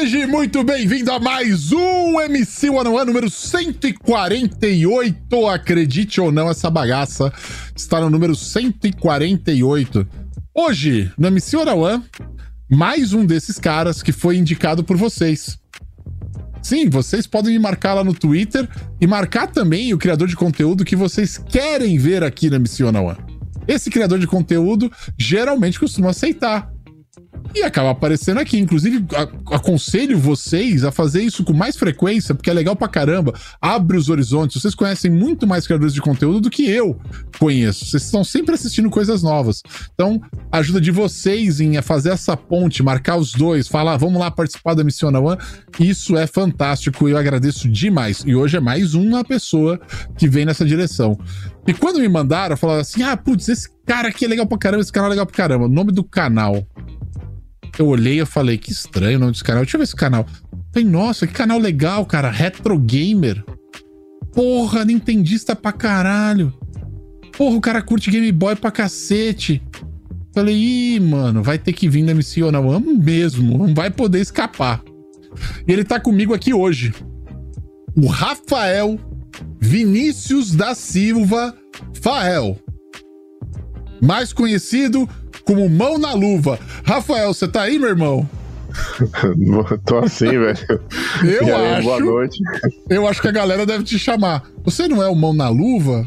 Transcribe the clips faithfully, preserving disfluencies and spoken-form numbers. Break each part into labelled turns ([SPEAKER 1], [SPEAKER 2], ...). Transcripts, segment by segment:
[SPEAKER 1] Seja muito bem-vindo a mais um M C cento e um, número cento e quarenta e oito. Acredite ou não, essa bagaça está no número cento e quarenta e oito. Hoje, no M C cento e um, mais um desses caras que foi indicado por vocês. Sim, vocês podem me marcar lá no Twitter e marcar também o criador de conteúdo que vocês querem ver aqui no M C cento e um. Esse criador de conteúdo geralmente costuma aceitar e acaba aparecendo aqui. Inclusive, aconselho vocês a fazer isso com mais frequência, porque é legal pra caramba. Abre os horizontes. Vocês conhecem muito mais criadores de conteúdo do que eu conheço. Vocês estão sempre assistindo coisas novas. Então, a ajuda de vocês em fazer essa ponte, marcar os dois, falar, vamos lá participar da M C cento e um, isso é fantástico e eu agradeço demais. E hoje é mais uma pessoa que vem nessa direção. E quando me mandaram, falaram assim, ah, putz, esse cara aqui é legal pra caramba, esse canal é legal pra caramba. O nome do canal... Eu olhei e falei, que estranho o nome desse canal. Deixa eu ver esse canal. Falei, nossa, que canal legal, cara. Retro Gamer. Porra, nintendista pra caralho. Porra, o cara curte Game Boy pra cacete. Falei, ih, mano, vai ter que vir da M C cento e um mesmo. Não vai poder escapar. E ele tá comigo aqui hoje. O Rafael Vinícius da Silva Fael. Mais conhecido como Mão na Luva. Rafael, você tá aí, meu irmão?
[SPEAKER 2] Tô assim, velho.
[SPEAKER 1] Eu
[SPEAKER 2] e aí,
[SPEAKER 1] acho.
[SPEAKER 2] Boa noite.
[SPEAKER 1] Eu acho que a galera deve te chamar. Você não é o Mão na Luva?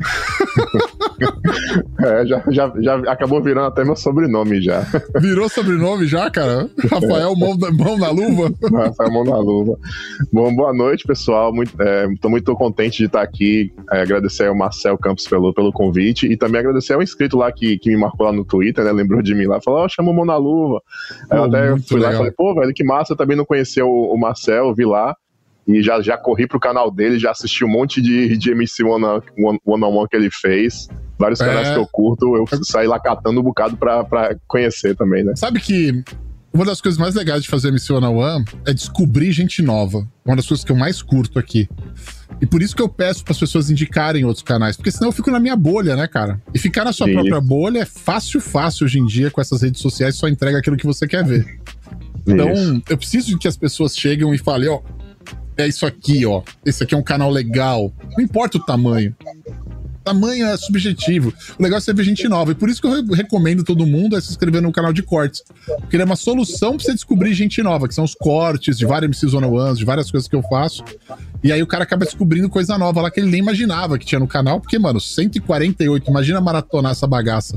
[SPEAKER 2] É, já, já, já acabou virando até meu sobrenome já.
[SPEAKER 1] Virou sobrenome já, cara? Rafael Mão, mão na Luva?
[SPEAKER 2] Rafael Mão na Luva. Bom, boa noite, pessoal. Muito, é, tô muito contente de estar aqui. É, agradecer ao Marcel Campos pelo, pelo convite e também agradecer ao inscrito lá que, que me marcou lá no Twitter, né? Lembrou de mim lá. Falou, ó, oh, chama o Mão na Luva. Aí eu até fui legal. Lá e falei, pô, velho, que massa. Eu também não conhecia o, o Marcel, vi lá. E já, já corri pro canal dele, já assisti um monte de, de M C cento e um que ele fez. Vários é... canais que eu curto, eu saí lá catando um bocado pra, pra conhecer também, né?
[SPEAKER 1] Sabe que uma das coisas mais legais de fazer M C cento e um é descobrir gente nova. Uma das coisas que eu mais curto aqui. E por isso que eu peço pras pessoas indicarem outros canais, porque senão eu fico na minha bolha, né, cara? E ficar na sua isso. própria bolha é fácil, fácil hoje em dia com essas redes sociais, só entrega aquilo que você quer ver. Então, isso. eu preciso de que as pessoas cheguem e falem, ó, é isso aqui, ó. Esse aqui é um canal legal. Não importa o tamanho. Tamanho é subjetivo. O legal é você ver gente nova. E por isso que eu recomendo todo mundo a se inscrever no canal de cortes. Porque ele é uma solução pra você descobrir gente nova, que são os cortes de vários M C cento e um, de várias coisas que eu faço. E aí o cara acaba descobrindo coisa nova lá que ele nem imaginava que tinha no canal. Porque, mano, cento e quarenta e oito, imagina maratonar essa bagaça.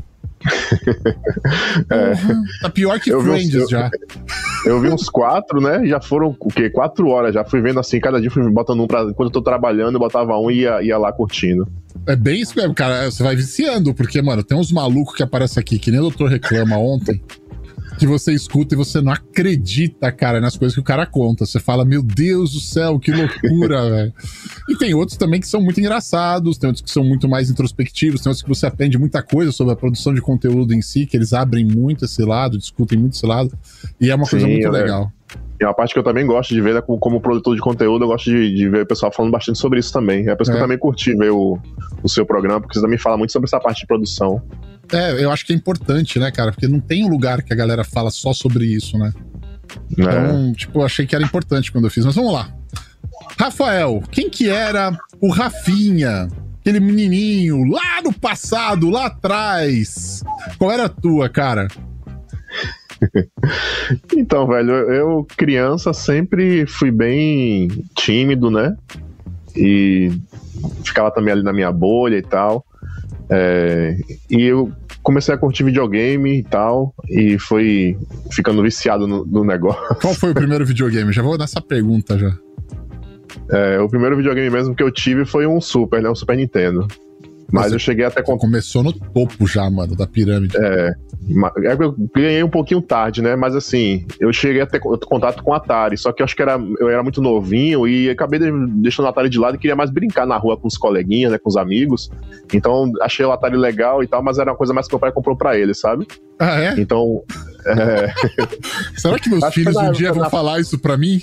[SPEAKER 2] É.
[SPEAKER 1] Uhum. Tá pior que
[SPEAKER 2] eu
[SPEAKER 1] Friends
[SPEAKER 2] vi uns,
[SPEAKER 1] já.
[SPEAKER 2] Eu, eu vi uns quatro, né? Já foram o quê? Quatro horas. Já fui vendo assim, cada dia fui botando um pra. Enquanto eu tô trabalhando, eu botava um e ia, ia lá curtindo.
[SPEAKER 1] É bem isso mesmo, cara. Você vai viciando, porque, mano, tem uns malucos que aparecem aqui, que nem o doutor Reclama ontem, que você escuta e você não acredita, cara, nas coisas que o cara conta. Você fala, meu Deus do céu, que loucura, velho. E tem outros também que são muito engraçados, tem outros que são muito mais introspectivos, tem outros que você aprende muita coisa sobre a produção de conteúdo em si, que eles abrem muito esse lado, discutem muito esse lado, e é uma coisa Sim, muito é. legal.
[SPEAKER 2] E uma parte que eu também gosto de ver, né, como, como produtor de conteúdo, eu gosto de, de ver o pessoal falando bastante sobre isso também. É por isso é. que eu também curti ver o, o seu programa, porque você também fala muito sobre essa parte de produção.
[SPEAKER 1] É, eu acho que é importante, né, cara? Porque não tem um lugar que a galera fala só sobre isso, né? Então, é. tipo, eu achei que era importante quando eu fiz. Mas vamos lá. Rafael, quem que era o Rafinha? Aquele menininho lá no passado, lá atrás. Qual era a tua, cara?
[SPEAKER 2] Então, velho, eu criança sempre fui bem tímido, né? E ficava também ali na minha bolha e tal. É, e eu comecei a curtir videogame e tal, e fui ficando viciado no, no negócio.
[SPEAKER 1] Qual foi o primeiro videogame? Já vou nessa pergunta já.
[SPEAKER 2] É, o primeiro videogame mesmo que eu tive foi um Super, né? Um Super Nintendo. Mas Você eu cheguei até...
[SPEAKER 1] Com... Começou no topo já, mano, da pirâmide.
[SPEAKER 2] É, eu ganhei um pouquinho tarde, né? Mas assim, eu cheguei a ter contato com o Atari, só que eu acho que era, eu era muito novinho e acabei deixando o Atari de lado e queria mais brincar na rua com os coleguinhas, né? Com os amigos. Então, achei o Atari legal e tal, mas era uma coisa mais que meu pai comprou pra ele, sabe?
[SPEAKER 1] Ah, é?
[SPEAKER 2] Então... É...
[SPEAKER 1] Será que meus acho filhos que um dia vão na... falar isso pra mim?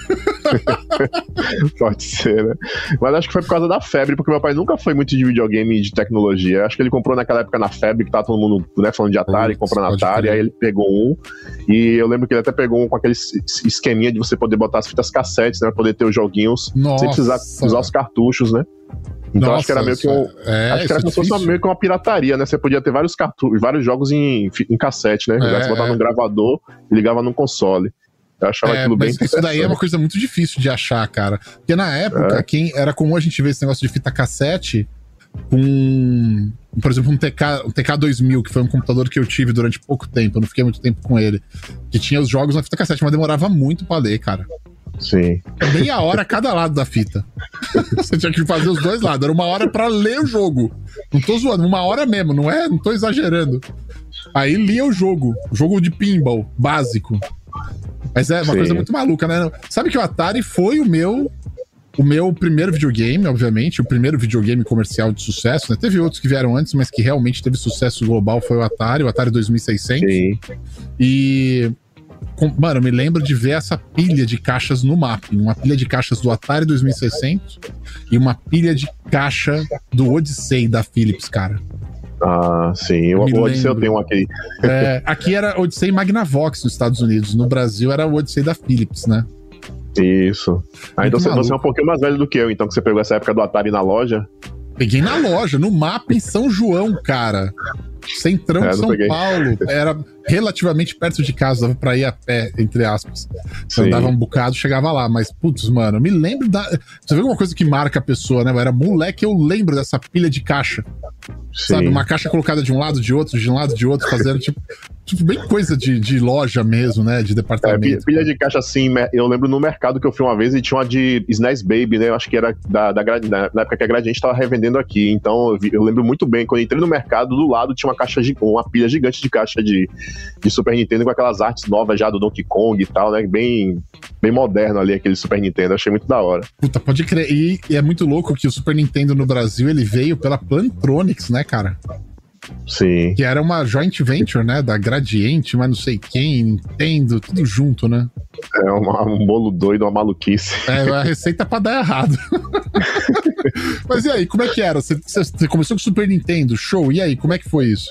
[SPEAKER 2] Pode ser, né? Mas acho que foi por causa da febre, porque meu pai nunca foi muito de videogame e de tecnologia. Acho que ele comprou naquela época na febre, que tava todo mundo, né, falando de Atari, comprando Atari, aí ele pegou um. E eu lembro que ele até pegou um com aquele esqueminha de você poder botar as fitas cassetes, né? Pra poder ter os joguinhos
[SPEAKER 1] Nossa.
[SPEAKER 2] sem precisar usar os cartuchos, né? Então
[SPEAKER 1] Nossa,
[SPEAKER 2] acho que era meio que um,
[SPEAKER 1] é,
[SPEAKER 2] acho que era como se fosse meio que uma pirataria, né? Você podia ter vários, cartu vários jogos em, em cassete, né? É, você botava é. num gravador e ligava num console. Eu achava
[SPEAKER 1] é,
[SPEAKER 2] aquilo bem
[SPEAKER 1] interessante. Isso daí é uma coisa muito difícil de achar, cara. Porque na época, é. quem era comum a gente ver esse negócio de fita cassete com, por exemplo, um T K, um T K dois mil, que foi um computador que eu tive durante pouco tempo, eu não fiquei muito tempo com ele, que tinha os jogos na fita cassete, mas demorava muito pra ler, cara.
[SPEAKER 2] Sim.
[SPEAKER 1] Meia hora cada lado da fita. Você tinha que fazer os dois lados. Era uma hora pra ler o jogo. Não tô zoando, uma hora mesmo, não é? Não tô exagerando. Aí lia o jogo. Jogo de pinball, básico. Mas é uma Sim. coisa muito maluca, né? Sabe que o Atari foi o meu o meu primeiro videogame, obviamente. O primeiro videogame comercial de sucesso, né? Teve outros que vieram antes, mas que realmente teve sucesso global foi o Atari, o Atari dois mil e seiscentos. Sim. E... Mano, eu me lembro de ver essa pilha de caixas no mapping. Uma pilha de caixas do Atari dois mil e seiscentos e uma pilha de caixa do Odyssey da Philips, cara.
[SPEAKER 2] Ah, sim. O, o Odyssey eu tenho um aqui.
[SPEAKER 1] É, aqui era Odyssey Magnavox nos Estados Unidos. No Brasil era o Odyssey da Philips, né?
[SPEAKER 2] Isso. Ah, então você, você é um pouquinho mais velho do que eu, então, que você pegou essa época do Atari na loja.
[SPEAKER 1] Peguei na loja, no mapping São João, cara. Centrão de é, São peguei. Paulo, era relativamente perto de casa, dava pra ir a pé, entre aspas. Você andava um bocado, chegava lá, mas putz, mano, eu me lembro da... Você vê alguma coisa que marca a pessoa, né? Eu era moleque, eu lembro dessa pilha de caixa. Sim. Sabe, uma caixa colocada de um lado, de outro, de um lado, de outro, fazendo tipo, tipo bem coisa de, de loja mesmo, né? De departamento.
[SPEAKER 2] É, pilha de caixa assim, eu lembro no mercado que eu fui uma vez e tinha uma de S N E S Baby, né? Eu acho que era da, da, da, na época que a Gradiente tava revendendo aqui. Então eu, vi, eu lembro muito bem, quando eu entrei no mercado, do lado tinha uma caixa, uma pilha gigante de caixa de, de Super Nintendo com aquelas artes novas já do Donkey Kong e tal, né? Bem, bem moderno ali, aquele Super Nintendo. Eu achei muito da hora.
[SPEAKER 1] Puta, pode crer. E, e é muito louco que o Super Nintendo no Brasil, ele veio pela Plantronics, né, cara?
[SPEAKER 2] Sim.
[SPEAKER 1] Que era uma joint venture, né? Da Gradiente, mas não sei quem, Nintendo, tudo junto, né?
[SPEAKER 2] É uma, um bolo doido, uma maluquice.
[SPEAKER 1] É, a receita pra dar errado. Mas e aí, como é que era? Você, você começou com o Super Nintendo, show. E aí, como é que foi isso?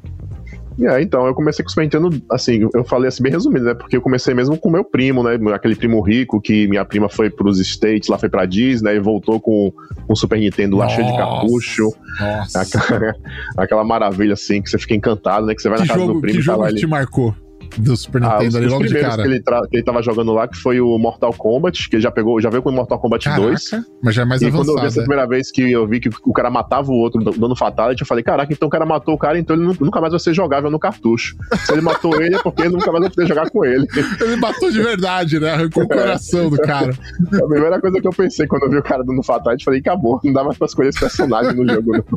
[SPEAKER 2] E aí, então, eu comecei com o Super Nintendo, assim, eu falei assim, bem resumido, né? Porque eu comecei mesmo com meu primo, né? Aquele primo rico que minha prima foi pros States, lá foi pra Disney, e voltou com o Super Nintendo lá, nossa, cheio de cartucho. Nossa. Aquela, aquela maravilha, assim, que você fica encantado, né? Que você vai
[SPEAKER 1] que
[SPEAKER 2] na casa
[SPEAKER 1] jogo,
[SPEAKER 2] do primo
[SPEAKER 1] que
[SPEAKER 2] e
[SPEAKER 1] jogo
[SPEAKER 2] tá lá
[SPEAKER 1] que
[SPEAKER 2] ele...
[SPEAKER 1] te marcou do Super Nintendo,
[SPEAKER 2] ah, os,
[SPEAKER 1] ali
[SPEAKER 2] os
[SPEAKER 1] logo de cara?
[SPEAKER 2] Que ele, tra... que ele tava jogando lá, que foi o Mortal Kombat, que ele já pegou, já veio com o Mortal Kombat
[SPEAKER 1] caraca,
[SPEAKER 2] dois.
[SPEAKER 1] Mas já é mais
[SPEAKER 2] e
[SPEAKER 1] avançado.
[SPEAKER 2] E quando eu vi essa
[SPEAKER 1] é?
[SPEAKER 2] primeira vez que eu vi que o cara matava o outro dando fatality, eu falei, caraca, então o cara matou o cara, então ele nunca mais vai ser jogável no cartucho. Se ele matou ele, é porque ele nunca mais vai poder jogar com ele.
[SPEAKER 1] Ele matou de verdade, né? Arrancou o coração do cara.
[SPEAKER 2] A primeira coisa que eu pensei quando eu vi o cara dando fatality, falei, acabou, não dá mais pra escolher esse personagem no jogo, não.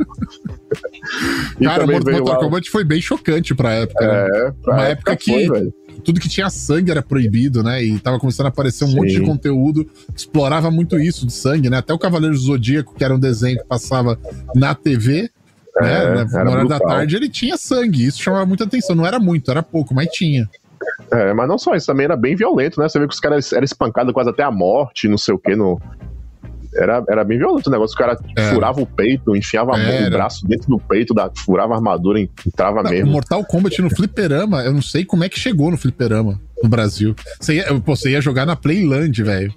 [SPEAKER 1] Cara, o Mortal Kombat foi bem chocante pra época.
[SPEAKER 2] É,
[SPEAKER 1] né?
[SPEAKER 2] pra
[SPEAKER 1] Uma
[SPEAKER 2] época,
[SPEAKER 1] época que
[SPEAKER 2] foi,
[SPEAKER 1] tudo que tinha sangue era proibido, né? E tava começando a aparecer um
[SPEAKER 2] Sim.
[SPEAKER 1] monte de conteúdo que explorava muito isso de sangue, né? Até o Cavaleiro do Zodíaco, que era um desenho que passava na T V, é, né? Na hora da tarde, ele tinha sangue. Isso chamava muita atenção. Não era muito, era pouco, mas tinha.
[SPEAKER 2] É, mas não só isso, também era bem violento, né? Você vê que os caras eram espancados quase até a morte, não sei o que, no... Era, era bem violento o negócio. O cara é. furava o peito, enfiava o braço dentro do peito, da, furava a armadura, entrava não, mesmo.
[SPEAKER 1] O Mortal Kombat no fliperama, eu não sei como é que chegou no fliperama no Brasil. Você ia, pô, você ia jogar na Playland, velho.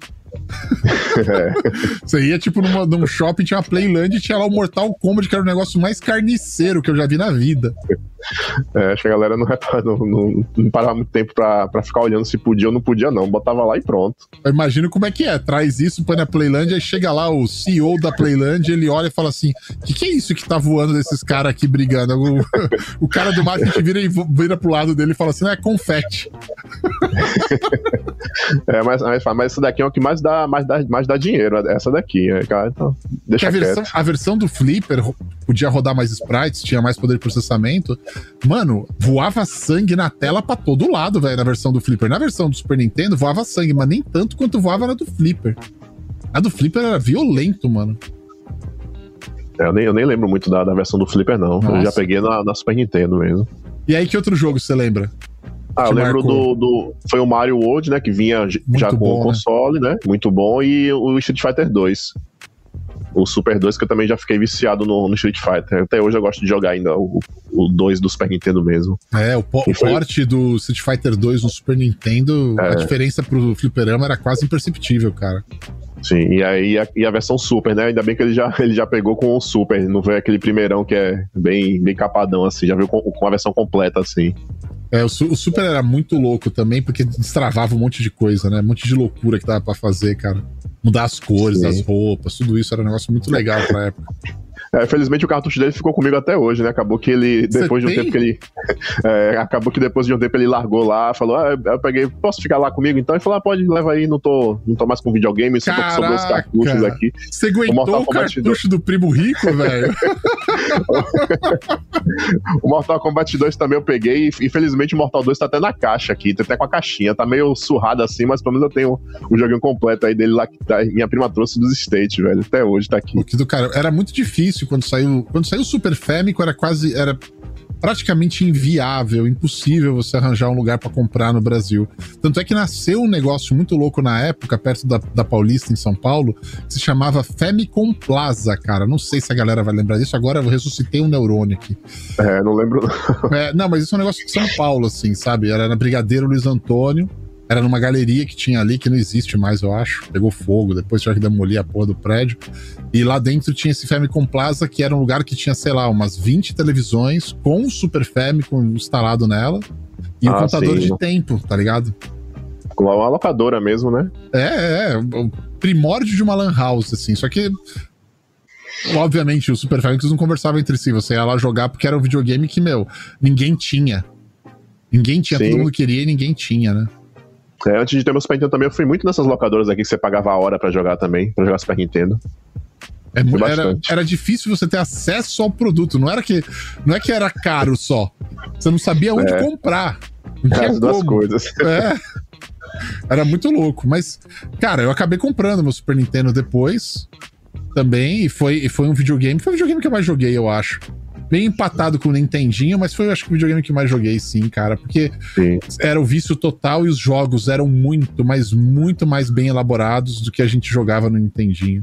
[SPEAKER 1] É. Você ia tipo numa, num shopping, tinha uma Playland e tinha lá o Mortal Kombat, que era o negócio mais carniceiro que eu já vi na vida.
[SPEAKER 2] É, acho que a galera não, não, não, não parava muito tempo pra, pra ficar olhando se podia ou não podia, não. Botava lá e pronto.
[SPEAKER 1] Eu imagino como é que é. Traz isso, põe na Playland, aí chega lá o C E O da Playland, ele olha e fala assim: o que, que é isso que tá voando desses caras aqui brigando? O, o cara do marketing vira, vira pro lado dele e fala assim: não, é confete.
[SPEAKER 2] É, mas, mas, mas essa daqui é o que mais dá, mais dá, mais dá dinheiro, essa daqui, né, cara? Então, deixa
[SPEAKER 1] a versão, a versão do Flipper podia rodar mais sprites, tinha mais poder de processamento. Mano, voava sangue na tela pra todo lado, velho, na versão do Flipper. Na versão do Super Nintendo, voava sangue, mas nem tanto quanto voava na do Flipper. A do Flipper era violento, mano.
[SPEAKER 2] É, eu, nem, eu nem lembro muito da, da versão do Flipper, não. Nossa. Eu já peguei na, na Super Nintendo mesmo.
[SPEAKER 1] E aí, que outro jogo você lembra?
[SPEAKER 2] Ah, eu lembro do, do... Foi o Mario World, né? Que vinha muito já com bom, o console, né? né? Muito bom. E o Street Fighter dois. o Super dois, que eu também já fiquei viciado no, no Street Fighter. Até hoje eu gosto de jogar ainda o, o dois do Super Nintendo mesmo.
[SPEAKER 1] É, o po-
[SPEAKER 2] foi...
[SPEAKER 1] porte do Street Fighter dois no Super Nintendo, é. A diferença pro fliperama era quase imperceptível, cara.
[SPEAKER 2] Sim, e aí a, e a versão Super, né? Ainda bem que ele já, ele já pegou com o Super, não veio aquele primeirão que é bem, bem capadão, assim, já veio com, com a versão completa, assim.
[SPEAKER 1] É, o, o Super era muito louco também, porque destravava um monte de coisa, né? Um monte de loucura que dava pra fazer, cara. Mudar as cores, Sim. as roupas, tudo isso era um negócio muito legal pra época.
[SPEAKER 2] É, felizmente o cartucho dele ficou comigo até hoje, né? Acabou que ele, depois
[SPEAKER 1] Você
[SPEAKER 2] de um
[SPEAKER 1] tem?
[SPEAKER 2] tempo que ele. É, acabou que depois de um tempo ele largou lá, falou: ah, eu peguei, posso ficar lá comigo então? Ele falou: ah, pode, leva aí, não tô, não tô mais com videogame, só tô com sobrou os cartuchos aqui.
[SPEAKER 1] Você aguentou o, o cartucho do primo rico, velho?
[SPEAKER 2] O Mortal Kombat dois também eu peguei, e infelizmente o Mortal dois tá até na caixa aqui, tá até com a caixinha, tá meio surrado assim, mas pelo menos eu tenho o joguinho completo aí dele lá que tá, minha prima trouxe dos States, velho, até hoje tá aqui.
[SPEAKER 1] O que do cara, era muito difícil quando saiu, quando saiu o Super Famicom, era quase, era praticamente inviável, impossível você arranjar um lugar pra comprar no Brasil. Tanto é que nasceu um negócio muito louco na época, perto da, da Paulista, em São Paulo, que se chamava Famicom Plaza, cara. Não sei se a galera vai lembrar disso, agora eu ressuscitei um neurônio aqui.
[SPEAKER 2] É, não lembro não.
[SPEAKER 1] É, não, mas isso é um negócio de São Paulo, assim, sabe? Era na Brigadeiro Luiz Antônio, era numa galeria que tinha ali, que não existe mais, eu acho. Pegou fogo, depois tiveram que demolir a porra do prédio. E lá dentro tinha esse Famicom Plaza, que era um lugar que tinha, sei lá, umas vinte televisões com o Super Famicom instalado nela. E ah, um contador sim. de tempo, tá ligado?
[SPEAKER 2] Uma locadora mesmo, né?
[SPEAKER 1] É, é, o primórdio de uma lan house, assim. Só que, obviamente, os Super Famicom não conversavam entre si. Você ia lá jogar porque era um videogame que, meu, ninguém tinha. Ninguém tinha, sim. Todo mundo queria e ninguém tinha, né?
[SPEAKER 2] É, antes de ter meu Super Nintendo também, eu fui muito nessas locadoras aqui que você pagava a hora pra jogar também, pra jogar Super Nintendo.
[SPEAKER 1] É, era, era difícil você ter acesso ao produto, não era que, não é que era caro só. Você não sabia onde é. comprar. Não tinha
[SPEAKER 2] as duas coisas.
[SPEAKER 1] É. Era muito louco, mas, cara, eu acabei comprando meu Super Nintendo depois também, e foi, e foi um videogame, foi o videogame que eu mais joguei, eu acho. Bem empatado com o Nintendinho, mas foi, eu acho que o videogame que mais joguei, sim, cara. Porque sim. Era o vício total e os jogos eram muito, mas muito mais bem elaborados do que a gente jogava no Nintendinho.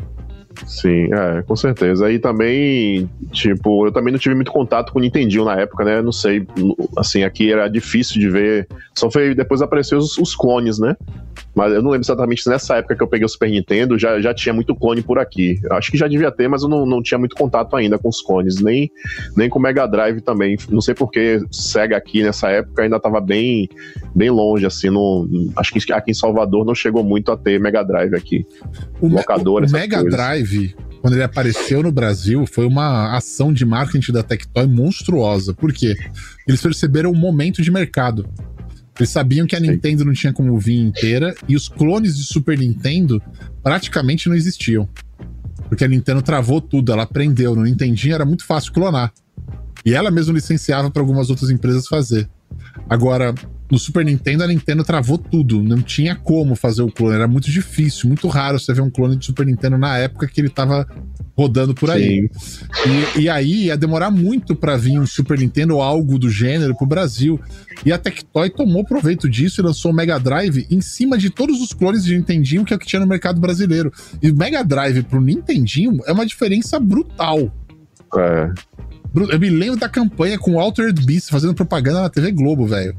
[SPEAKER 2] Sim, é, com certeza. E também, tipo, eu também não tive muito contato com o Nintendinho na época, né? Não sei, assim, aqui era difícil de ver. Só foi depois apareceu os, os clones, né? Mas eu não lembro exatamente se nessa época que eu peguei o Super Nintendo já, já tinha muito clone por aqui. Acho que já devia ter, mas eu não, não tinha muito contato ainda com os clones, nem, nem com o Mega Drive também. Não sei porque Sega aqui nessa época ainda tava bem, bem longe, assim. No, acho que aqui em Salvador não chegou muito a ter Mega Drive aqui.
[SPEAKER 1] O, locador, o, o Mega coisas. Drive, quando ele apareceu no Brasil, foi uma ação de marketing da Tectoy monstruosa. Por quê? Eles perceberam um momento de mercado. Eles sabiam que a Nintendo não tinha como vir inteira e os clones de Super Nintendo praticamente não existiam. Porque a Nintendo travou tudo, ela aprendeu. No Nintendinho era muito fácil clonar. E ela mesma licenciava para algumas outras empresas fazer. Agora, no Super Nintendo, a Nintendo travou tudo. Não tinha como fazer o clone. Era muito difícil, muito raro você ver um clone de Super Nintendo na época que ele tava rodando por aí. E, e aí ia demorar muito pra vir um Super Nintendo ou algo do gênero pro Brasil. E a Tectoy tomou proveito disso e lançou o Mega Drive em cima de todos os clones de Nintendinho que é o que tinha no mercado brasileiro. E o Mega Drive pro Nintendinho é uma diferença brutal.
[SPEAKER 2] É.
[SPEAKER 1] Eu me lembro da campanha com o Altered Beast fazendo propaganda na T V Globo, velho.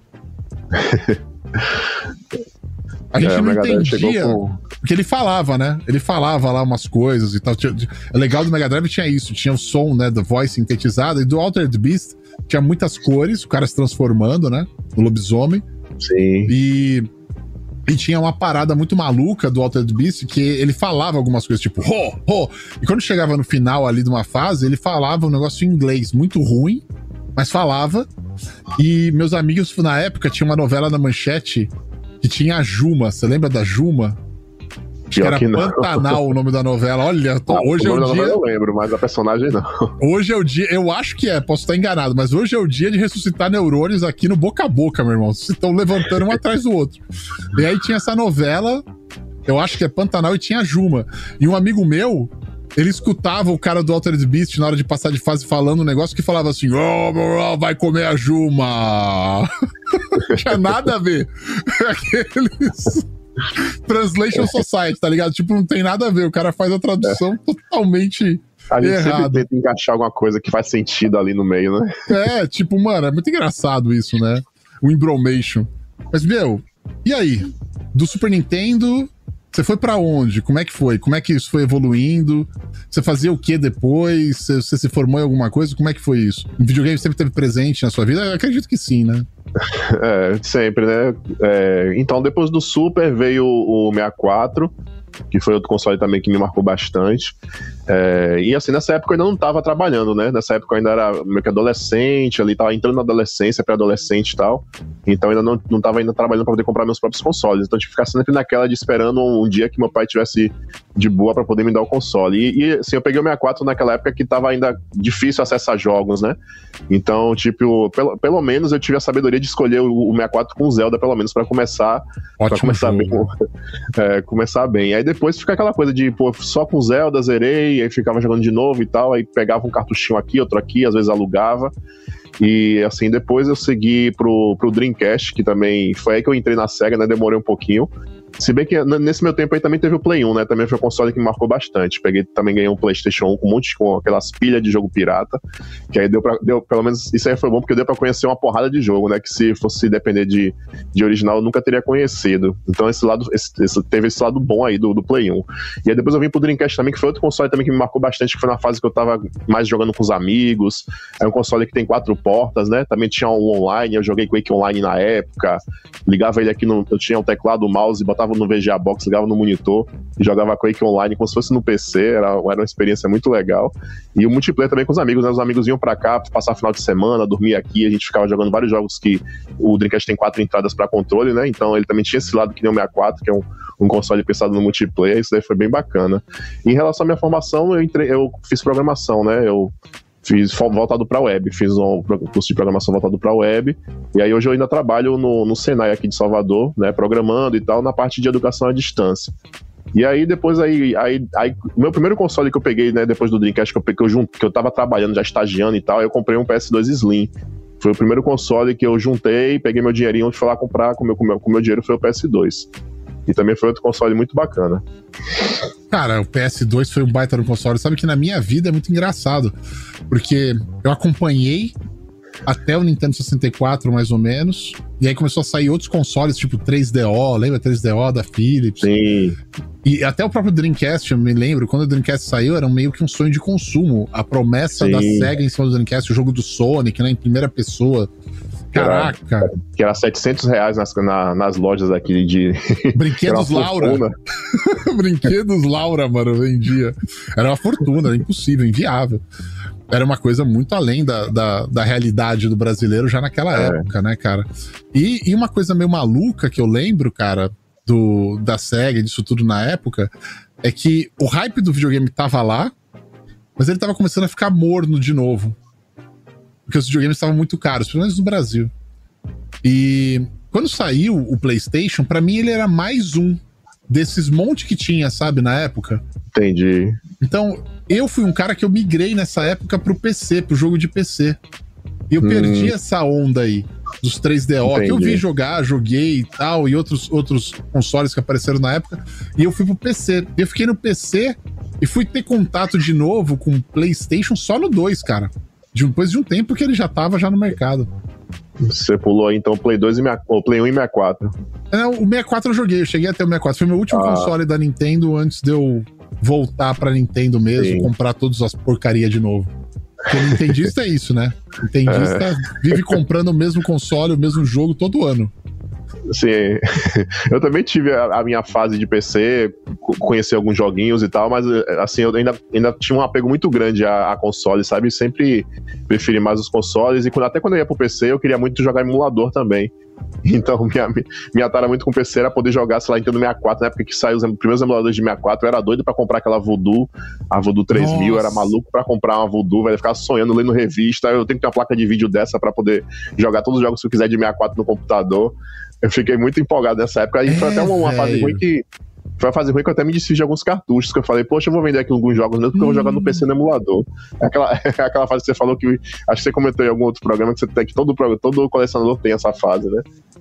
[SPEAKER 1] A gente é, não entendia, com... porque ele falava, né? Ele falava lá umas coisas e tal. O legal do Mega Drive tinha isso, tinha o som, né, da voz sintetizada, e do Altered Beast tinha muitas cores, o cara se transformando, né, no lobisomem.
[SPEAKER 2] Sim.
[SPEAKER 1] E, e tinha uma parada muito maluca do Altered Beast, que ele falava algumas coisas, tipo, ho, ho! E quando chegava no final ali de uma fase, ele falava um negócio em inglês muito ruim, mas falava. E meus amigos, na época, tinha uma novela na Manchete que tinha a Juma. Você lembra da Juma? Acho que era que Pantanal o nome da novela. Olha, tô, ah, hoje
[SPEAKER 2] o
[SPEAKER 1] é o dia...
[SPEAKER 2] Eu lembro, mas a personagem não.
[SPEAKER 1] Hoje é o dia... Eu acho que é, posso estar enganado, mas hoje é o dia de ressuscitar neurônios aqui no boca a boca, meu irmão. Vocês estão levantando um atrás do outro. E aí tinha essa novela, eu acho que é Pantanal, e tinha a Juma. E um amigo meu... Ele escutava o cara do Altered Beast na hora de passar de fase falando um negócio que falava assim: oh, vai comer a Juma. Não tinha nada a ver. Aqueles... Translation Society, tá ligado? Tipo, não tem nada a ver. O cara faz a tradução é. totalmente
[SPEAKER 2] a gente
[SPEAKER 1] errada.
[SPEAKER 2] sempre tenta encaixar alguma coisa que faz sentido ali no meio, né?
[SPEAKER 1] É, tipo, mano, é muito engraçado isso, né? O Embromation. Mas, meu, e aí? Do Super Nintendo, você foi pra onde? Como é que foi? Como é que isso foi evoluindo? Você fazia o que depois? Você, você se formou em alguma coisa? Como é que foi isso? O videogame sempre esteve presente na sua vida? Eu acredito que sim, né?
[SPEAKER 2] É, sempre, né? É, então, depois do Super veio o sessenta e quatro, que foi outro console também que me marcou bastante. É, e assim, nessa época eu ainda não tava trabalhando, né? Nessa época eu ainda era meio que adolescente, ali tava entrando na adolescência, pré-adolescente e tal. Então eu ainda não, não tava ainda trabalhando pra poder comprar meus próprios consoles. Então eu tive que ficar sempre naquela de esperando um, um dia que meu pai tivesse de boa pra poder me dar o console. E, e assim, eu peguei o sessenta e quatro naquela época que tava ainda difícil acessar jogos, né? Então, tipo, pelo, pelo menos eu tive a sabedoria de escolher o, o sessenta e quatro com Zelda, pelo menos, pra começar, pra começar bem. É, começar bem. Aí depois fica aquela coisa de, pô, só com Zelda, zerei, aí ficava jogando de novo e tal, aí pegava um cartuchinho aqui, outro aqui, às vezes alugava. E assim, depois eu segui pro, pro Dreamcast, que também foi aí que eu entrei na Sega, né? Demorei um pouquinho. Se bem que nesse meu tempo aí também teve o Play um, né? Também foi um console que me marcou bastante. Peguei, também ganhei um PlayStation um com um monte, com aquelas pilhas de jogo pirata. Que aí deu pra, deu, pelo menos, isso aí foi bom porque deu pra conhecer uma porrada de jogo, né? Que se fosse depender de, de original, eu nunca teria conhecido. Então esse lado, esse, esse, teve esse lado bom aí do, do Play um. E aí depois eu vim pro Dreamcast também, que foi outro console também que me marcou bastante, que foi na fase que eu tava mais jogando com os amigos. É um console que tem quatro portas, né? Também tinha um online, eu joguei Quake Online na época. Ligava ele aqui no... Eu tinha um teclado, o mouse, botava no V G A Box, ligava no monitor e jogava Quake Online como se fosse no P C, era, era uma experiência muito legal. E o multiplayer também com os amigos, né? Os amigos iam pra cá, passar final de semana, dormir aqui, a gente ficava jogando vários jogos que o Dreamcast tem quatro entradas pra controle, né? Então ele também tinha esse lado que nem o sessenta e quatro, que é um, um console pensado no multiplayer, isso daí foi bem bacana. E em relação à minha formação, eu, entrei, eu fiz programação, né? Eu fiz voltado para web, fiz um curso de programação voltado para web, e aí hoje eu ainda trabalho no, no Senai aqui de Salvador, né, programando e tal, na parte de educação à distância. E aí depois, aí, aí, aí o meu primeiro console que eu peguei, né, depois do Dreamcast, que eu, que, eu junto, que eu tava trabalhando, já estagiando e tal, eu comprei um P S dois Slim. Foi o primeiro console que eu juntei, peguei meu dinheirinho e fui lá comprar, com meu, com meu, com meu dinheiro foi o P S dois. E também foi outro console muito bacana.
[SPEAKER 1] Cara, o P S dois foi um baita no console. Sabe que na minha vida é muito engraçado, porque eu acompanhei até o Nintendo sessenta e quatro, mais ou menos, e aí começou a sair outros consoles, tipo três D O, lembra três D O da Philips?
[SPEAKER 2] Sim.
[SPEAKER 1] E até o próprio Dreamcast, eu me lembro, quando o Dreamcast saiu, era meio que um sonho de consumo. A promessa Sim. da SEGA em cima do Dreamcast, o jogo do Sonic, né, em primeira pessoa. Caraca!
[SPEAKER 2] Que era, que era setecentos reais nas, na, nas lojas aqui de...
[SPEAKER 1] Brinquedos Laura. Brinquedos Laura, mano, vendia. Era uma fortuna, era impossível, inviável. Era uma coisa muito além da, da, da realidade do brasileiro já naquela é. época, né, cara? E, e uma coisa meio maluca que eu lembro, cara, do, da SEGA, disso tudo na época, é que o hype do videogame tava lá, mas ele tava começando a ficar morno de novo. Porque os videogames estavam muito caros, pelo menos no Brasil. E quando saiu o PlayStation, pra mim ele era mais um desses monte que tinha, sabe, na época.
[SPEAKER 2] Entendi.
[SPEAKER 1] Então, eu fui um cara que eu migrei nessa época pro P C, pro jogo de P C. E eu hum. perdi essa onda aí dos três D O, Entendi. que eu vi jogar, joguei e tal, e outros, outros consoles que apareceram na época. E eu fui pro P C. Eu fiquei no P C e fui ter contato de novo com o PlayStation só no dois, cara. Depois de um tempo que ele já tava já no mercado.
[SPEAKER 2] Você pulou aí então o Play dois e o Play um e sessenta e quatro.
[SPEAKER 1] Não, o sessenta e quatro eu joguei, eu cheguei até o sessenta e quatro. Foi meu último ah. console da Nintendo antes de eu voltar pra Nintendo mesmo, Sim. comprar todas as porcarias de novo. Porque o nintendista é isso, né? O nintendista é. vive comprando o mesmo console, o mesmo jogo todo ano.
[SPEAKER 2] Sim, eu também tive a, a minha fase de P C, conheci alguns joguinhos e tal, mas assim, eu ainda, ainda tinha um apego muito grande a, a console, sabe? Sempre preferi mais os consoles, e quando, até quando eu ia pro P C, eu queria muito jogar emulador também. Então, minha, minha tara muito com o P C era poder jogar, sei lá, Nintendo sessenta e quatro, na época que saiu os primeiros emuladores de sessenta e quatro, eu era doido pra comprar aquela Voodoo, a Voodoo três mil, eu era maluco pra comprar uma Voodoo, velho, eu ficava sonhando, lendo revista, eu tenho que ter uma placa de vídeo dessa pra poder jogar todos os jogos que eu quiser de sessenta e quatro no computador. Eu fiquei muito empolgado nessa época, aí é, foi até uma, uma fase ruim que... Foi uma fase ruim que eu até me desfiz de alguns cartuchos, que eu falei, poxa, eu vou vender aqui alguns jogos mesmo, porque hum. eu vou jogar no P C no emulador. É aquela, é aquela fase que você falou que, acho que você comentou em algum outro programa, que você tem que todo, todo colecionador tem essa fase, né?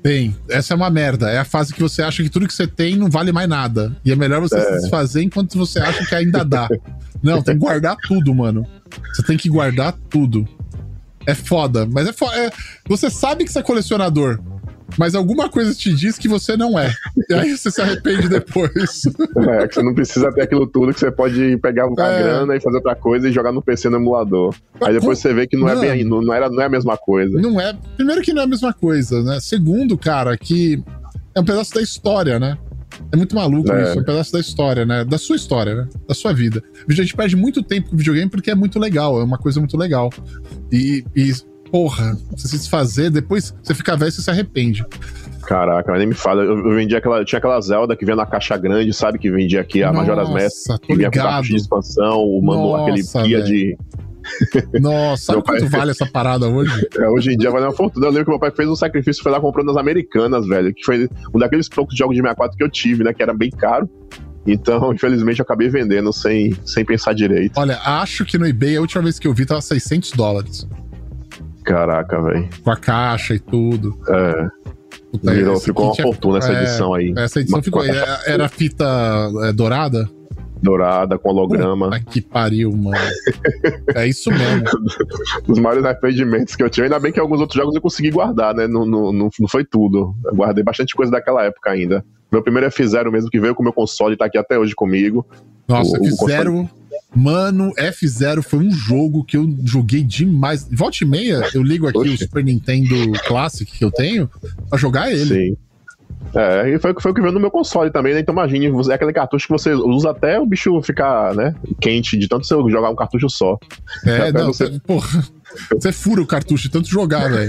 [SPEAKER 1] Tem. Essa é uma merda. É a fase que você acha que tudo que você tem não vale mais nada. E é melhor você é. se desfazer enquanto você acha que ainda dá. Não, tem que guardar tudo, mano. Você tem que guardar tudo. É foda. Mas é foda. É... Você sabe que você é colecionador, mas alguma coisa te diz que você não é. E aí você se arrepende depois.
[SPEAKER 2] É, que você não precisa ter aquilo tudo, que você pode pegar a é. grana e fazer outra coisa e jogar no P C no emulador. Aí depois você vê que não, não, é, bem, não, não, era, não é a mesma coisa.
[SPEAKER 1] Não é. Primeiro que não é a mesma coisa, né? Segundo, cara, que é um pedaço da história, né? É muito maluco é. isso, é um pedaço da história, né? Da sua história, né? Da sua vida. A gente perde muito tempo com videogame porque é muito legal, é uma coisa muito legal. E... e porra, você se desfazer, depois você fica velho e você se arrepende.
[SPEAKER 2] Caraca, mas nem me fala. Eu, eu vendia aquela. Tinha aquela Zelda que vinha na caixa grande, sabe? Que vendia aqui a
[SPEAKER 1] Nossa,
[SPEAKER 2] Majora's Mask, que vinha com cartucho de expansão, o mano,
[SPEAKER 1] Nossa,
[SPEAKER 2] aquele guia de.
[SPEAKER 1] Nossa, sabe quanto pai... vale essa parada hoje?
[SPEAKER 2] É, hoje em dia vale uma fortuna. Eu lembro que meu pai fez um sacrifício, foi lá comprando nas Americanas, velho. Que foi um daqueles poucos jogos de sessenta e quatro que eu tive, né? Que era bem caro. Então, infelizmente, eu acabei vendendo sem, sem pensar direito.
[SPEAKER 1] Olha, acho que no eBay a última vez que eu vi tava seiscentos dólares.
[SPEAKER 2] Caraca, velho.
[SPEAKER 1] Com a caixa e tudo.
[SPEAKER 2] É. Puta, Virou, ficou uma tinha... fortuna essa edição
[SPEAKER 1] é,
[SPEAKER 2] aí.
[SPEAKER 1] Essa edição Mas, ficou. Era, era fita é, dourada?
[SPEAKER 2] Dourada, com holograma.
[SPEAKER 1] Puta que pariu, mano. É isso mesmo.
[SPEAKER 2] Os maiores arrependimentos que eu tive. Ainda bem que alguns outros jogos eu consegui guardar, né? Não, não, não, não foi tudo. Eu guardei bastante coisa daquela época ainda. Meu primeiro F zero mesmo, que veio com o meu console e tá aqui até hoje comigo.
[SPEAKER 1] Nossa,
[SPEAKER 2] o,
[SPEAKER 1] F zero.
[SPEAKER 2] O console...
[SPEAKER 1] Mano, F zero foi um jogo que eu joguei demais. Volta e meia, eu ligo aqui Oxi. o Super Nintendo Classic que eu tenho pra jogar ele.
[SPEAKER 2] Sim. É, e foi, foi o que veio no meu console também, né? Então imagine, é aquele cartucho que você usa até o bicho ficar, né, quente, de tanto você jogar um cartucho só.
[SPEAKER 1] É, não, você... porra, você fura o cartucho de tanto jogar, velho.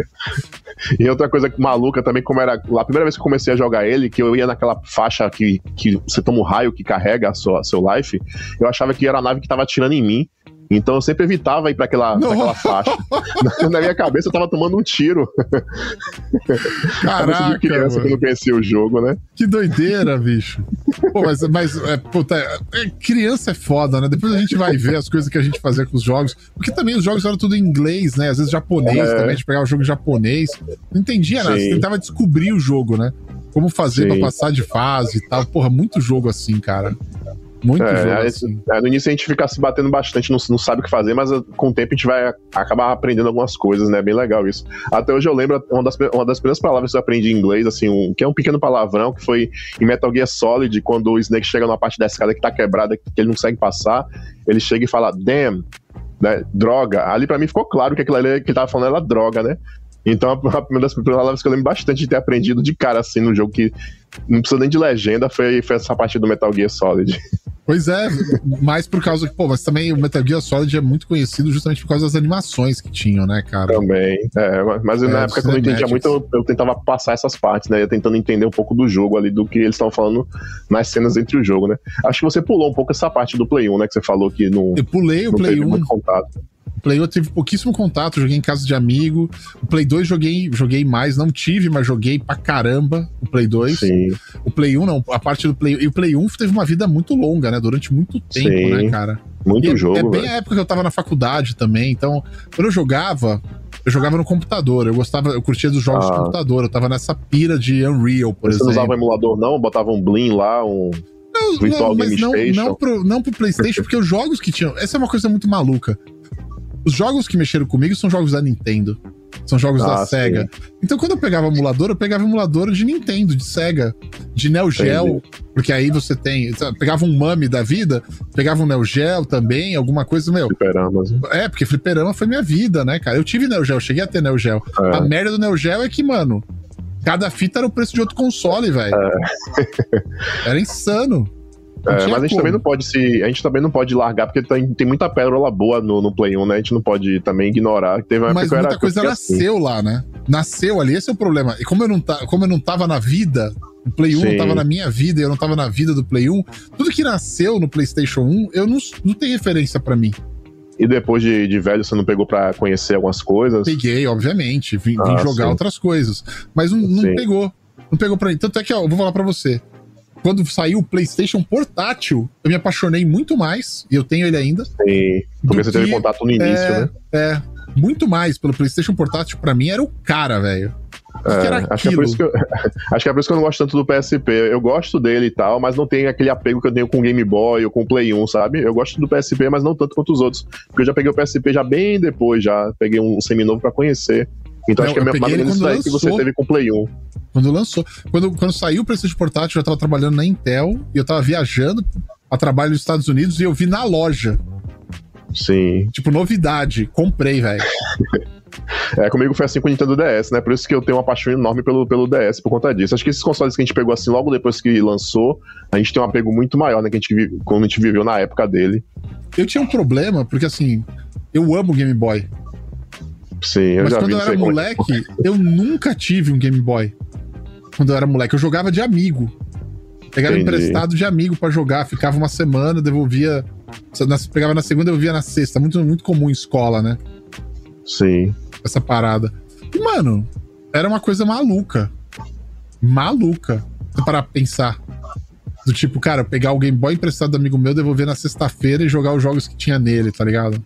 [SPEAKER 2] E outra coisa maluca também, como era a primeira vez que eu comecei a jogar ele, que eu ia naquela faixa que, que você toma um raio que carrega a sua, seu life, eu achava que era a nave que tava atirando em mim. Então eu sempre evitava ir pra aquela, pra aquela faixa. Na, na minha cabeça eu tava tomando um tiro.
[SPEAKER 1] Caraca,
[SPEAKER 2] de criança
[SPEAKER 1] mano.
[SPEAKER 2] Que não conhecia o jogo, né?
[SPEAKER 1] Que doideira, bicho. Pô, mas, mas é, puta, é, criança é foda, né? Depois a gente vai ver as coisas que a gente fazia com os jogos. Porque também os jogos eram tudo em inglês, né? Às vezes japonês é. também, a gente pegava o jogo em japonês. Não entendia nada, você tentava descobrir o jogo, né? Como fazer Sim. pra passar de fase e tal. Porra, muito jogo assim, cara. Muito
[SPEAKER 2] é,
[SPEAKER 1] jogo
[SPEAKER 2] é,
[SPEAKER 1] assim.
[SPEAKER 2] É, no início a gente fica se batendo bastante, não, não sabe o que fazer, mas com o tempo a gente vai acabar aprendendo algumas coisas, né? Bem legal isso. Até hoje eu lembro, uma das, uma das primeiras palavras que eu aprendi em inglês, assim, um, que é um pequeno palavrão, que foi em Metal Gear Solid, quando o Snake chega numa parte da escada que tá quebrada, que ele não consegue passar, ele chega e fala, damn, né? Droga. Ali pra mim ficou claro que aquilo ali que ele tava falando era droga, né? Então, a primeira das palavras que eu lembro bastante de ter aprendido de cara, assim, no jogo que não precisa nem de legenda, foi, foi essa parte do Metal Gear Solid.
[SPEAKER 1] Pois é, mais por causa que, pô, mas também o Metal Gear Solid é muito conhecido justamente por causa das animações que tinham, né, cara?
[SPEAKER 2] Também, é, mas é, na época que eu não entendia muito, eu, eu tentava passar essas partes, né, tentando entender um pouco do jogo ali, do que eles estavam falando nas cenas entre o jogo, né. Acho que você pulou um pouco essa parte do Play um, né, que você falou que não...
[SPEAKER 1] Eu pulei o
[SPEAKER 2] não
[SPEAKER 1] Play
[SPEAKER 2] teve
[SPEAKER 1] um.
[SPEAKER 2] muito contato.
[SPEAKER 1] O Play um eu tive pouquíssimo contato, joguei em casa de amigo. O Play dois joguei, joguei mais, não tive, mas joguei pra caramba o Play dois.
[SPEAKER 2] Sim.
[SPEAKER 1] O Play um não, a parte do Play... E o Play um teve uma vida muito longa, né? Durante muito tempo, Sim. né, cara?
[SPEAKER 2] Muito
[SPEAKER 1] e
[SPEAKER 2] jogo,
[SPEAKER 1] É, é bem
[SPEAKER 2] velho.
[SPEAKER 1] a época que eu tava na faculdade também, então... Quando eu jogava, eu jogava no computador. Eu gostava, eu curtia dos jogos ah. de computador. Eu tava nessa pira de Unreal, por
[SPEAKER 2] Você
[SPEAKER 1] exemplo.
[SPEAKER 2] Você não usava emulador não? Botava um Blim lá, um...
[SPEAKER 1] Não,
[SPEAKER 2] Virtual
[SPEAKER 1] não mas
[SPEAKER 2] Game
[SPEAKER 1] não,
[SPEAKER 2] Station?
[SPEAKER 1] não, pro, não pro PlayStation, porque os jogos que tinham... Essa é uma coisa muito maluca. Os jogos que mexeram comigo são jogos da Nintendo. São jogos ah, da Sega. Sim. Então, quando eu pegava emulador, eu pegava emulador de Nintendo, de Sega, de Neo Geo, Entendi. Porque aí você tem... Pegava um Mami da vida, pegava um Neo Geo também, alguma coisa, meu...
[SPEAKER 2] Fliperama.
[SPEAKER 1] É, porque fliperama foi minha vida, né, cara? Eu tive Neo Geo, eu cheguei a ter Neo Geo. É. A merda do Neo Geo é que, mano, cada fita era o preço de outro console, velho. É. Era insano.
[SPEAKER 2] É, mas a gente como. também não pode se. A gente também não pode largar, porque tem, tem muita pérola boa no, no Play um, né? A gente não pode também ignorar. Teve uma
[SPEAKER 1] mas muita era, coisa nasceu assim. lá, né? Nasceu ali, esse é o problema. E como eu não, tá, como eu não tava na vida, o Play um Sim. não tava na minha vida e eu não tava na vida do Play um, tudo que nasceu no PlayStation um, eu não, não tem referência pra mim.
[SPEAKER 2] E depois de, de velho, você não pegou pra conhecer algumas coisas?
[SPEAKER 1] Peguei, obviamente. Vim, ah, vim jogar
[SPEAKER 2] sim.
[SPEAKER 1] outras coisas. Mas não, não pegou. Não pegou pra mim. Tanto é que, ó, eu vou falar pra você. Quando saiu o PlayStation portátil, eu me apaixonei muito mais, e eu tenho ele ainda.
[SPEAKER 2] Sim, porque você que, teve contato no início,
[SPEAKER 1] é,
[SPEAKER 2] né?
[SPEAKER 1] É, muito mais pelo PlayStation portátil, pra mim era o cara, velho. O que, que era
[SPEAKER 2] acho, que é por isso que eu, acho que é por isso que eu não gosto tanto do P S P. Eu gosto dele e tal, mas não tem aquele apego que eu tenho com o Game Boy ou com o Play um, sabe? Eu gosto do P S P, mas não tanto quanto os outros. Porque eu já peguei o P S P já bem depois, já peguei um seminovo pra conhecer. Então não, acho que é mais ou menos isso aí que você teve com o Play um.
[SPEAKER 1] Quando lançou. Quando, quando saiu o PlayStation Portátil, eu já tava trabalhando na Intel e eu tava viajando a trabalho nos Estados Unidos e eu vi na loja.
[SPEAKER 2] Sim.
[SPEAKER 1] Tipo, novidade. Comprei, velho.
[SPEAKER 2] É, comigo foi assim com o Nintendo D S, né? Por isso que eu tenho uma paixão enorme pelo, pelo D S, por conta disso. Acho que esses consoles que a gente pegou assim logo depois que lançou, a gente tem um apego muito maior, né? Que a gente vive, quando a gente viveu na época dele.
[SPEAKER 1] Eu tinha um problema, porque assim, eu amo Game Boy.
[SPEAKER 2] Sim, eu
[SPEAKER 1] Mas
[SPEAKER 2] já
[SPEAKER 1] quando
[SPEAKER 2] vi
[SPEAKER 1] eu era moleque, eu nunca tive um Game Boy. Quando eu era moleque, eu jogava de amigo. Pegava Entendi. emprestado de amigo pra jogar, ficava uma semana, devolvia. Pegava na segunda, devolvia na sexta. Muito, muito comum em escola, né?
[SPEAKER 2] Sim.
[SPEAKER 1] Essa parada. E, mano, era uma coisa maluca. Maluca. Se parar pra pensar. Do tipo, cara, pegar o Game Boy emprestado do amigo meu, devolver na sexta-feira e jogar os jogos que tinha nele, tá ligado?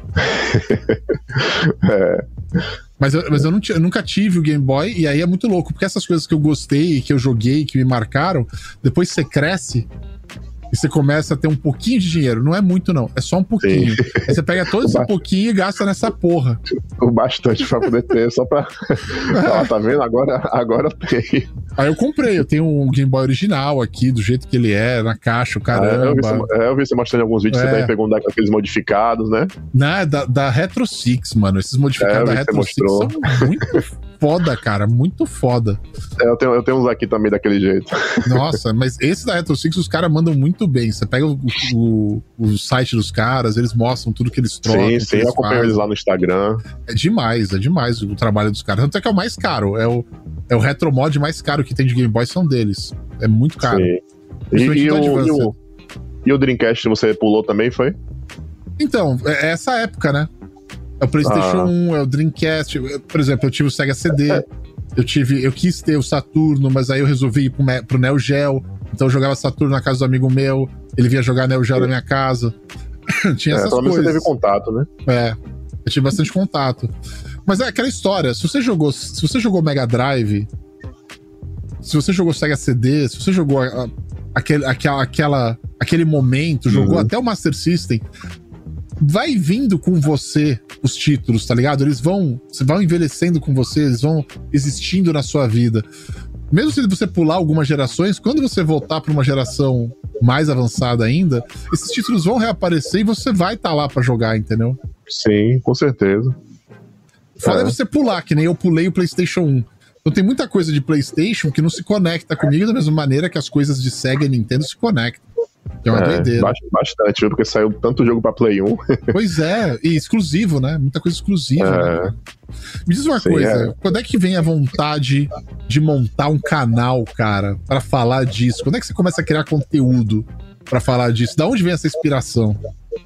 [SPEAKER 2] É.
[SPEAKER 1] Mas, eu, mas eu, não eu nunca tive o Game Boy, e aí é muito louco, porque essas coisas que eu gostei, que eu joguei, que me marcaram, depois você cresce e você começa a ter um pouquinho de dinheiro. Não é muito, não. É só um pouquinho. Sim. Aí você pega todo esse pouquinho e gasta nessa porra.
[SPEAKER 2] O bastante pra poder ter, só pra... Ah, tá vendo? Agora, agora tem.
[SPEAKER 1] Aí eu comprei. Eu tenho um Game Boy original aqui, do jeito que ele é, na caixa, o caramba.
[SPEAKER 2] É, eu, vi você, é, eu vi você mostrando em alguns vídeos, é. Você daí pegou um daqueles modificados, né?
[SPEAKER 1] Não, é da, da Retro Six, mano. Esses modificados é, da Retro Six são muito foda, cara. Muito foda.
[SPEAKER 2] É, eu tenho, eu tenho uns aqui também daquele jeito.
[SPEAKER 1] Nossa, mas esse da Retro Six os caras mandam muito bem. Você pega o, o, o site dos caras, eles mostram tudo que eles trocam.
[SPEAKER 2] Sim, sim, eu acompanho eles lá no Instagram.
[SPEAKER 1] É demais, é demais o trabalho dos caras. Tanto é que é o mais caro. É o, é o retro mod mais caro que tem de Game Boy, são deles. É muito caro.
[SPEAKER 2] Sim. E, e, o, e, o, e o Dreamcast você pulou também, foi?
[SPEAKER 1] Então, é essa época, né? É o PlayStation ah. um, é o Dreamcast. Por exemplo, eu tive o Sega C D. É. Eu tive, eu quis ter o Saturno, mas aí eu resolvi ir pro, pro Neo Geo. Então eu jogava Saturno na casa do amigo meu. Ele vinha jogar Neo Geo na minha casa. Tinha é, essas coisas. Você
[SPEAKER 2] teve contato, né?
[SPEAKER 1] É, eu tive bastante contato. Mas é aquela história, se você jogou, se você jogou Mega Drive, se você jogou Sega C D, se você jogou a, a, aquele, aquela, aquela, aquele momento, jogou uhum. até o Master System, vai vindo com você os títulos, tá ligado? Eles vão, vão envelhecendo com você, eles vão existindo na sua vida. Mesmo se você pular algumas gerações, quando você voltar para uma geração mais avançada ainda, esses títulos vão reaparecer e você vai estar tá lá para jogar, entendeu?
[SPEAKER 2] Sim, com certeza.
[SPEAKER 1] Foda é você pular, que nem eu pulei o PlayStation um. Então tem muita coisa de PlayStation que não se conecta comigo da mesma maneira que as coisas de Sega e Nintendo se conectam. É uma é, doideira.
[SPEAKER 2] Bastante, viu? Porque saiu tanto jogo pra Play um.
[SPEAKER 1] Pois é, e exclusivo, né? Muita coisa exclusiva.
[SPEAKER 2] É.
[SPEAKER 1] Né? Me diz uma Sim, coisa, é. quando é que vem a vontade de montar um canal, cara, pra falar disso? Quando é que você começa a criar conteúdo pra falar disso? Da onde vem essa inspiração?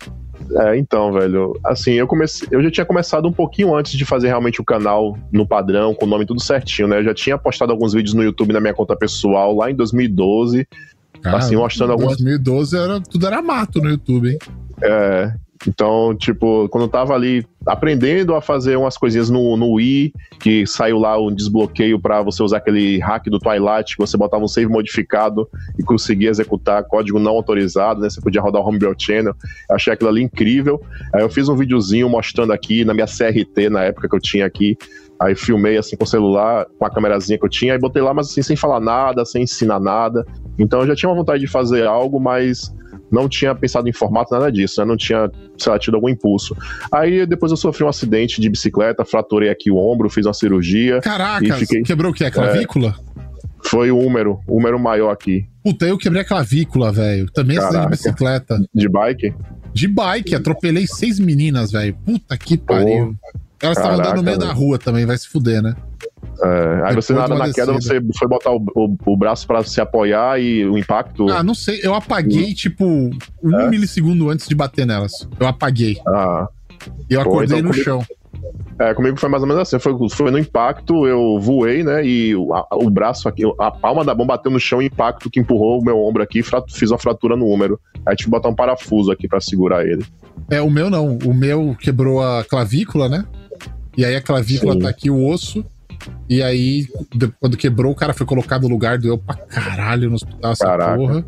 [SPEAKER 2] É, então, velho, assim, eu comecei, eu já tinha começado um pouquinho antes de fazer realmente o canal no padrão, com o nome tudo certinho, né? Eu já tinha postado alguns vídeos no YouTube na minha conta pessoal, lá em dois mil e doze,
[SPEAKER 1] Cara,
[SPEAKER 2] assim, mostrando algumas...
[SPEAKER 1] dois mil e doze era, tudo era mato no YouTube, hein?
[SPEAKER 2] É, então, tipo, quando eu tava ali aprendendo a fazer umas coisinhas no, no Wii, que saiu lá um desbloqueio pra você usar aquele hack do Twilight, que você botava um save modificado e conseguia executar código não autorizado, né? Você podia rodar o Homebrew Channel. Eu achei aquilo ali incrível. Aí eu fiz um videozinho mostrando aqui na minha C R T, na época que eu tinha aqui. Aí filmei assim com o celular, com a câmerazinha que eu tinha, e botei lá, mas assim, sem falar nada, sem ensinar nada. Então eu já tinha uma vontade de fazer algo, mas não tinha pensado em formato, nada disso, né? Não tinha, sei lá, tido algum impulso. Aí depois eu sofri um acidente de bicicleta, fraturei aqui o ombro, fiz uma cirurgia.
[SPEAKER 1] Caraca,
[SPEAKER 2] e fiquei...
[SPEAKER 1] quebrou o quê? A clavícula?
[SPEAKER 2] É, foi o húmero, o húmero maior aqui.
[SPEAKER 1] Puta, eu quebrei a clavícula, velho. Também acidente de bicicleta.
[SPEAKER 2] De bike?
[SPEAKER 1] De bike, atropelei seis meninas, velho. Puta que pariu. Pô. Elas estavam andando no meio da rua também, vai se fuder, né?
[SPEAKER 2] É, aí Depois você nada na queda, você foi botar o, o, o braço pra se apoiar e o impacto...
[SPEAKER 1] Ah, não sei, eu apaguei, hum. tipo, um é? milissegundo antes de bater nelas. Eu apaguei.
[SPEAKER 2] Ah.
[SPEAKER 1] E eu acordei Pô, então,
[SPEAKER 2] no
[SPEAKER 1] comigo, chão.
[SPEAKER 2] É, comigo foi mais ou menos assim, foi, foi no impacto, eu voei, né, e o, a, o braço aqui, a palma da mão bateu no chão, o impacto que empurrou o meu ombro aqui, frato, fiz uma fratura no húmero. Aí tive que botar um parafuso aqui pra segurar ele.
[SPEAKER 1] É, o meu não, o meu quebrou a clavícula, né? E aí a clavícula Sim. tá aqui, o osso, E aí, de- quando quebrou, o cara foi colocado no lugar, doeu pra caralho no hospital, essa
[SPEAKER 2] Caraca.
[SPEAKER 1] porra.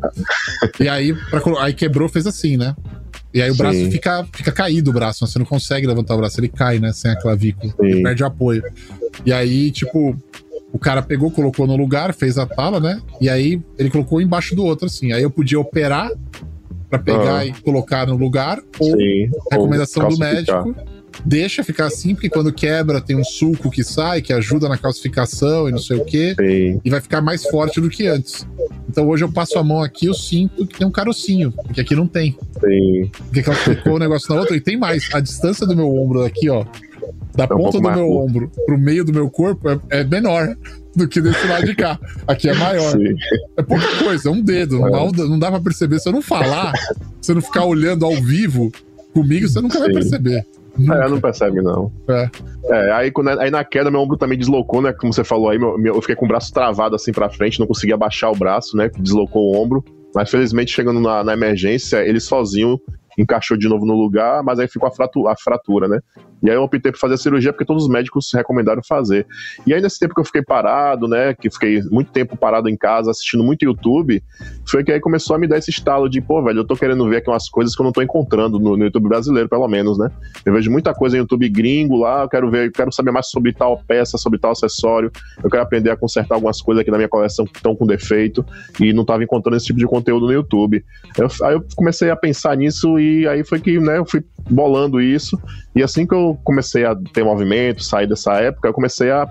[SPEAKER 1] E aí, pra, colo- aí quebrou, fez assim, né? E aí o braço
[SPEAKER 2] Sim.
[SPEAKER 1] fica, fica caído, o braço, você não consegue levantar o braço, ele cai, né? Sem a clavícula,
[SPEAKER 2] Sim.
[SPEAKER 1] ele perde o apoio. E aí, tipo, o cara pegou, colocou no lugar, fez a tala, né? E aí ele colocou um embaixo do outro, assim. Aí eu podia operar pra pegar
[SPEAKER 2] Ah.
[SPEAKER 1] e colocar no lugar, ou
[SPEAKER 2] Sim.
[SPEAKER 1] recomendação
[SPEAKER 2] Ou
[SPEAKER 1] do
[SPEAKER 2] calcificar.
[SPEAKER 1] médico, deixa ficar assim, porque quando quebra tem um sulco que sai, que ajuda na calcificação e não sei o quê,
[SPEAKER 2] Sim.
[SPEAKER 1] e vai ficar mais forte do que antes. Então hoje eu passo a mão aqui, eu sinto que tem um carocinho, porque aqui não tem.
[SPEAKER 2] Sim.
[SPEAKER 1] Porque ela colocou o negócio na outra, e tem mais. A distância do meu ombro aqui, ó, da
[SPEAKER 2] um
[SPEAKER 1] ponta
[SPEAKER 2] pouco
[SPEAKER 1] do
[SPEAKER 2] mais
[SPEAKER 1] meu
[SPEAKER 2] curto.
[SPEAKER 1] ombro pro meio do meu corpo é, é menor do que desse lado de cá. Aqui é maior.
[SPEAKER 2] Sim.
[SPEAKER 1] É pouca coisa, é um dedo. Não, dá- não dá pra perceber. Se eu não falar, se eu não ficar olhando ao vivo comigo, você nunca vai
[SPEAKER 2] Sim.
[SPEAKER 1] perceber.
[SPEAKER 2] É,
[SPEAKER 1] Nunca.
[SPEAKER 2] não percebe, não.
[SPEAKER 1] É.
[SPEAKER 2] É, aí, quando, aí na queda meu ombro também deslocou, né? Como você falou aí, meu, meu- eu fiquei com o braço travado assim pra frente, não conseguia abaixar o braço, né? Deslocou o ombro. Mas felizmente, chegando na, na emergência, ele sozinho encaixou de novo no lugar, mas aí ficou a, fratu a fratura, né? E aí eu optei por fazer a cirurgia porque todos os médicos recomendaram fazer. E aí nesse tempo que eu fiquei parado, né, que fiquei muito tempo parado em casa assistindo muito YouTube, foi que aí começou a me dar esse estalo de, pô, velho, eu tô querendo ver aqui umas coisas que eu não tô encontrando no, no YouTube brasileiro, pelo menos, né? Eu vejo muita coisa em YouTube gringo lá, eu quero ver, eu quero saber mais sobre tal peça, sobre tal acessório, eu quero aprender a consertar algumas coisas aqui na minha coleção que estão com defeito e não tava encontrando esse tipo de conteúdo no YouTube. Eu, aí eu comecei a pensar nisso e aí foi que, né, eu fui bolando isso. E assim que eu comecei a ter movimento, sair dessa época, eu comecei a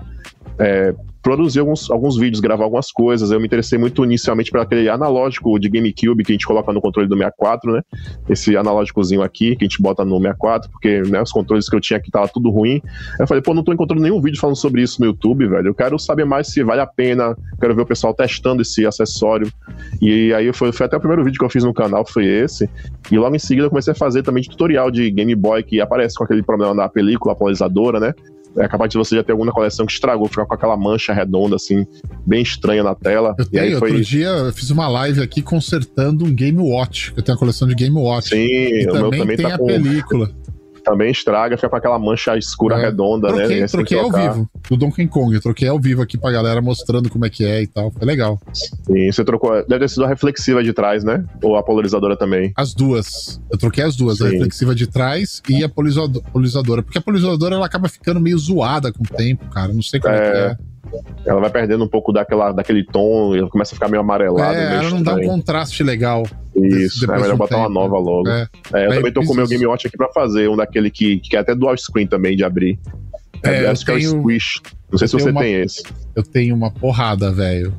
[SPEAKER 2] é, produzir alguns, alguns vídeos, gravar algumas coisas. Eu me interessei muito inicialmente por aquele analógico de GameCube que a gente coloca no controle do sessenta e quatro, né? Esse analógicozinho aqui que a gente bota no sessenta e quatro, porque, né, os controles que eu tinha aqui tava tudo ruim. Eu falei, pô, não tô encontrando nenhum vídeo falando sobre isso no YouTube, velho. Eu quero saber mais se vale a pena, quero ver o pessoal testando esse acessório. E aí foi, foi até o primeiro vídeo que eu fiz no canal, foi esse. E logo em seguida eu comecei a fazer também de tutorial de Game Boy, que aparece com aquele problema da película polarizadora, né? É capaz de você já ter alguma coleção que estragou, ficar com aquela mancha redonda, assim, bem estranha na tela.
[SPEAKER 1] Eu
[SPEAKER 2] e aí
[SPEAKER 1] tenho,
[SPEAKER 2] foi...
[SPEAKER 1] outro dia eu fiz uma live aqui consertando um Game Watch. Eu tenho uma coleção de Game Watch.
[SPEAKER 2] Sim,
[SPEAKER 1] e
[SPEAKER 2] o
[SPEAKER 1] também
[SPEAKER 2] meu também
[SPEAKER 1] tem
[SPEAKER 2] tá
[SPEAKER 1] a
[SPEAKER 2] com...
[SPEAKER 1] película.
[SPEAKER 2] Também estraga, fica com aquela mancha escura
[SPEAKER 1] É.
[SPEAKER 2] redonda,
[SPEAKER 1] troquei,
[SPEAKER 2] né? E aí você tem
[SPEAKER 1] Troquei
[SPEAKER 2] que
[SPEAKER 1] ao
[SPEAKER 2] trocar.
[SPEAKER 1] vivo, do Donkey Kong. Eu troquei ao vivo aqui pra galera mostrando como é que é e tal. Foi legal.
[SPEAKER 2] Sim, você trocou. Deve ter sido a reflexiva de trás, né? Ou a polarizadora também.
[SPEAKER 1] As duas. Eu troquei as duas, a
[SPEAKER 2] Sim.
[SPEAKER 1] reflexiva de trás e a polizado- polizadora. Porque a polizadora ela acaba ficando meio zoada com o tempo, cara. Não sei como é,
[SPEAKER 2] É,
[SPEAKER 1] que é.
[SPEAKER 2] Ela vai perdendo um pouco daquela, daquele tom, ela começa a ficar meio amarelada.
[SPEAKER 1] É,
[SPEAKER 2] meio
[SPEAKER 1] ela não dá um
[SPEAKER 2] estranho.
[SPEAKER 1] contraste legal.
[SPEAKER 2] Isso,
[SPEAKER 1] depois
[SPEAKER 2] é
[SPEAKER 1] de
[SPEAKER 2] melhor
[SPEAKER 1] um
[SPEAKER 2] botar uma
[SPEAKER 1] tempo,
[SPEAKER 2] nova logo.
[SPEAKER 1] É.
[SPEAKER 2] É, eu
[SPEAKER 1] Aí
[SPEAKER 2] também tô
[SPEAKER 1] fiz
[SPEAKER 2] com o meu
[SPEAKER 1] isso.
[SPEAKER 2] Game Watch aqui pra fazer, um daquele que, que é até dual screen também de abrir.
[SPEAKER 1] É, eu
[SPEAKER 2] acho que é o
[SPEAKER 1] tenho-
[SPEAKER 2] Squish. Não sei se
[SPEAKER 1] eu
[SPEAKER 2] você
[SPEAKER 1] tenho uma-
[SPEAKER 2] tem esse.
[SPEAKER 1] Eu tenho uma porrada, velho.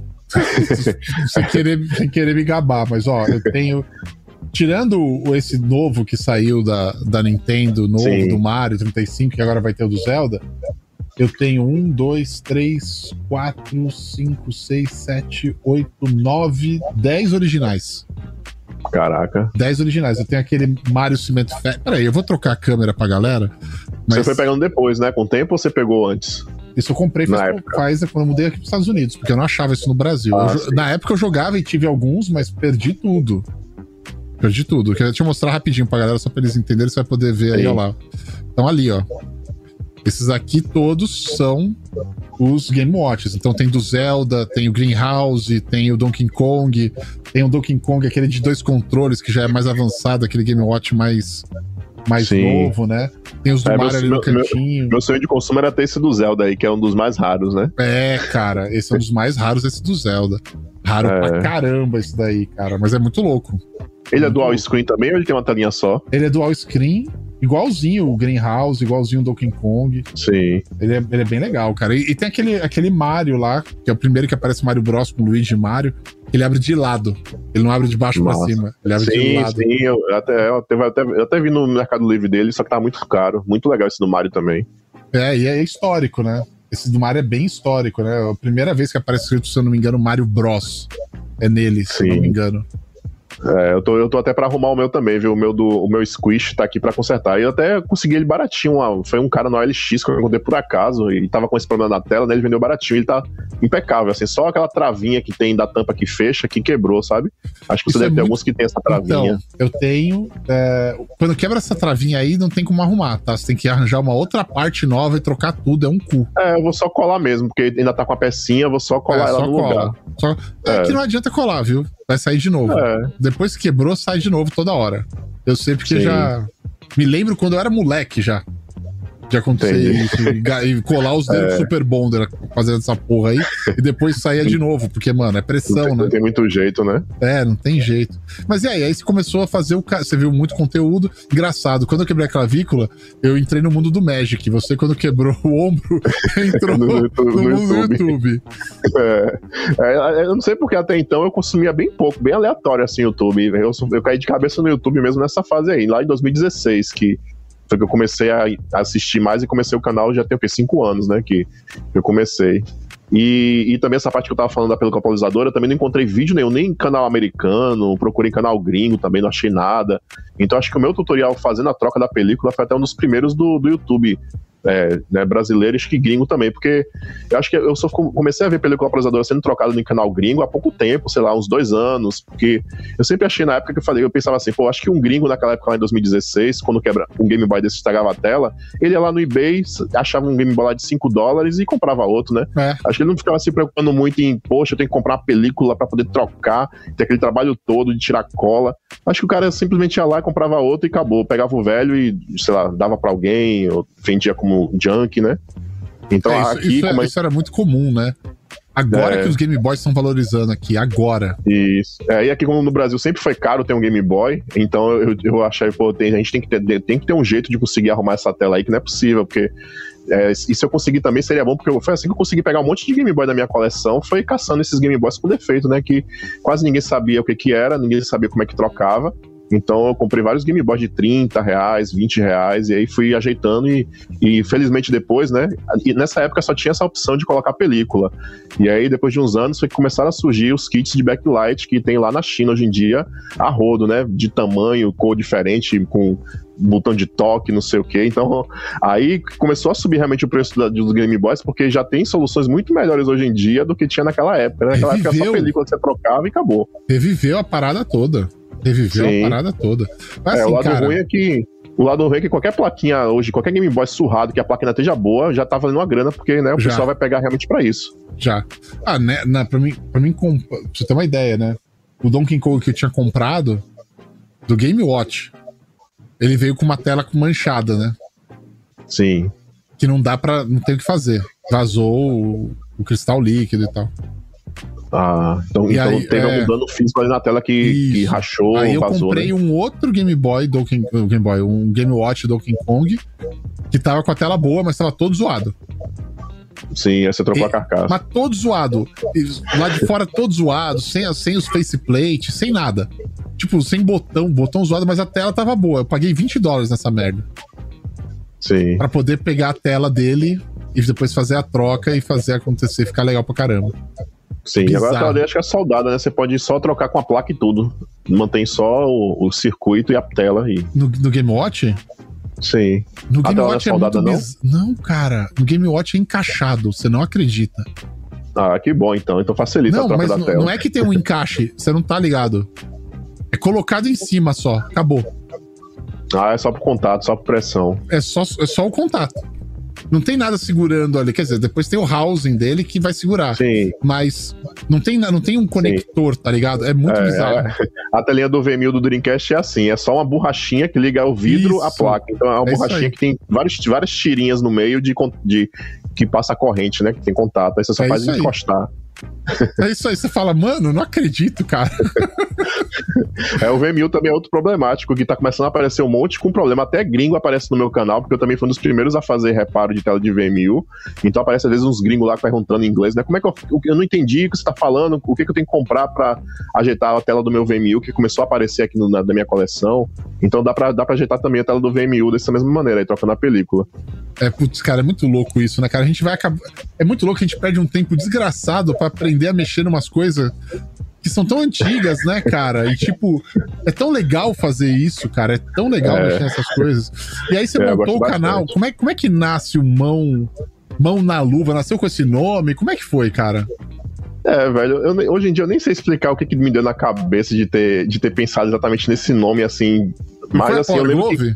[SPEAKER 1] sem, querer, sem querer me gabar, mas ó, eu tenho. Tirando o- esse novo que saiu da, da Nintendo, novo,
[SPEAKER 2] Sim.
[SPEAKER 1] do Mario trinta e cinco, que agora vai ter o do Zelda, eu tenho um, dois, três, quatro, cinco, seis, sete, oito, nove, dez originais.
[SPEAKER 2] Caraca.
[SPEAKER 1] dez originais. Eu tenho aquele Mario Cement Factory. Peraí, eu vou trocar a câmera pra galera. Mas
[SPEAKER 2] Você foi pegando depois, né? Com o tempo ou você pegou antes?
[SPEAKER 1] isso eu comprei faz,
[SPEAKER 2] Na
[SPEAKER 1] pouco- faz quando eu mudei aqui pros Estados Unidos, porque eu não achava isso no Brasil.
[SPEAKER 2] Ah,
[SPEAKER 1] Eu jo-
[SPEAKER 2] sim.
[SPEAKER 1] na época eu jogava e tive alguns, mas perdi tudo. Perdi tudo. Eu queria te mostrar rapidinho pra galera, só pra eles entenderem, você vai poder ver aí,
[SPEAKER 2] Sim.
[SPEAKER 1] ó lá. Então ali, ó. Esses aqui todos são os Game Watches. Então tem do Zelda, tem o Greenhouse, tem o Donkey Kong, tem o Donkey Kong, aquele de dois controles, que já é mais avançado, aquele Game Watch mais, mais
[SPEAKER 2] Sim.
[SPEAKER 1] novo, né? Tem os do
[SPEAKER 2] É,
[SPEAKER 1] Mario
[SPEAKER 2] meu-
[SPEAKER 1] ali no
[SPEAKER 2] meu-
[SPEAKER 1] cantinho.
[SPEAKER 2] Meu sonho de consumo era ter esse do Zelda aí, que é um dos mais raros, né?
[SPEAKER 1] É, cara, esse é um dos mais raros, esse do Zelda. Raro
[SPEAKER 2] É.
[SPEAKER 1] pra caramba esse daí, cara, mas é muito louco.
[SPEAKER 2] Ele é
[SPEAKER 1] Muito
[SPEAKER 2] dual
[SPEAKER 1] louco.
[SPEAKER 2] screen também ou ele tem uma telinha só?
[SPEAKER 1] Ele é dual screen, igualzinho o Greenhouse, igualzinho o Donkey Kong.
[SPEAKER 2] Sim.
[SPEAKER 1] Ele é, ele é bem legal, cara. E, e tem aquele, aquele Mario lá, que é o primeiro que aparece Mario Bros com o Luigi e Mario, que ele abre de lado. Ele não abre de baixo
[SPEAKER 2] Nossa.
[SPEAKER 1] pra cima, ele abre de
[SPEAKER 2] Sim,
[SPEAKER 1] lado.
[SPEAKER 2] sim, eu até, eu, até, eu até- eu até vi no Mercado Livre dele, só que tá muito caro. Muito legal esse do Mario também.
[SPEAKER 1] É, e é histórico, né? Esse do Mario é bem histórico, né? A primeira vez que aparece escrito, se eu não me engano, Mario Bros. É nele, se eu não
[SPEAKER 2] Sim.
[SPEAKER 1] me engano.
[SPEAKER 2] É, eu tô, eu tô até pra arrumar o meu também, viu? O meu, do, o meu Squish tá aqui pra consertar. E eu até consegui ele baratinho. Uma, foi um cara no O L X que eu encontrei por acaso. E tava com esse problema na tela, né? Ele vendeu baratinho. Ele tá impecável, assim. Só aquela travinha que tem da tampa que fecha que quebrou, sabe? Acho que você
[SPEAKER 1] Isso
[SPEAKER 2] deve
[SPEAKER 1] é
[SPEAKER 2] ter
[SPEAKER 1] muito...
[SPEAKER 2] alguns que tem essa travinha.
[SPEAKER 1] Então, eu tenho. É... Quando quebra essa travinha aí, não tem como arrumar, tá? Você tem que arranjar uma outra parte nova e trocar tudo. É um cu.
[SPEAKER 2] É, eu vou só colar mesmo, porque ainda tá com a pecinha, eu vou só colar
[SPEAKER 1] é,
[SPEAKER 2] ela
[SPEAKER 1] só
[SPEAKER 2] no
[SPEAKER 1] cola.
[SPEAKER 2] lugar.
[SPEAKER 1] Só... É, é que não adianta colar, viu? Vai sair de novo.
[SPEAKER 2] É.
[SPEAKER 1] Depois que quebrou, sai de novo toda hora. Eu sei porque
[SPEAKER 2] Sim.
[SPEAKER 1] já... Me lembro quando eu era moleque já. De acontecer isso. E colar os dedos é. Super Bonder fazendo essa porra aí. E depois saía de novo. Porque, mano, é pressão,
[SPEAKER 2] não tem,
[SPEAKER 1] né?
[SPEAKER 2] Não tem muito jeito, né?
[SPEAKER 1] É, não tem jeito. Mas e aí? Aí você começou a fazer o... Você viu muito conteúdo. Engraçado. Quando eu quebrei a clavícula, eu entrei no mundo do Magic. Você, quando quebrou o ombro, entrou no, YouTube, no, no mundo YouTube. do YouTube. É. É, eu não sei porque até então eu consumia bem pouco, bem aleatório assim o YouTube. Eu, eu caí de cabeça no YouTube mesmo nessa fase aí, lá em dois mil e dezesseis, que foi que eu comecei a assistir mais e comecei o canal já tem o quê? Cinco anos, né? Que eu comecei. E, e também essa parte que eu tava falando da película atualizadora, eu também não encontrei vídeo nenhum, nem canal americano, procurei canal gringo também, não achei nada. Então acho que o meu tutorial fazendo a troca da película foi até um dos primeiros do, do YouTube. É, né, brasileiro, acho que gringo também, porque eu acho que eu só comecei a ver película atualizadora sendo trocada no canal gringo há pouco tempo, sei lá, uns dois anos, porque eu sempre achei na época que eu falei, eu pensava assim, pô, acho que um gringo naquela época lá em dois mil e dezesseis, quando quebra um Game Boy desse estragava a tela, ele ia lá no eBay, achava um Game Boy lá de cinco dólares e comprava outro, né? É. Acho que ele não ficava se preocupando muito em, poxa, eu tenho que comprar uma película pra poder trocar, ter aquele trabalho todo de tirar cola. Acho que o cara simplesmente ia lá, comprava outro e acabou, pegava o velho e, sei lá, dava pra alguém, ou vendia como junk, né? Então é, isso, aqui... Isso, é, é... isso era muito comum, né? Agora é. que os Game Boys estão valorizando aqui, agora. Isso. É, e aqui como no Brasil sempre foi caro ter um Game Boy, então eu, eu achei, pô, tem, a gente tem que, ter, tem que ter um jeito de conseguir arrumar essa tela aí, que não é possível, porque é, e se eu conseguir também seria bom, porque foi assim que eu consegui pegar um monte de Game Boy da minha coleção, foi caçando esses Game Boys com defeito, né? Que quase ninguém sabia o que que era, ninguém sabia como é que trocava. Então eu comprei vários Game Boys de trinta reais, vinte reais, e aí fui ajeitando e, e felizmente depois, né, e nessa época só tinha essa opção de colocar película, e aí depois de uns anos foi que começaram a surgir os kits de backlight que tem lá na China hoje em dia, a rodo, né, de tamanho, cor diferente, com botão de toque, não sei o que. Então aí começou a subir realmente o preço da, dos Game Boys, porque já tem soluções muito melhores hoje em dia do que tinha naquela época, né? Naquela época era só película que você trocava e acabou. Reviveu a parada toda. Reviveu Sim. a parada toda. Mas, é, assim, o lado cara... ruim é que o lado ruim é que qualquer plaquinha hoje, qualquer Game Boy surrado, que a plaquinha esteja boa, já tá valendo uma grana, porque, né, o já. pessoal vai pegar realmente pra isso. Já. Ah, né, né pra mim, pra mim comp... pra você ter uma ideia, né? O Donkey Kong que eu tinha comprado do Game Watch, ele veio com uma tela manchada, né? Sim. Que não dá pra... não tem o que fazer. Vazou o, o cristal líquido e tal. Ah, então, então aí, teve é... algum dano físico ali na tela que, que rachou, aí eu vazou, comprei, né? Um outro Game Boy, Donkey, Game Boy, um Game Watch Donkey Kong, que tava com a tela boa, mas tava todo zoado. Sim, aí você trocou e, a carcaça. Mas todo zoado. Lá de fora todo zoado, sem, sem os faceplate, sem nada. Tipo, sem botão, botão zoado, mas a tela tava boa. Eu paguei vinte dólares nessa merda. Sim. Pra poder pegar a tela dele e depois fazer a troca e fazer acontecer, ficar legal pra caramba. Sim, bizarro. Agora a tela dele acho que é soldada, né? Você pode só trocar com a placa e tudo. Mantém só o, o circuito e a tela aí. No, no Game Watch? Sim. No a Game Watch não é, é muito biz... não? Não, cara. No Game Watch é encaixado, você não acredita. Ah, que bom então. Então facilita não, a troca da não, tela. Não é que tem um encaixe, você não tá ligado. É colocado em cima só, acabou. Ah, é só por contato, só por pressão. É só, é só o contato. Não tem nada segurando ali, quer dizer, depois tem o housing dele que vai segurar. Sim. Mas não tem, não tem um conector, Sim. tá ligado? É muito é, bizarro. É, a telinha do V mil do Dreamcast é assim, é só uma borrachinha que liga o vidro isso. à placa. Então é uma é borrachinha que tem vários, várias tirinhas no meio de, de que passa a corrente, né? Que tem contato. Aí você só é faz encostar. É isso aí, você fala, mano, não acredito, cara. É, o V mil também é outro problemático, que tá começando a aparecer um monte com problema, até gringo aparece no meu canal, porque eu também fui um dos primeiros a fazer reparo de tela de V mil, então aparece às vezes uns gringos lá perguntando em inglês, né, como é que eu, eu não entendi o que você tá falando, o que, que eu tenho que comprar pra ajeitar a tela do meu V mil, que começou a aparecer aqui no, na, da minha coleção, então dá pra, dá pra ajeitar também a tela do V mil dessa mesma maneira, aí trocando a película. É, putz, cara, é muito louco isso, né, cara, a gente vai acabar, é muito louco que a gente perde um tempo desgraçado pra aprender a mexer em umas coisas que são tão antigas, né, cara? E, tipo, é tão legal fazer isso, cara. É tão legal é. mexer nessas coisas. E aí você é, montou o canal. Como é, como é que nasce o Mão, Mão na Luva? Nasceu com esse nome? Como é que foi, cara?
[SPEAKER 2] É, velho, eu, hoje em dia eu nem sei explicar o que, que me deu na cabeça de ter, de ter pensado exatamente nesse nome, assim.
[SPEAKER 1] Não
[SPEAKER 2] mas
[SPEAKER 1] foi
[SPEAKER 2] assim,
[SPEAKER 1] a Power
[SPEAKER 2] eu lembro
[SPEAKER 1] Glove?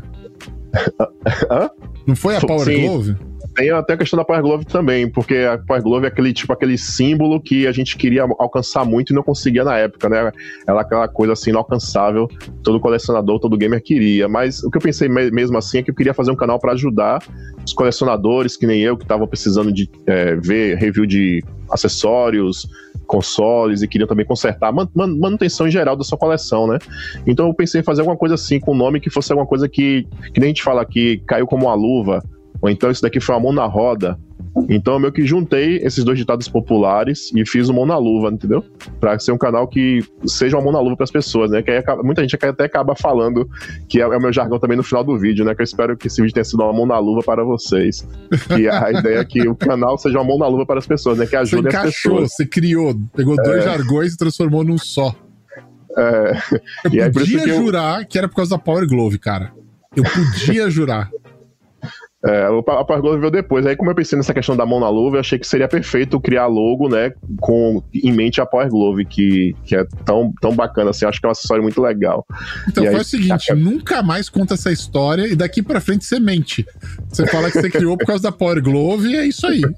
[SPEAKER 2] Que... Hã?
[SPEAKER 1] Não foi a Power
[SPEAKER 2] Sim.
[SPEAKER 1] Glove?
[SPEAKER 2] Tem até a questão da Power Glove também, porque a Power Glove é aquele, tipo, aquele símbolo que a gente queria alcançar muito e não conseguia na época, né? Ela é aquela coisa assim, inalcançável, todo colecionador, todo gamer queria. Mas o que eu pensei mesmo assim é que eu queria fazer um canal para ajudar os colecionadores, que nem eu, que estavam precisando de é, ver review de acessórios, consoles e queriam também consertar a man- man- manutenção em geral da sua coleção, né? Então eu pensei em fazer alguma coisa assim, com um nome que fosse alguma coisa que, que nem a gente fala aqui, caiu como uma luva, ou então isso daqui foi uma mão na roda. Então eu meio que juntei esses dois ditados populares e fiz o Mão na Luva, entendeu? Pra ser um canal que seja uma mão na luva pras pessoas, né? Que aí muita gente até acaba falando que é, é o meu jargão também no final do vídeo, né? Que eu espero que esse vídeo tenha sido uma mão na luva para vocês. Que a ideia é que o canal seja uma mão na luva para as pessoas, né? Que ajude
[SPEAKER 1] você
[SPEAKER 2] as pessoas.
[SPEAKER 1] Você criou, pegou dois
[SPEAKER 2] é...
[SPEAKER 1] jargões e transformou num só.
[SPEAKER 2] É...
[SPEAKER 1] Eu
[SPEAKER 2] e
[SPEAKER 1] podia
[SPEAKER 2] é por isso que
[SPEAKER 1] jurar eu... que era por causa da Power Glove, cara. Eu podia jurar.
[SPEAKER 2] É, a Power Glove veio depois. Aí, como eu pensei nessa questão da mão na luva, eu achei que seria perfeito criar logo, né, com em mente a Power Glove, que, que é tão, tão bacana, assim. Eu acho que é um acessório muito legal.
[SPEAKER 1] Então
[SPEAKER 2] e
[SPEAKER 1] faz
[SPEAKER 2] aí,
[SPEAKER 1] o seguinte,
[SPEAKER 2] a...
[SPEAKER 1] nunca mais conta essa história e daqui pra frente você mente. Você fala que você criou por causa da Power Glove e é isso aí.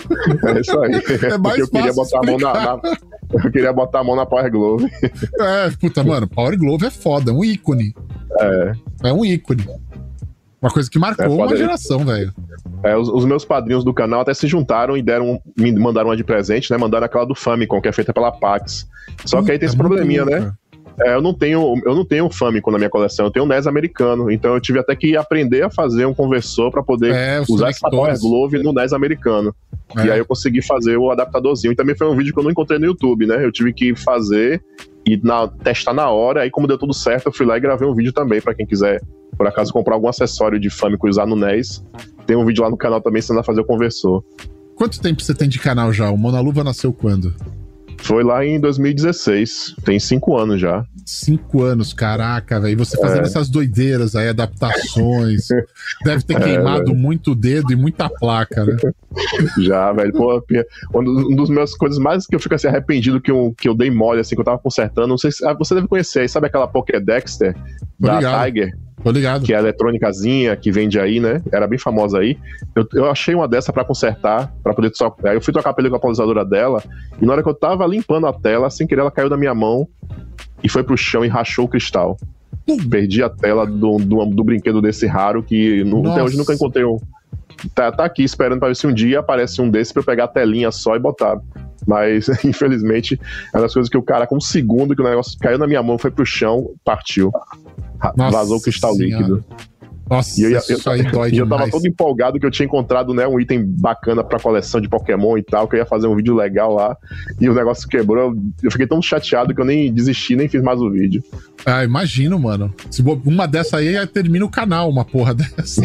[SPEAKER 2] É isso aí.
[SPEAKER 1] É mais
[SPEAKER 2] eu queria
[SPEAKER 1] fácil
[SPEAKER 2] botar a mão na, na, Eu queria botar a mão na Power Glove.
[SPEAKER 1] É, puta, mano, Power Glove é foda, é um ícone.
[SPEAKER 2] É.
[SPEAKER 1] É um ícone. Uma coisa que marcou é uma geração, velho.
[SPEAKER 2] É, os, os meus padrinhos do canal até se juntaram e deram, me mandaram uma de presente, né? Mandaram aquela do Famicom, que é feita pela Pax. Só Puta, que aí tem esse probleminha, louca. né? É, eu não tenho eu não tenho Famicom na minha coleção, eu tenho um N E S americano. Então eu tive até que aprender a fazer um conversor pra poder
[SPEAKER 1] é,
[SPEAKER 2] usar essa Power Glove no N E S americano. É. E aí eu consegui fazer o adaptadorzinho. E também foi um vídeo que eu não encontrei no YouTube, né? Eu tive que fazer e na, testar na hora. Aí como deu tudo certo, eu fui lá e gravei um vídeo também pra quem quiser, por acaso, comprar algum acessório de Famicom e usar no N E S. Tem um vídeo lá no canal também ensinando a fazer o conversor.
[SPEAKER 1] Quanto tempo você tem de canal já? O Mão na Luva nasceu quando?
[SPEAKER 2] Foi lá em dois mil e dezesseis. Tem cinco anos já.
[SPEAKER 1] Cinco anos, caraca, velho. E você fazendo é. essas doideiras aí, adaptações. Deve ter queimado é, muito o dedo e muita placa, né?
[SPEAKER 2] Já, velho. Pô, uma das minhas coisas mais que eu fico assim arrependido que eu, que eu dei mole, assim, que eu tava consertando. Não sei se você deve conhecer aí. Sabe aquela Pokédexter da
[SPEAKER 1] ligado.
[SPEAKER 2] Tiger?
[SPEAKER 1] Tô ligado.
[SPEAKER 2] Que é a eletrônicazinha que vende aí, né? Era bem famosa aí. Eu, eu achei uma dessa pra consertar, pra poder trocar. Aí eu fui trocar a película atualizadora dela, e na hora que eu tava limpando a tela, sem querer, ela caiu da minha mão e foi pro chão e rachou o cristal. Uh. Perdi a tela do, do, do brinquedo desse raro que no, até hoje nunca encontrei um. Tá, tá aqui esperando pra ver se um dia aparece um desse pra eu pegar a telinha só e botar. Mas, infelizmente, é uma das coisas que o cara, com um segundo que o negócio caiu na minha mão, foi pro chão, partiu. Nossa Vazou o cristal senhora. líquido.
[SPEAKER 1] Nossa,
[SPEAKER 2] e eu, eu,
[SPEAKER 1] isso aí dói
[SPEAKER 2] E eu tava
[SPEAKER 1] demais.
[SPEAKER 2] todo empolgado que eu tinha encontrado, né, um item bacana pra coleção de Pokémon e tal, que eu ia fazer um vídeo legal lá, e o negócio quebrou. Eu fiquei tão chateado que eu nem desisti, nem fiz mais o vídeo.
[SPEAKER 1] Ah, imagino, mano. Se uma dessa aí, termina o canal, uma porra dessa.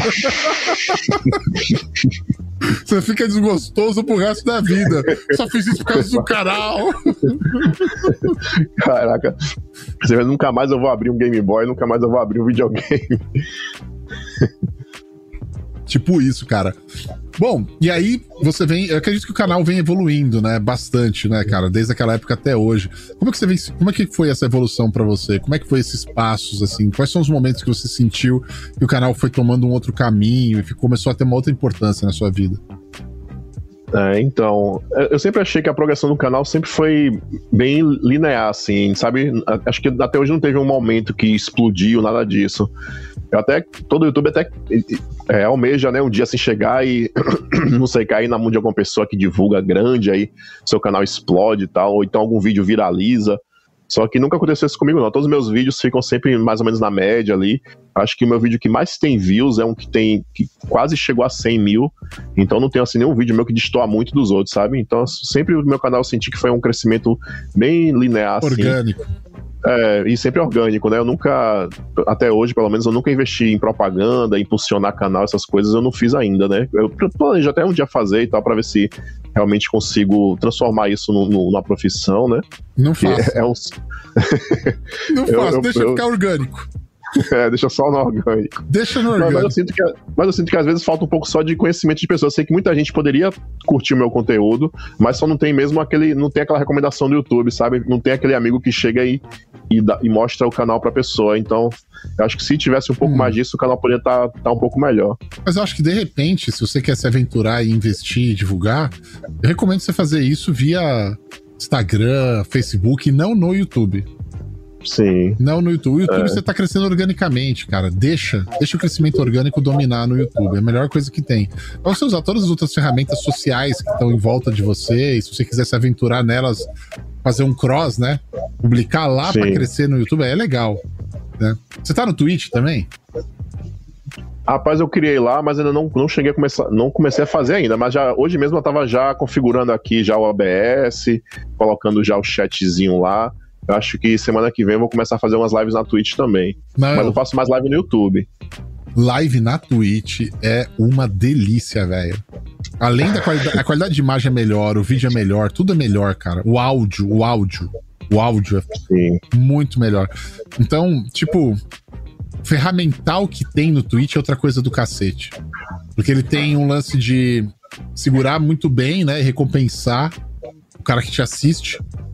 [SPEAKER 1] Você fica desgostoso pro resto da vida. Só fiz isso por causa do canal.
[SPEAKER 2] Caraca. Você vê, nunca mais eu vou abrir um Game Boy, nunca mais eu vou abrir um videogame.
[SPEAKER 1] Tipo isso, cara. Bom, e aí você vem... Eu acredito que o canal vem evoluindo, né? Bastante, né, cara? Desde aquela época até hoje. Como é que você vem... Como é que foi essa evolução pra você? Como é que foi esses passos, assim? Quais são os momentos que você sentiu que o canal foi tomando um outro caminho e começou a ter uma outra importância na sua vida?
[SPEAKER 2] É, então, eu sempre achei que a progressão do canal sempre foi bem linear, assim, sabe? Acho que até hoje não teve um momento que explodiu, nada disso. Eu até, todo YouTube até é, almeja, né, um dia assim chegar e, não sei, cair na mão de alguma pessoa que divulga grande, aí seu canal explode e tal, ou então algum vídeo viraliza. Só que nunca aconteceu isso comigo, não. Todos os meus vídeos ficam sempre mais ou menos na média ali. Acho que o meu vídeo que mais tem views é um que tem que quase chegou a cem mil. Então não tenho assim nenhum vídeo meu que destoa muito dos outros, sabe? Então sempre o meu canal eu senti que foi um crescimento bem linear,
[SPEAKER 1] orgânico.
[SPEAKER 2] assim. É, e sempre orgânico, né? Eu nunca, até hoje, pelo menos, eu nunca investi em propaganda, impulsionar canal, essas coisas eu não fiz ainda, né? Eu planejo até um dia fazer e tal, pra ver se realmente consigo transformar isso no, no, numa profissão, né?
[SPEAKER 1] Não faço.
[SPEAKER 2] É, é um...
[SPEAKER 1] Não faço, eu, eu, deixa eu, ficar orgânico.
[SPEAKER 2] É, deixa só no orgânico.
[SPEAKER 1] Deixa no orgânico.
[SPEAKER 2] Mas, mas, eu sinto que, mas eu sinto que às vezes falta um pouco só de conhecimento de pessoas. Eu sei que muita gente poderia curtir o meu conteúdo, mas só não tem mesmo aquele. Não tem aquela recomendação do YouTube, sabe? Não tem aquele amigo que chega aí e, dá, e mostra o canal pra pessoa. Então, eu acho que se tivesse um pouco hum. mais disso, o canal poderia estar tá, tá um pouco melhor.
[SPEAKER 1] Mas eu acho que de repente, se você quer se aventurar e investir e divulgar, eu recomendo você fazer isso via Instagram, Facebook e não no YouTube.
[SPEAKER 2] Sim.
[SPEAKER 1] Não no YouTube. O YouTube é. Você tá crescendo organicamente, cara. Deixa, deixa o crescimento orgânico dominar no YouTube. É a melhor coisa que tem. Pra você usar todas as outras ferramentas sociais que estão em volta de você, e se você quiser se aventurar nelas, fazer um cross, né? Publicar lá Sim. pra crescer no YouTube, é legal. Né? Você tá no Twitch também?
[SPEAKER 2] Rapaz, eu criei lá, mas ainda não, não cheguei a começar, não comecei a fazer ainda, mas já, hoje mesmo eu tava já configurando aqui já o O B S, colocando já o chatzinho lá. Eu acho que semana que vem eu vou começar a fazer umas lives na Twitch também. Não, mas eu faço mais live no YouTube.
[SPEAKER 1] Live na Twitch é uma delícia, velho. Além da qualidade, a qualidade de imagem é melhor, o vídeo é melhor, tudo é melhor, cara. O áudio, o áudio, o áudio é Sim. muito melhor. Então, tipo, ferramental que tem no Twitch é outra coisa do cacete. Porque ele tem um lance de segurar muito bem, né, e recompensar o cara que te assiste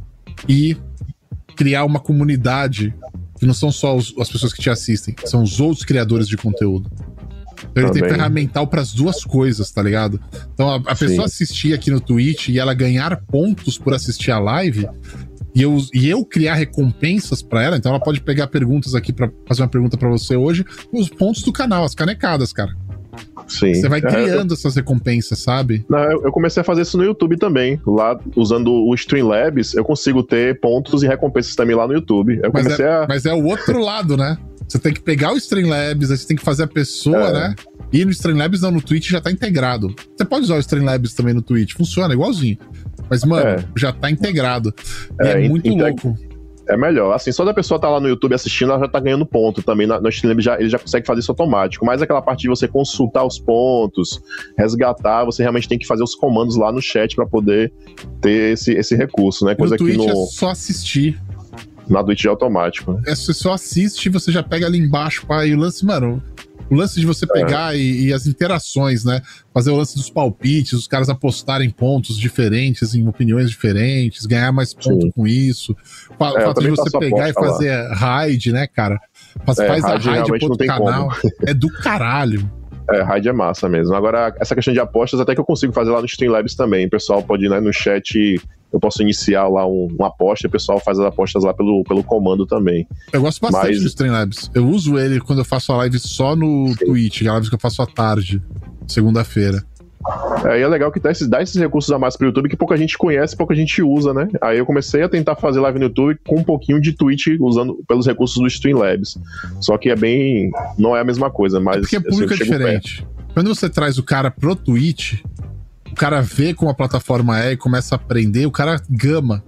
[SPEAKER 1] e criar uma comunidade que não são só os, as pessoas que te assistem, são os outros criadores de conteúdo. Então ele Também. tem ferramental para as duas coisas, tá ligado? Então a, a pessoa assistir aqui no Twitch e ela ganhar pontos por assistir a live e eu, e eu criar recompensas para ela, então ela pode pegar perguntas aqui para fazer uma pergunta para você hoje, os pontos do canal, as canecadas, cara.
[SPEAKER 2] Sim.
[SPEAKER 1] Você vai criando é, eu... essas recompensas, sabe?
[SPEAKER 2] Não, eu comecei a fazer isso no YouTube também. Lá, usando o Streamlabs, eu consigo ter pontos e recompensas também lá no YouTube. Eu
[SPEAKER 1] mas,
[SPEAKER 2] comecei
[SPEAKER 1] é,
[SPEAKER 2] a...
[SPEAKER 1] mas é o outro lado, né? Você tem que pegar o Streamlabs, aí você tem que fazer a pessoa, é. né? E no Streamlabs não, no Twitch já tá integrado. Você pode usar o Streamlabs também no Twitch, funciona igualzinho. Mas, mano, é. já tá integrado. E é, é muito integ... louco.
[SPEAKER 2] É melhor. Assim, só da pessoa estar tá lá no YouTube assistindo, ela já tá ganhando ponto também. No Streamlabs já, ele já consegue fazer isso automático. Mas aquela parte de você consultar os pontos, resgatar, você realmente tem que fazer os comandos lá no chat pra poder ter esse, esse recurso, né? Coisa
[SPEAKER 1] no Twitch
[SPEAKER 2] que no...
[SPEAKER 1] é só assistir.
[SPEAKER 2] Na Twitch é automático. Né?
[SPEAKER 1] É, você só assiste e você já pega ali embaixo, pá, e o lance, mano... O lance de você pegar é. e, e as interações, né? Fazer o lance dos palpites, os caras apostarem pontos diferentes, em opiniões diferentes, ganhar mais ponto Sim. com isso. O é, fato de você pegar e fazer lá. raid, né, cara? Faz, é, faz a raid pro outro canal. Como. É do caralho.
[SPEAKER 2] É, raid é massa mesmo. Agora, essa questão de apostas até que eu consigo fazer lá no Streamlabs também. O pessoal pode ir, né, no chat, eu posso iniciar lá um, uma aposta e o pessoal faz as apostas lá pelo, pelo comando também.
[SPEAKER 1] Eu gosto bastante Mas... do Streamlabs. Eu uso ele quando eu faço a live só no Sim. Twitch, que é a live que eu faço à tarde, segunda-feira.
[SPEAKER 2] É, e é legal que dá esses, dá esses recursos a mais pro YouTube que pouca gente conhece, pouca gente usa, né? Aí eu comecei a tentar fazer live no YouTube com um pouquinho de Twitch, usando pelos recursos do Streamlabs. Só que é bem... não é a mesma coisa, mas... É
[SPEAKER 1] porque o público é diferente. Perto. Quando você traz o cara pro Twitch, o cara vê como a plataforma é e começa a aprender, o cara gama.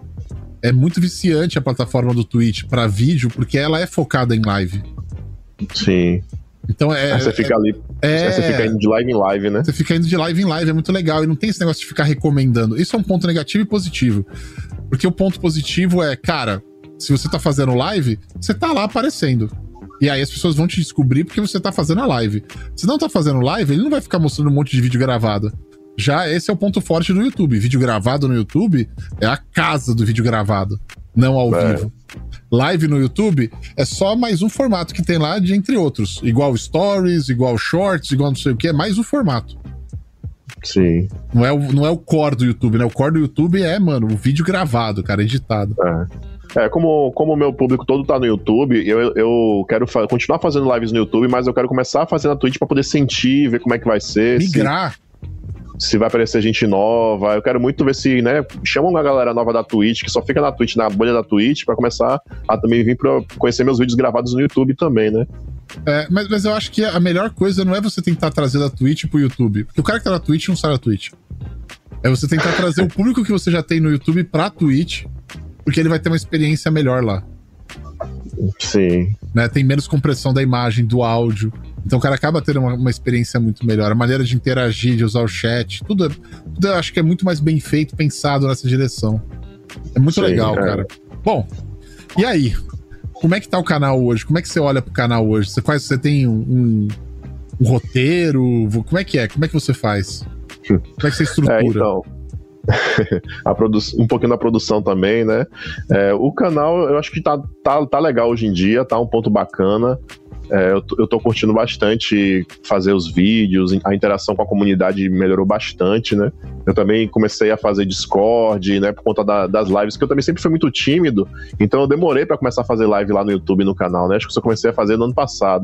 [SPEAKER 1] É muito viciante a plataforma do Twitch pra vídeo, porque ela é focada em live.
[SPEAKER 2] Sim.
[SPEAKER 1] Então é...
[SPEAKER 2] Aí você fica
[SPEAKER 1] é,
[SPEAKER 2] ali...
[SPEAKER 1] É,
[SPEAKER 2] você fica indo de live em live, né?
[SPEAKER 1] Você fica indo de live em live, é muito legal. E não tem esse negócio de ficar recomendando. Isso é um ponto negativo e positivo. Porque o ponto positivo é, cara, se você tá fazendo live, você tá lá aparecendo. E aí as pessoas vão te descobrir porque você tá fazendo a live. Se não tá fazendo live, ele não vai ficar mostrando um monte de vídeo gravado. Já esse é o ponto forte do YouTube. Vídeo gravado no YouTube é a casa do vídeo gravado, não ao é. vivo. Live no YouTube é só mais um formato que tem lá, de entre outros. Igual Stories, igual Shorts, igual não sei o que, é mais um formato.
[SPEAKER 2] Sim.
[SPEAKER 1] Não é, o, não é o core do YouTube, né? O core do YouTube é, mano, o vídeo gravado, cara, editado.
[SPEAKER 2] É. É, como, como o meu público todo tá no YouTube, eu, eu quero fa- continuar fazendo lives no YouTube, mas eu quero começar a fazer na Twitch pra poder sentir, ver como é que vai ser.
[SPEAKER 1] Migrar.
[SPEAKER 2] Se, se vai aparecer gente nova. Eu quero muito ver se, né, chamam uma galera nova da Twitch, que só fica na Twitch, na bolha da Twitch, pra começar a também vir pra conhecer meus vídeos gravados no YouTube também, né?
[SPEAKER 1] É, mas, mas eu acho que a melhor coisa não é você tentar trazer da Twitch pro YouTube, porque o cara que tá na Twitch não sai da Twitch. É você tentar trazer o público que você já tem no YouTube pra Twitch, porque ele vai ter uma experiência melhor lá.
[SPEAKER 2] Sim.
[SPEAKER 1] Né? Tem menos compressão da imagem, do áudio. Então o cara acaba tendo uma, uma experiência muito melhor. A maneira de interagir, de usar o chat, tudo, é, tudo eu acho que é muito mais bem feito, pensado nessa direção. É muito Sim, legal, é. cara. Bom, e aí? Como é que tá o canal hoje? Como é que você olha pro canal hoje? Você faz, você tem um, um, um roteiro? Como é que é? Como é que você faz? Como é que você estrutura?
[SPEAKER 2] É, então... a produ... um pouquinho da produção também, né? É, o canal, eu acho que tá, tá, tá legal hoje em dia, tá um ponto bacana. É, eu, tô, eu tô curtindo bastante fazer os vídeos, a interação com a comunidade melhorou bastante, né? Eu também comecei a fazer Discord, né? Por conta da, das lives, que eu também sempre fui muito tímido, então eu demorei pra começar a fazer live lá no YouTube, no canal, né? Acho que eu só comecei a fazer no ano passado.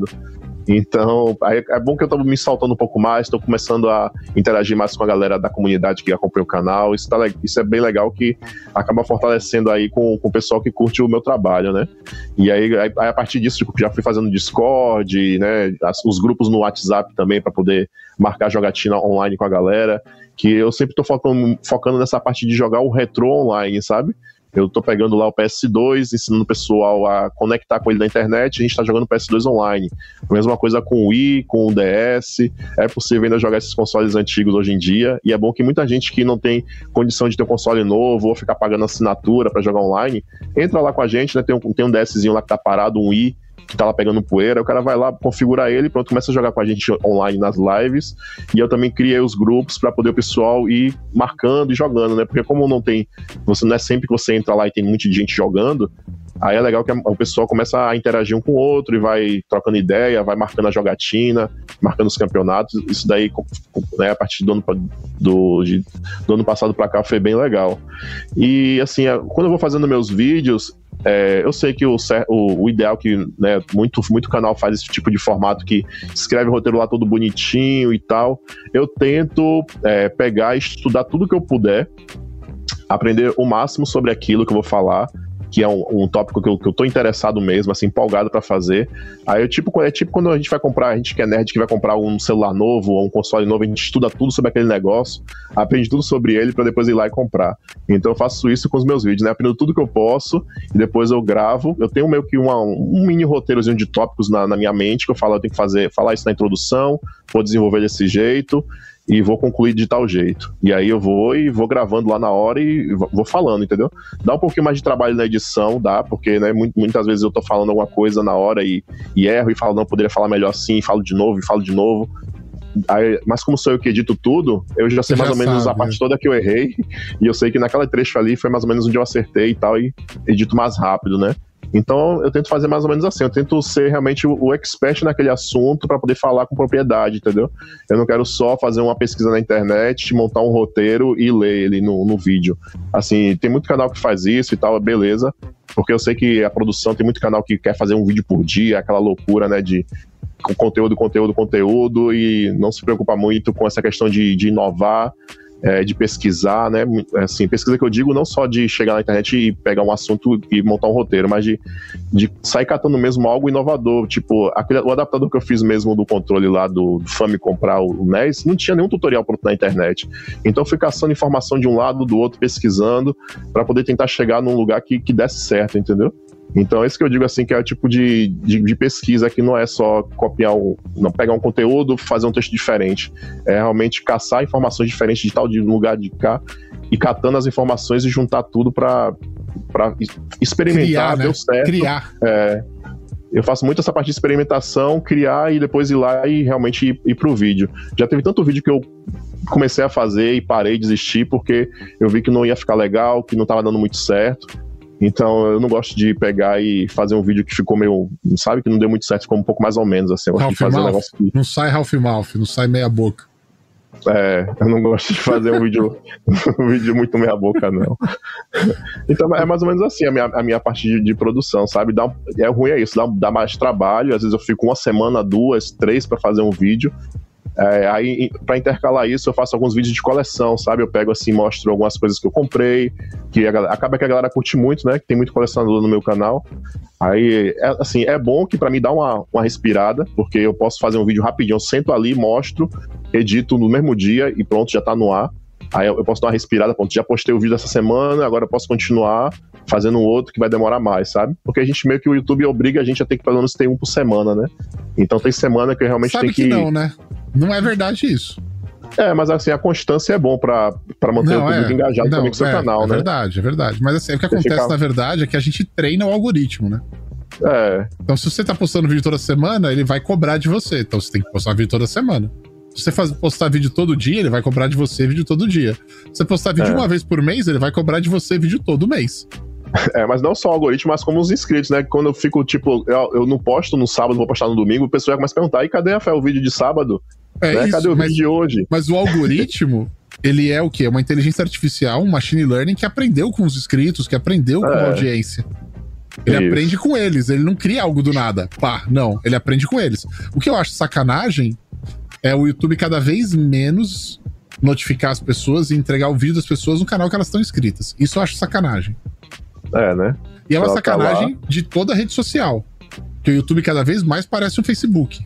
[SPEAKER 2] Então, é bom que eu tô me soltando um pouco mais, tô começando a interagir mais com a galera da comunidade que acompanha o canal. Isso, tá, isso é bem legal, que acaba fortalecendo aí com, com o pessoal que curte o meu trabalho, né? E aí, aí a partir disso, tipo, já fui fazendo Discord, né? As, os grupos no WhatsApp também, para poder marcar jogatina online com a galera. Que eu sempre tô focando, focando nessa parte de jogar o retrô online, sabe? Eu tô pegando lá o P S dois, ensinando o pessoal a conectar com ele na internet, a gente tá jogando P S dois online. A mesma coisa com o Wii, com o D S, é possível ainda jogar esses consoles antigos hoje em dia, e é bom que muita gente que não tem condição de ter um console novo ou ficar pagando assinatura pra jogar online, entra lá com a gente, né, tem um, tem um DSzinho lá que tá parado, um Wii, que tá lá pegando poeira, o cara vai lá, configura ele, pronto, começa a jogar com a gente online nas lives, e eu também criei os grupos para poder o pessoal ir marcando e jogando, né, porque como não tem, você não é sempre que você entra lá e tem muita gente jogando, aí é legal que o pessoal começa a interagir um com o outro e vai trocando ideia, vai marcando a jogatina, marcando os campeonatos, isso daí, né, a partir do ano, do, de, do ano passado para cá foi bem legal. E assim, quando eu vou fazendo meus vídeos, É, eu sei que o, o, o ideal que, né, muito, muito canal faz esse tipo de formato, que escreve o roteiro lá todo bonitinho e tal. Eu tento é, pegar e estudar tudo que eu puder, aprender o máximo sobre aquilo que eu vou falar, que é um, um tópico que eu, que eu tô interessado mesmo, assim, empolgado pra fazer. Aí eu, tipo, é tipo quando a gente vai comprar, a gente que é nerd, que vai comprar um celular novo ou um console novo, a gente estuda tudo sobre aquele negócio, aprende tudo sobre ele pra depois ir lá e comprar. Então eu faço isso com os meus vídeos, né? Aprendo tudo que eu posso e depois eu gravo. Eu tenho meio que uma, um mini roteirozinho de tópicos na, na minha mente, que eu falo, eu tenho que fazer, falar isso na introdução, vou desenvolver desse jeito e vou concluir de tal jeito. E aí eu vou e vou gravando lá na hora e vou falando, entendeu? Dá um pouquinho mais de trabalho na edição, dá, porque, né, muitas vezes eu tô falando alguma coisa na hora e, e erro e falo, não, poderia falar melhor assim, e falo de novo, e falo de novo. Aí, mas como sou eu que edito tudo, eu já sei Você mais já ou menos sabe, a parte é. toda que eu errei, e eu sei que naquela trecho ali foi mais ou menos onde eu acertei e tal, e edito mais rápido, né? Então eu tento fazer mais ou menos assim, eu tento ser realmente o, o expert naquele assunto para poder falar com propriedade, entendeu? Eu não quero só fazer uma pesquisa na internet, montar um roteiro e ler ele no, no vídeo. Assim, tem muito canal que faz isso e tal, beleza, porque eu sei que a produção, tem muito canal que quer fazer um vídeo por dia, aquela loucura, né, de conteúdo, conteúdo, conteúdo, e não se preocupa muito com essa questão de, de inovar, É, de pesquisar, né? Assim, pesquisa que eu digo não só de chegar na internet e pegar um assunto e montar um roteiro, mas de, de sair catando mesmo algo inovador. Tipo, aquele, o adaptador que eu fiz mesmo do controle lá do, do Famicom para o N E S, não tinha nenhum tutorial pronto na internet. Então eu fui caçando informação de um lado, do outro, pesquisando, para poder tentar chegar num lugar que, que desse certo, entendeu? Então, esse que eu digo assim, que é o tipo de, de, de pesquisa que não é só copiar, um, não pegar um conteúdo, fazer um texto diferente. É realmente caçar informações diferentes de tal de lugar de cá e catando as informações e juntar tudo para experimentar, criar, deu né? certo.
[SPEAKER 1] Criar.
[SPEAKER 2] É, eu faço muito essa parte de experimentação, criar e depois ir lá e realmente ir, ir pro vídeo. Já teve tanto vídeo que eu comecei a fazer e parei, desistir, porque eu vi que não ia ficar legal, que não estava dando muito certo. Então eu não gosto de pegar e fazer um vídeo que ficou meio, sabe, que não deu muito certo, ficou um pouco mais ou menos assim. Eu gosto de fazer um negócio que...
[SPEAKER 1] Não sai half mouth, não sai meia boca.
[SPEAKER 2] É, eu não gosto de fazer um vídeo um vídeo muito meia boca, não. Então é mais ou menos assim a minha, a minha parte de, de produção, sabe? Dá, é ruim é isso, dá, dá mais trabalho, às vezes eu fico uma semana, duas, três pra fazer um vídeo. É, aí, pra intercalar isso, eu faço alguns vídeos de coleção, sabe? Eu pego assim, mostro algumas coisas que eu comprei, que a galera, acaba que a galera curte muito, né? Que tem muito colecionador no meu canal. Aí, é, assim, é bom que pra mim dá uma, uma respirada, porque eu posso fazer um vídeo rapidinho, eu sento ali, mostro, edito no mesmo dia e pronto, já tá no ar. Aí eu, eu posso dar uma respirada, pronto, já postei o vídeo dessa semana, agora eu posso continuar fazendo outro que vai demorar mais, sabe? Porque a gente meio que o YouTube obriga a gente a ter que pelo menos ter um por semana, né? Então tem semana que eu realmente
[SPEAKER 1] Sabe
[SPEAKER 2] tem que...
[SPEAKER 1] que não, né? Não é verdade isso.
[SPEAKER 2] É, mas assim, a constância é bom pra, pra manter
[SPEAKER 1] não,
[SPEAKER 2] o público
[SPEAKER 1] é,
[SPEAKER 2] engajado
[SPEAKER 1] não,
[SPEAKER 2] também com o seu
[SPEAKER 1] é,
[SPEAKER 2] canal,
[SPEAKER 1] é
[SPEAKER 2] né?
[SPEAKER 1] É verdade, é verdade. Mas assim, o que acontece ficar... na verdade é que a gente treina o algoritmo, né?
[SPEAKER 2] É.
[SPEAKER 1] Então se você tá postando vídeo toda semana, ele vai cobrar de você. Então você tem que postar vídeo toda semana. Se você faz, postar vídeo todo dia, ele vai cobrar de você vídeo todo dia. Se você postar vídeo é. uma vez por mês, ele vai cobrar de você vídeo todo mês.
[SPEAKER 2] É, mas não só o algoritmo, mas como os inscritos, né? Quando eu fico, tipo, eu, eu não posto no sábado, vou postar no domingo, o pessoal começa a perguntar, e cadê, Rafael, o vídeo de sábado?
[SPEAKER 1] É
[SPEAKER 2] né?
[SPEAKER 1] isso,
[SPEAKER 2] Cadê o
[SPEAKER 1] mas,
[SPEAKER 2] vídeo de hoje?
[SPEAKER 1] Mas o algoritmo, ele é o quê? Uma inteligência artificial, um machine learning que aprendeu com os inscritos, que aprendeu com
[SPEAKER 2] é.
[SPEAKER 1] a audiência. Ele isso. aprende com eles, ele não cria algo do nada. Pá, não, ele aprende com eles. O que eu acho sacanagem é o YouTube cada vez menos notificar as pessoas e entregar o vídeo das pessoas no canal que elas estão inscritas. Isso eu acho sacanagem.
[SPEAKER 2] É, né?
[SPEAKER 1] E é uma
[SPEAKER 2] Ela
[SPEAKER 1] sacanagem
[SPEAKER 2] tá
[SPEAKER 1] de toda a rede social. Porque o YouTube cada vez mais parece um Facebook.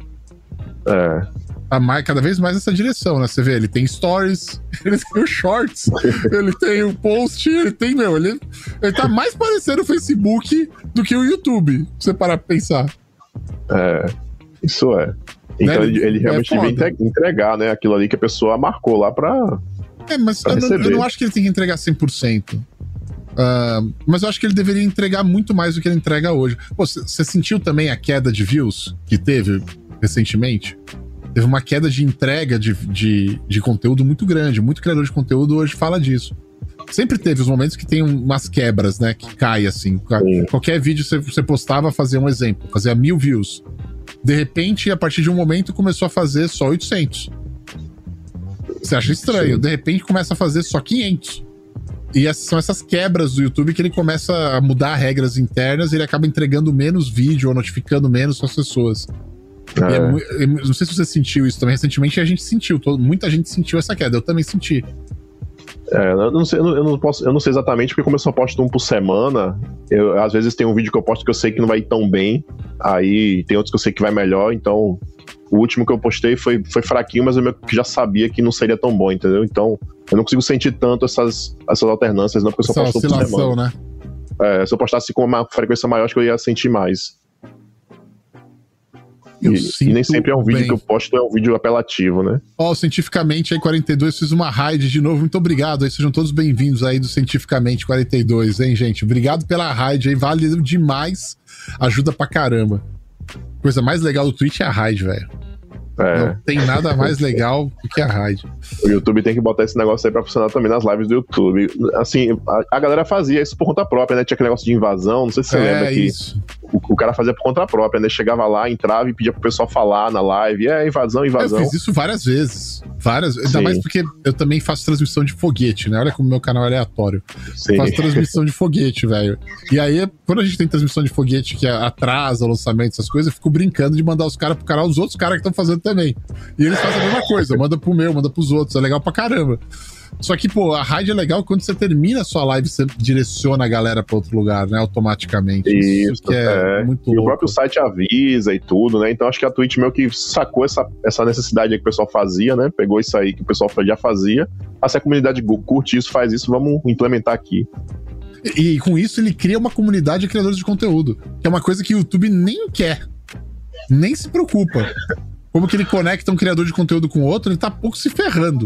[SPEAKER 2] É.
[SPEAKER 1] Tá mais, cada vez mais nessa direção, né? Você vê, ele tem stories, ele tem o shorts, ele tem o post, ele tem, meu, ele, ele tá mais parecendo o Facebook do que o YouTube, se você parar pra pensar.
[SPEAKER 2] É, isso é. Então né? ele, ele realmente é devia entregar, né, aquilo ali que a pessoa marcou lá pra
[SPEAKER 1] É, mas
[SPEAKER 2] pra
[SPEAKER 1] eu, não, eu não acho que ele tem que entregar cem por cento. Uh, mas eu acho que ele deveria entregar muito mais do que ele entrega hoje. Você sentiu também a queda de views que teve recentemente? Teve uma queda de entrega de, de, de conteúdo muito grande. Muito criador de conteúdo hoje fala disso. Sempre teve os momentos que tem umas quebras, né? Que cai assim. Sim. Qualquer vídeo que você postava fazia um exemplo, fazia mil views. De repente, a partir de um momento, começou a fazer só oitocentos. Você acha estranho. Sim. De repente, começa a fazer só quinhentos. E essas, são essas quebras do YouTube que ele começa a mudar regras internas e ele acaba entregando menos vídeo ou notificando menos as pessoas. É. É, não sei se você sentiu isso também. Recentemente a gente sentiu, todo, muita gente sentiu essa queda. Eu também senti.
[SPEAKER 2] É, eu não sei, eu não, eu não posso, eu não sei exatamente, porque como eu só posto um por semana, eu, às vezes tem um vídeo que eu posto que eu sei que não vai ir tão bem, aí tem outros que eu sei que vai melhor, então o último que eu postei foi, foi fraquinho, mas eu meio que já sabia que não seria tão bom, entendeu? Então eu não consigo sentir tanto essas, essas alternâncias, não, porque eu só posto um por semana. Né? É, se eu postasse com uma frequência maior, acho que eu ia sentir mais. E, e nem sempre é um vídeo bem. que eu posto, é um vídeo apelativo, né? Ó,
[SPEAKER 1] oh, Cientificamente aí quarenta e dois fiz uma raid de novo, muito obrigado aí, sejam todos bem-vindos aí do Cientificamente quarenta e dois, hein, gente? Obrigado pela raid aí, valeu demais, ajuda pra caramba. Coisa mais legal do Twitch é a raid, velho. É. Não tem nada mais legal do que a raid.
[SPEAKER 2] O YouTube tem que botar esse negócio aí pra funcionar também nas lives do YouTube. Assim, a, a galera fazia isso por conta própria, né? Tinha aquele negócio de invasão, não sei se você
[SPEAKER 1] é,
[SPEAKER 2] lembra que
[SPEAKER 1] isso.
[SPEAKER 2] O, o cara fazia por conta própria, né? Chegava lá, entrava e pedia pro pessoal falar na live. É, invasão, invasão.
[SPEAKER 1] Eu fiz isso várias vezes. Várias. Ainda mais porque eu também faço transmissão de foguete, né? Olha como meu canal é aleatório. Sim. Eu faço transmissão de foguete, velho. E aí, quando a gente tem transmissão de foguete que atrasa o lançamento, essas coisas, eu fico brincando de mandar os caras pro canal dos outros caras que estão fazendo também. E eles fazem a mesma coisa, manda pro meu, manda pros outros. É legal pra caramba. Só que, pô, a raid é legal quando você termina a sua live, você direciona a galera pra outro lugar, né? Automaticamente.
[SPEAKER 2] Isso,
[SPEAKER 1] Isso que é, é muito
[SPEAKER 2] e
[SPEAKER 1] louco.
[SPEAKER 2] O próprio site avisa e tudo, né? Então acho que a Twitch meio que sacou essa, essa necessidade aí que o pessoal fazia, né? Pegou isso aí que o pessoal já fazia. Ah, se a comunidade curte isso, faz isso, vamos implementar aqui.
[SPEAKER 1] E, e com isso ele cria uma comunidade de criadores de conteúdo, que é uma coisa que o YouTube nem quer. Nem se preocupa. Como que ele conecta um criador de conteúdo com outro, ele tá pouco se ferrando.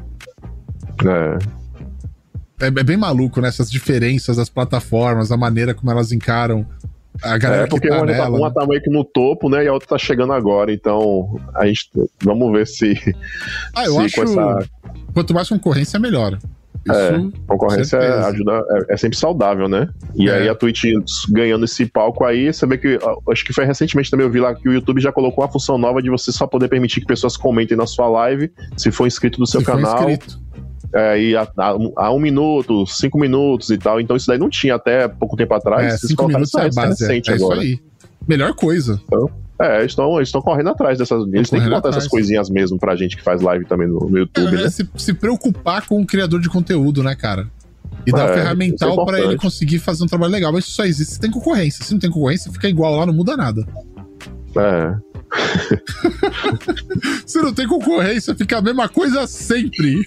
[SPEAKER 2] É.
[SPEAKER 1] É, é bem maluco, né? Essas diferenças das plataformas, a maneira como elas encaram a galera
[SPEAKER 2] é, porque
[SPEAKER 1] que tá
[SPEAKER 2] uma,
[SPEAKER 1] nela.
[SPEAKER 2] Uma tá meio que no topo, né? E a outra tá chegando agora. Então, a gente... Vamos ver se...
[SPEAKER 1] Ah, eu
[SPEAKER 2] se
[SPEAKER 1] acho... Essa... Quanto mais concorrência, melhor.
[SPEAKER 2] Isso, é, concorrência ajuda, é, é sempre saudável, né? E é. aí a Twitch ganhando esse palco aí, você vê que, acho que foi recentemente também, eu vi lá que o YouTube já colocou uma função nova de você só poder permitir que pessoas comentem na sua live, se for inscrito no seu se canal. É, e a, a, a um minuto, cinco minutos e tal. Então isso daí não tinha até pouco tempo atrás.
[SPEAKER 1] É, cinco minutos é a base, é, é isso aí. Melhor coisa.
[SPEAKER 2] Então, é, eles estão eles estão correndo atrás dessas. Estão eles têm que botar atrás. Essas coisinhas mesmo pra gente que faz live também no, no YouTube,
[SPEAKER 1] é,
[SPEAKER 2] né?
[SPEAKER 1] Se, se preocupar com o criador de conteúdo, né, cara? E dar é, um ferramental é pra ele conseguir fazer um trabalho legal. Mas isso só existe se tem concorrência. Se não tem concorrência, fica igual lá, não muda nada.
[SPEAKER 2] É.
[SPEAKER 1] Se não tem concorrência, fica a mesma coisa sempre.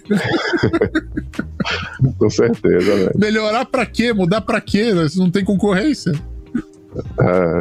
[SPEAKER 2] Com certeza, velho.
[SPEAKER 1] Melhorar pra quê? Mudar pra quê? Né? Se não tem concorrência.
[SPEAKER 2] É...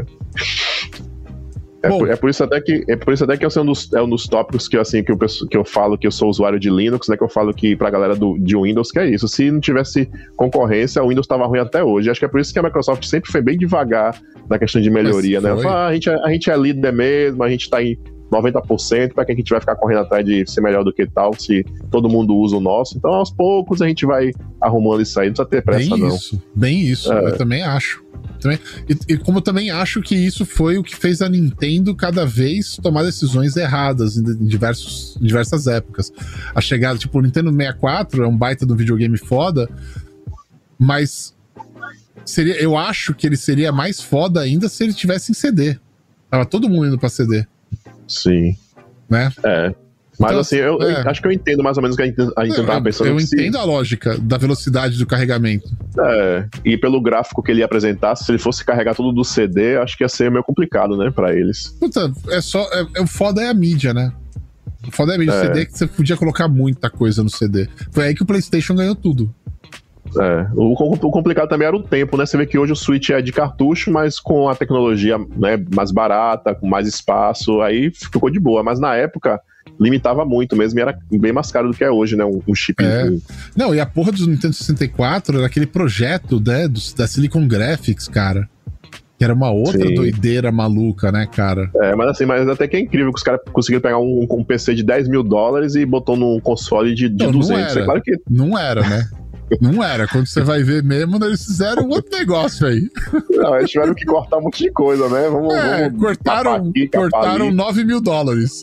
[SPEAKER 2] É por, é por isso até que é por isso até que esse é um dos, é um dos tópicos que, assim, que, eu, que eu falo que eu sou usuário de Linux, né? Que eu falo que pra galera do, de Windows, que é isso. Se não tivesse concorrência, o Windows tava ruim até hoje. Acho que é por isso que a Microsoft sempre foi bem devagar na questão de melhoria, né? Fala, ah, a, gente é, a gente é líder mesmo, a gente tá em noventa por cento, pra que a gente vai ficar correndo atrás de ser melhor do que tal, se todo mundo usa o nosso. Então, aos poucos, a gente vai arrumando isso aí, não precisa ter pressa,
[SPEAKER 1] bem
[SPEAKER 2] não.
[SPEAKER 1] Isso, bem isso, é. Eu também acho. Também, e, e como eu também acho que isso foi o que fez a Nintendo cada vez tomar decisões erradas em, em, diversos, em diversas épocas. A chegada, tipo, o Nintendo sessenta e quatro é um baita de um videogame foda, mas seria, eu acho que ele seria mais foda ainda se ele tivesse em C D. Tava todo mundo indo pra C D.
[SPEAKER 2] Sim.
[SPEAKER 1] Né?
[SPEAKER 2] É. Mas
[SPEAKER 1] então,
[SPEAKER 2] assim, eu, é. eu acho que eu entendo mais ou menos o que a Nintendo tava pensando.
[SPEAKER 1] Eu, eu
[SPEAKER 2] que
[SPEAKER 1] entendo
[SPEAKER 2] se...
[SPEAKER 1] a lógica da velocidade do carregamento.
[SPEAKER 2] É, e pelo gráfico que ele ia apresentar, se ele fosse carregar tudo do C D, acho que ia ser meio complicado, né, pra eles.
[SPEAKER 1] Puta, é só... É, é, o foda é a mídia, né? O foda é a mídia. O
[SPEAKER 2] é.
[SPEAKER 1] C D é que você podia colocar muita coisa no C D. Foi aí que o PlayStation ganhou tudo.
[SPEAKER 2] É, o, o complicado também era o tempo, né? Você vê que hoje o Switch é de cartucho, mas com a tecnologia, né, mais barata, com mais espaço, aí ficou de boa. Mas na época, limitava muito mesmo e era bem mais caro do que é hoje, né? Um, um chip.
[SPEAKER 1] É.
[SPEAKER 2] Um...
[SPEAKER 1] Não, e a porra do Nintendo sessenta e quatro era aquele projeto, né, do, da Silicon Graphics, cara. Que era uma outra Sim. doideira maluca, né, cara?
[SPEAKER 2] É, mas assim, mas até que é incrível que os caras conseguiram pegar um, um P C de dez mil dólares e botou num console de, de não, duzentos.
[SPEAKER 1] Não era,
[SPEAKER 2] é claro que...
[SPEAKER 1] não era, né? Não era. Quando você vai ver mesmo, eles fizeram outro negócio aí.
[SPEAKER 2] Não, eles tiveram que cortar um monte de coisa, né? Vamos,
[SPEAKER 1] é,
[SPEAKER 2] vamos
[SPEAKER 1] cortaram,
[SPEAKER 2] aqui,
[SPEAKER 1] cortaram nove mil dólares.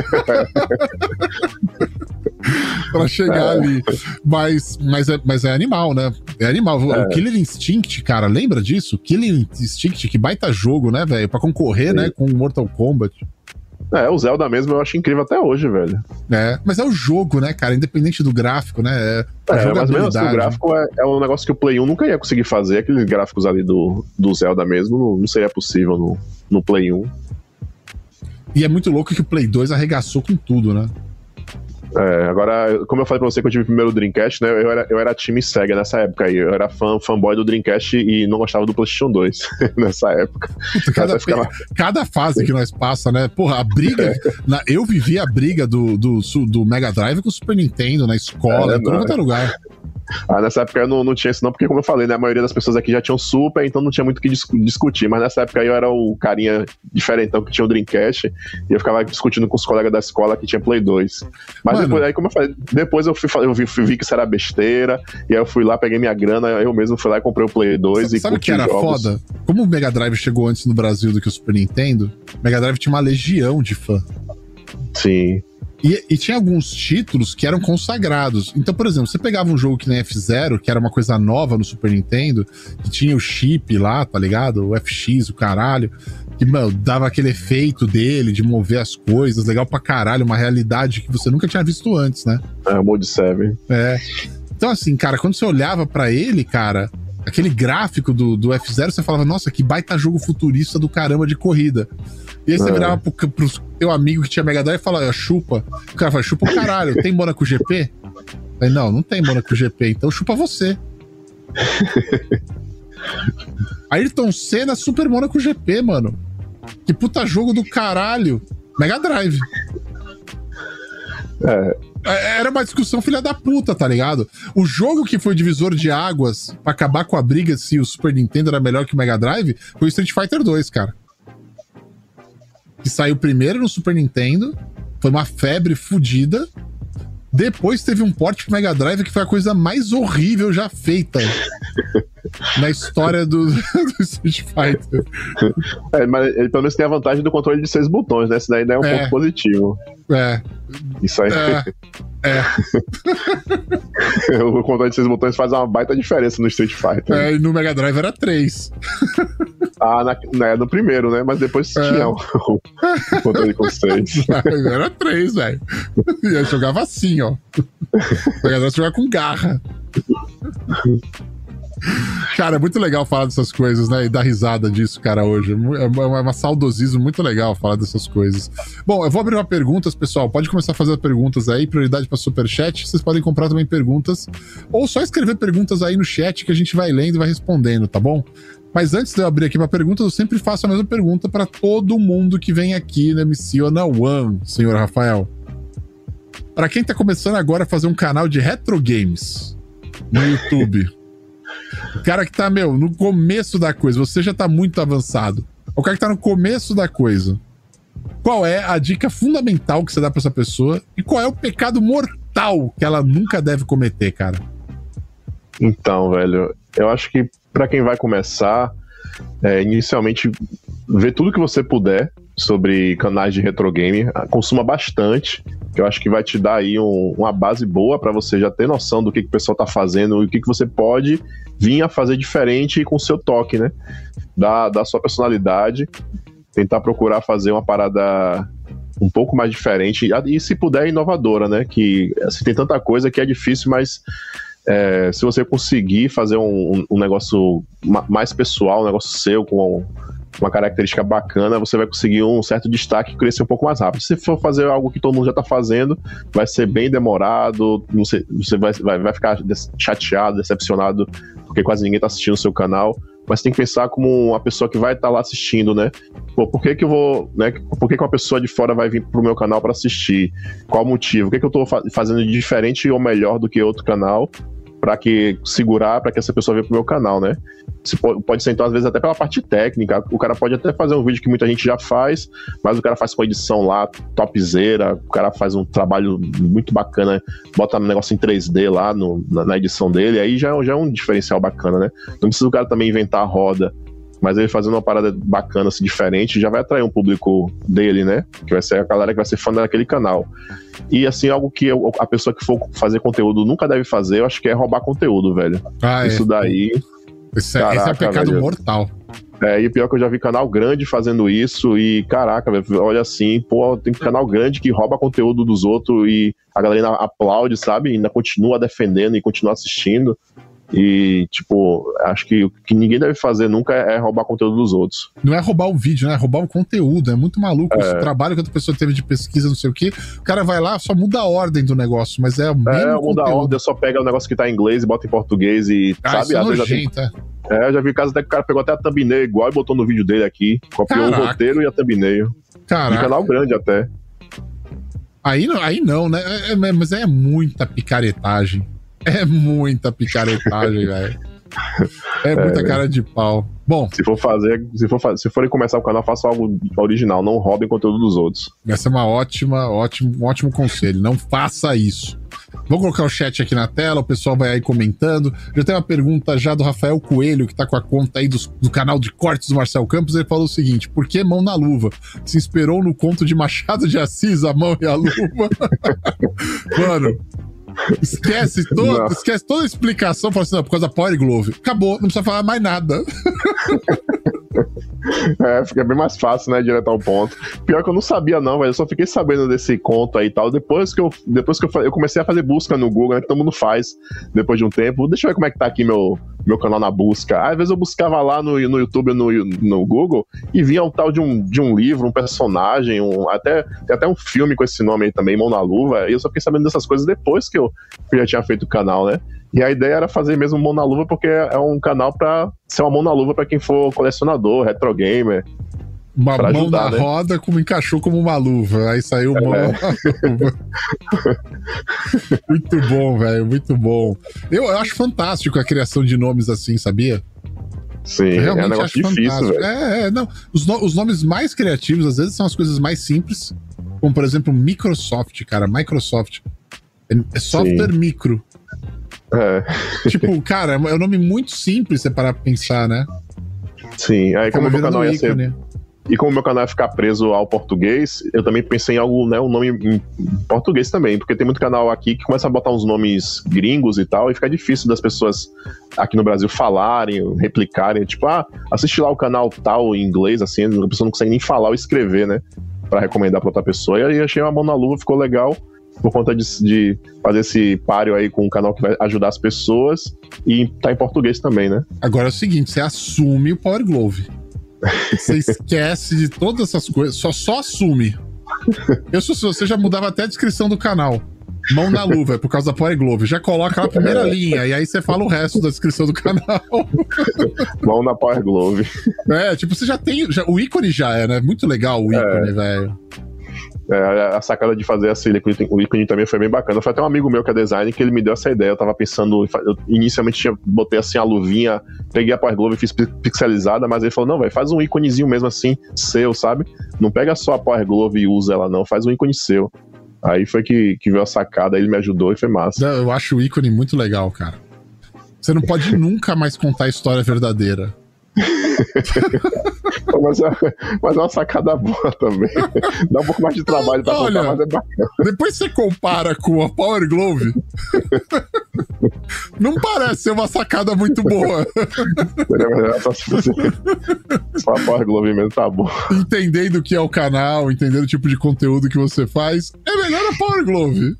[SPEAKER 1] Pra chegar é. ali. Mas, mas, é, mas é animal, né? É animal. É. O Killer Instinct, cara, lembra disso? Killer Instinct, que baita jogo, né, velho? Pra concorrer, Sim. né, com o Mortal Kombat.
[SPEAKER 2] É, o Zelda mesmo eu acho incrível até hoje, velho.
[SPEAKER 1] É, mas é o jogo, né, cara? Independente do gráfico, né? É,
[SPEAKER 2] é mas mesmo assim, o gráfico é, é um negócio que o Play um nunca ia conseguir fazer. Aqueles gráficos ali do, do Zelda mesmo não, não seria possível no, no Play um.
[SPEAKER 1] E é muito louco que o Play dois arregaçou com tudo, né?
[SPEAKER 2] É, agora, como eu falei pra você que eu tive o primeiro Dreamcast, né, eu era, eu era time Sega nessa época aí, eu era fã, fanboy do Dreamcast e não gostava do PlayStation dois nessa época.
[SPEAKER 1] Puta, cada, ficava... cada fase que nós passa, né, porra, a briga, é. na, eu vivi a briga do, do, do Mega Drive com o Super Nintendo na escola, é, em todo quanto é lugar.
[SPEAKER 2] Ah, nessa época eu não, não tinha isso não, porque como eu falei, né, a maioria das pessoas aqui já tinham Super, então não tinha muito o que dis- discutir, mas nessa época eu era o carinha diferentão que tinha o Dreamcast, e eu ficava discutindo com os colegas da escola que tinha Play dois. Mas Mano, depois, aí como eu falei, depois eu, fui, eu vi, vi que isso era besteira, e aí eu fui lá, peguei minha grana, eu mesmo fui lá e comprei o Play dois.
[SPEAKER 1] Sabe,
[SPEAKER 2] e
[SPEAKER 1] sabe o que era jogos. Foda? Como o Mega Drive chegou antes no Brasil do que o Super Nintendo, o Mega Drive tinha uma legião de fã.
[SPEAKER 2] Sim.
[SPEAKER 1] E, e tinha alguns títulos que eram consagrados. Então, por exemplo, você pegava um jogo que nem F Zero, que era uma coisa nova no Super Nintendo, que tinha o chip lá, tá ligado? O F X, o caralho, que, mano, dava aquele efeito dele de mover as coisas, legal pra caralho, uma realidade que você nunca tinha visto antes, né?
[SPEAKER 2] É, o Mode sete.
[SPEAKER 1] É. Então, assim, cara, quando você olhava pra ele, cara, aquele gráfico do, do F Zero, você falava, nossa, que baita jogo futurista do caramba de corrida. E aí você é. virava pro, pro teu amigo que tinha Mega Drive e falava, chupa. O cara fala, chupa o caralho, tem Monaco G P? Eu falei, não, não tem Monaco G P, então chupa você. Ayrton Senna Super Monaco G P, mano. Que puta jogo do caralho. Mega Drive.
[SPEAKER 2] É.
[SPEAKER 1] Era uma discussão filha da puta, tá ligado? O jogo que foi divisor de águas pra acabar com a briga se o Super Nintendo era melhor que o Mega Drive foi o Street Fighter dois, cara. Que saiu primeiro no Super Nintendo, foi uma febre fodida. Depois teve um port pro Mega Drive que foi a coisa mais horrível já feita na história do, do Street Fighter.
[SPEAKER 2] É, mas ele pelo menos tem a vantagem do controle de seis botões, né? Isso daí é um é. ponto positivo.
[SPEAKER 1] É.
[SPEAKER 2] Isso aí.
[SPEAKER 1] É. É.
[SPEAKER 2] O controle de seis botões faz uma baita diferença no Street Fighter.
[SPEAKER 1] É, e no Mega Drive era três.
[SPEAKER 2] Ah, na, né, no primeiro, né? Mas depois é. tinha o, o controle com seis.
[SPEAKER 1] Era três, velho. E eu jogava assim, ó. O Mega Drive jogava com garra. Cara, é muito legal falar dessas coisas, né? E dar risada disso, cara, hoje. É uma, é uma saudosismo muito legal falar dessas coisas. Bom, eu vou abrir uma perguntas, pessoal. Pode começar a fazer perguntas aí, prioridade para Superchat. Vocês podem comprar também perguntas. Ou só escrever perguntas aí no chat que a gente vai lendo e vai respondendo, tá bom? Mas antes de eu abrir aqui uma pergunta, eu sempre faço a mesma pergunta para todo mundo que vem aqui no M C On One, senhor Rafael. Para quem tá começando agora a fazer um canal de retro games no YouTube, o cara que tá, meu, no começo da coisa, você já tá muito avançado. O cara que tá no começo da coisa, qual é a dica fundamental que você dá pra essa pessoa e qual é o pecado mortal que ela nunca deve cometer, cara?
[SPEAKER 2] Então, velho, eu acho que pra quem vai começar, é, inicialmente, ver tudo que você puder sobre canais de retro game, consuma bastante, que eu acho que vai te dar aí um, uma base boa pra você já ter noção do que, que o pessoal tá fazendo e o que, que você pode vir a fazer diferente com o seu toque, né? Da, da sua personalidade, tentar procurar fazer uma parada um pouco mais diferente e, se puder, inovadora, né? Que assim, tem tanta coisa que é difícil, mas é, se você conseguir fazer um, um negócio mais pessoal, um negócio seu, com uma característica bacana, você vai conseguir um certo destaque e crescer um pouco mais rápido. Se for fazer algo que todo mundo já tá fazendo, vai ser bem demorado, não sei, você vai, vai, vai ficar chateado, decepcionado, porque quase ninguém tá assistindo o seu canal, mas tem que pensar como uma pessoa que vai estar tá lá assistindo, né? Pô, por que que eu vou, né? Por que que uma pessoa de fora vai vir pro meu canal para assistir? Qual o motivo? O que que eu tô fa- fazendo de diferente ou melhor do que outro canal para que segurar, para que essa pessoa venha pro meu canal, né? Você pode, pode ser, então, às vezes, até pela parte técnica. O cara pode até fazer um vídeo que muita gente já faz, mas o cara faz com edição lá, topzera, o cara faz um trabalho muito bacana, bota um negócio em três D lá no, na, na edição dele, aí já, já é um diferencial bacana, né? Não precisa o cara também inventar a roda, mas ele fazendo uma parada bacana, assim, diferente, já vai atrair um público dele, né? Que vai ser a galera que vai ser fã daquele canal. E, assim, algo que eu, a pessoa que for fazer conteúdo nunca deve fazer, eu acho que é roubar conteúdo, velho. Ah, Isso é. daí...
[SPEAKER 1] Esse, caraca, esse é o pecado velho. mortal.
[SPEAKER 2] É, e o pior é que eu já vi canal grande fazendo isso e, caraca, velho, olha assim, pô, tem canal grande que rouba conteúdo dos outros e a galera ainda aplaude, sabe? Ainda continua defendendo e continua assistindo. E, tipo, acho que o que ninguém deve fazer nunca é roubar conteúdo dos outros.
[SPEAKER 1] Não é roubar o vídeo, né? É roubar o conteúdo. É muito maluco. É. Esse trabalho que outra pessoa teve de pesquisa, não sei o quê. O cara vai lá, só muda a ordem do negócio, mas é o mesmo É, muda a ordem,
[SPEAKER 2] só pega o negócio que tá em inglês e bota em português e,
[SPEAKER 1] ah,
[SPEAKER 2] sabe?
[SPEAKER 1] Isso é
[SPEAKER 2] às
[SPEAKER 1] nojento,
[SPEAKER 2] vezes tem... É, eu já vi casos até que o cara pegou até a thumbnail igual e botou no vídeo dele aqui. Copiou Caraca. o roteiro e a thumbnail.
[SPEAKER 1] Caraca.
[SPEAKER 2] De canal grande até.
[SPEAKER 1] Aí não, aí não né? É, é, mas é muita picaretagem. É muita picaretagem, velho. É muita é, cara de pau. Bom,
[SPEAKER 2] se for fazer, se for fazer, se forem começar o canal, faça algo original, não roubem conteúdo dos outros.
[SPEAKER 1] Essa é uma ótima, ótimo, um ótimo conselho. Não faça isso. Vou colocar o chat aqui na tela, o pessoal vai aí comentando. Já tem uma pergunta já do Rafael Coelho, que tá com a conta aí do, do canal de cortes do Marcel Campos. Ele falou o seguinte: por que mão na luva? Se inspirou no conto de Machado de Assis, a mão e a luva. Mano, esquece, todo, esquece toda a explicação. Fala assim, não, por causa da Power Glove. Acabou, não precisa falar mais nada.
[SPEAKER 2] É, fica bem mais fácil, né, direto ao ponto. Pior que eu não sabia não, velho, eu só fiquei sabendo desse conto aí e tal, depois que eu, depois que eu, eu comecei a fazer busca no Google, né, que todo mundo faz, depois de um tempo. Deixa eu ver como é que tá aqui meu, meu canal na busca. Às vezes eu buscava lá no, no YouTube, no, no Google, e vinha um tal de um, de um livro, um personagem, um, até, tem até um filme com esse nome aí também, Mão na Luva, e eu só fiquei sabendo dessas coisas depois que eu, que eu já tinha feito o canal, né. E a ideia era fazer mesmo Mão na Luva, porque é um canal pra ser uma mão na luva pra quem for colecionador, retro gamer.
[SPEAKER 1] Uma mão ajudar, na né? roda, como encaixou como uma luva. Aí saiu mão é. na luva. Muito bom, velho, muito bom. Eu, eu acho fantástico a criação de nomes assim, sabia?
[SPEAKER 2] Sim,
[SPEAKER 1] eu
[SPEAKER 2] é um negócio difícil, velho.
[SPEAKER 1] É, é, não. Os, no, os nomes mais criativos, às vezes, são as coisas mais simples. Como, por exemplo, Microsoft, cara. Microsoft. É, é software Sim. micro.
[SPEAKER 2] É.
[SPEAKER 1] Tipo, cara, é um nome muito simples, você parar pra pensar, né?
[SPEAKER 2] Sim, aí como o meu canal ia ser... Né? E como o meu canal ia ficar preso ao português, eu também pensei em algo, né, um nome em português também, porque tem muito canal aqui que começa a botar uns nomes gringos e tal, e fica difícil das pessoas aqui no Brasil falarem, replicarem, tipo, ah, assiste lá o canal tal em inglês, assim, a pessoa não consegue nem falar ou escrever, né, pra recomendar pra outra pessoa, e aí achei uma mão na luva, ficou legal. por conta de, de fazer esse páreo aí com um canal que vai ajudar as pessoas e tá em português também, né?
[SPEAKER 1] Agora é o seguinte, você assume o Power Glove. Você esquece de todas essas coisas, só, só assume. Eu, se você já mudava até a descrição do canal. Mão na luva, é por causa da Power Glove. Já coloca lá a primeira linha, e aí você fala o resto da descrição do canal.
[SPEAKER 2] Mão na Power Glove.
[SPEAKER 1] É, tipo, você já tem. Já, o ícone já é, né? Muito legal o ícone, é. velho.
[SPEAKER 2] É, a sacada de fazer esse ícone, o ícone também foi bem bacana. Foi até um amigo meu que é designer que ele me deu essa ideia. Eu tava pensando, eu inicialmente tinha, botei assim a luvinha, peguei a Power Glove e fiz pixelizada, mas ele falou, não, velho, faz um íconezinho mesmo assim, seu, sabe? Não pega só a Power Glove e usa ela não, faz um ícone seu. Aí foi que, que veio a sacada, aí ele me ajudou e foi massa.
[SPEAKER 1] Eu acho o ícone muito legal, cara. Você não pode nunca mais contar a história verdadeira.
[SPEAKER 2] mas, é, mas é uma sacada boa também. Dá um pouco mais de trabalho pra
[SPEAKER 1] Olha,
[SPEAKER 2] contar, mas é bacana.
[SPEAKER 1] Depois você compara com a Power Glove, não parece ser uma sacada muito boa.
[SPEAKER 2] Só, só a Power Glove mesmo tá bom.
[SPEAKER 1] Entendendo o que é o canal, entendendo o tipo de conteúdo que você faz, é melhor a Power Glove.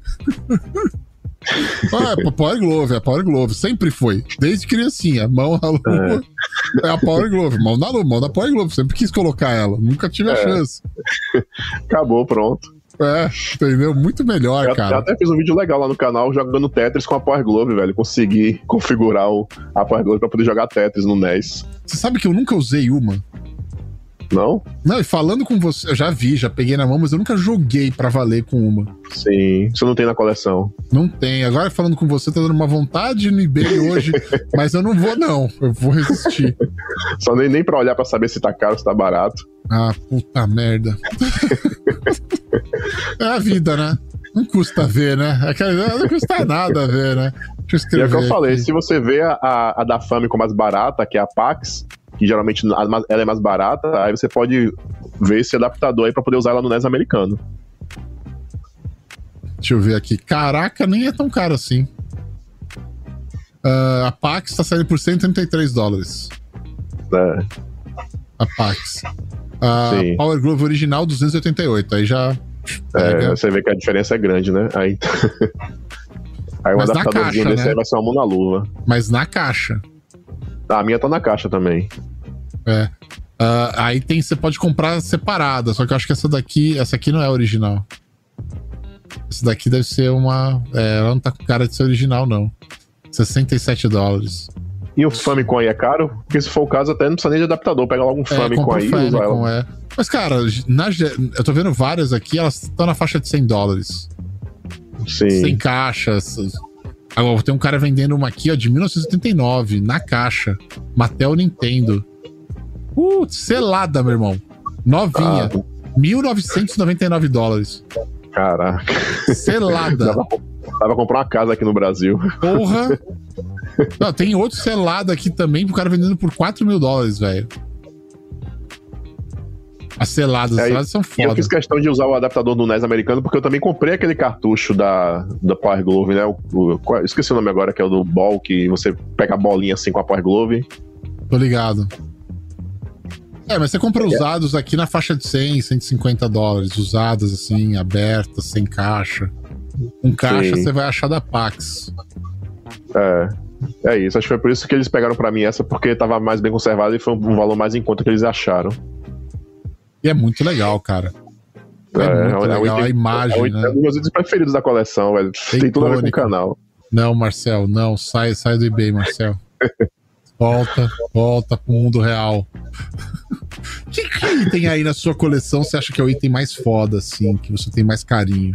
[SPEAKER 1] Ah, é a Power Glove, é a Power Glove, sempre foi, desde criancinha, mão na luva, é, é a Power Glove, mão na luva, mão na Power Glove, sempre quis colocar ela, nunca tive a é. chance.
[SPEAKER 2] Acabou, pronto.
[SPEAKER 1] É, entendeu? Muito melhor,
[SPEAKER 2] eu,
[SPEAKER 1] cara.
[SPEAKER 2] Eu até fiz um vídeo legal lá no canal jogando Tetris com a Power Glove, velho, consegui configurar o, a Power Glove pra poder jogar Tetris no N E S.
[SPEAKER 1] Você sabe que eu nunca usei uma?
[SPEAKER 2] Não?
[SPEAKER 1] Não, e falando com você, eu já vi, já peguei na mão, mas eu nunca joguei pra valer com uma.
[SPEAKER 2] Sim, isso não tem na coleção.
[SPEAKER 1] Não tem. Agora falando com você, tá dando uma vontade no eBay hoje, mas eu não vou não, eu vou resistir.
[SPEAKER 2] Só nem, nem pra olhar pra saber se tá caro, se tá barato.
[SPEAKER 1] Ah, puta merda. É a vida, né? Não custa ver, né? Não custa nada ver, né? Deixa eu escrever.
[SPEAKER 2] E é o que eu falei,
[SPEAKER 1] aqui.
[SPEAKER 2] Se você vê a, a, a da Famicom mais barata, que é a Pax, que geralmente ela é mais barata, aí você pode ver esse adaptador aí pra poder usar ela no N E S americano.
[SPEAKER 1] Deixa eu ver aqui. Caraca, nem é tão caro assim. Uh, a Pax tá saindo por cento e trinta e três dólares.
[SPEAKER 2] É.
[SPEAKER 1] A Pax. A
[SPEAKER 2] Sim.
[SPEAKER 1] Power Glove original, duzentos e oitenta e oito. Aí já...
[SPEAKER 2] É, você vê que a diferença é grande, né? Aí, aí um adaptadorzinho desse, né? Aí vai ser uma mão na luva.
[SPEAKER 1] Mas na caixa.
[SPEAKER 2] Ah, a minha tá na caixa também.
[SPEAKER 1] É. Uh, aí tem, você pode comprar separada, só que eu acho que essa daqui, essa aqui não é original. Essa daqui deve ser uma... É, ela não tá com cara de ser original, não. sessenta e sete dólares.
[SPEAKER 2] E o Famicom aí é caro? Porque se for o caso, até não precisa nem de adaptador. Pega logo um Famicom
[SPEAKER 1] é,
[SPEAKER 2] aí
[SPEAKER 1] Famicom,
[SPEAKER 2] e usa ela.
[SPEAKER 1] É. Mas, cara, na, eu tô vendo várias aqui, elas estão na faixa de cem dólares.
[SPEAKER 2] Sim.
[SPEAKER 1] Sem caixas. Agora, tem um cara vendendo uma aqui, ó, de mil novecentos e oitenta e nove, na caixa. Mattel Nintendo. Putz, selada, meu irmão. Novinha. Ah. mil novecentos e noventa e nove dólares.
[SPEAKER 2] Caraca.
[SPEAKER 1] Selada.
[SPEAKER 2] Dava, dava pra comprar uma casa aqui no Brasil.
[SPEAKER 1] Porra. Não, tem outro selado aqui também, pro cara vendendo por quatro mil dólares, velho. As seladas, as
[SPEAKER 2] é,
[SPEAKER 1] seladas são foda.
[SPEAKER 2] Eu fiz questão de usar o adaptador do N E S americano, porque eu também comprei aquele cartucho da, da Power Glove, né? O, o, esqueci o nome agora, que é o do Ball, que você pega a bolinha assim com a Power Glove.
[SPEAKER 1] Tô ligado. É, mas você compra é. usados aqui na faixa de cem, cento e cinquenta dólares. Usadas assim, abertas, sem caixa. Com caixa Sim. você vai achar da Pax.
[SPEAKER 2] É. É isso, acho que foi por isso que eles pegaram pra mim essa, porque tava mais bem conservado e foi um valor mais em conta que eles acharam.
[SPEAKER 1] E é muito legal, cara. É, é muito é, legal, é, a imagem, é, né?
[SPEAKER 2] É um dos meus vídeos preferidos da coleção, velho.
[SPEAKER 1] É
[SPEAKER 2] Tem tudo a ver com o canal.
[SPEAKER 1] Não, Marcel, não. Sai, sai do eBay, Marcel. Volta, volta pro mundo real. Que, que item aí na sua coleção você acha que é o item mais foda, assim, que você tem mais carinho?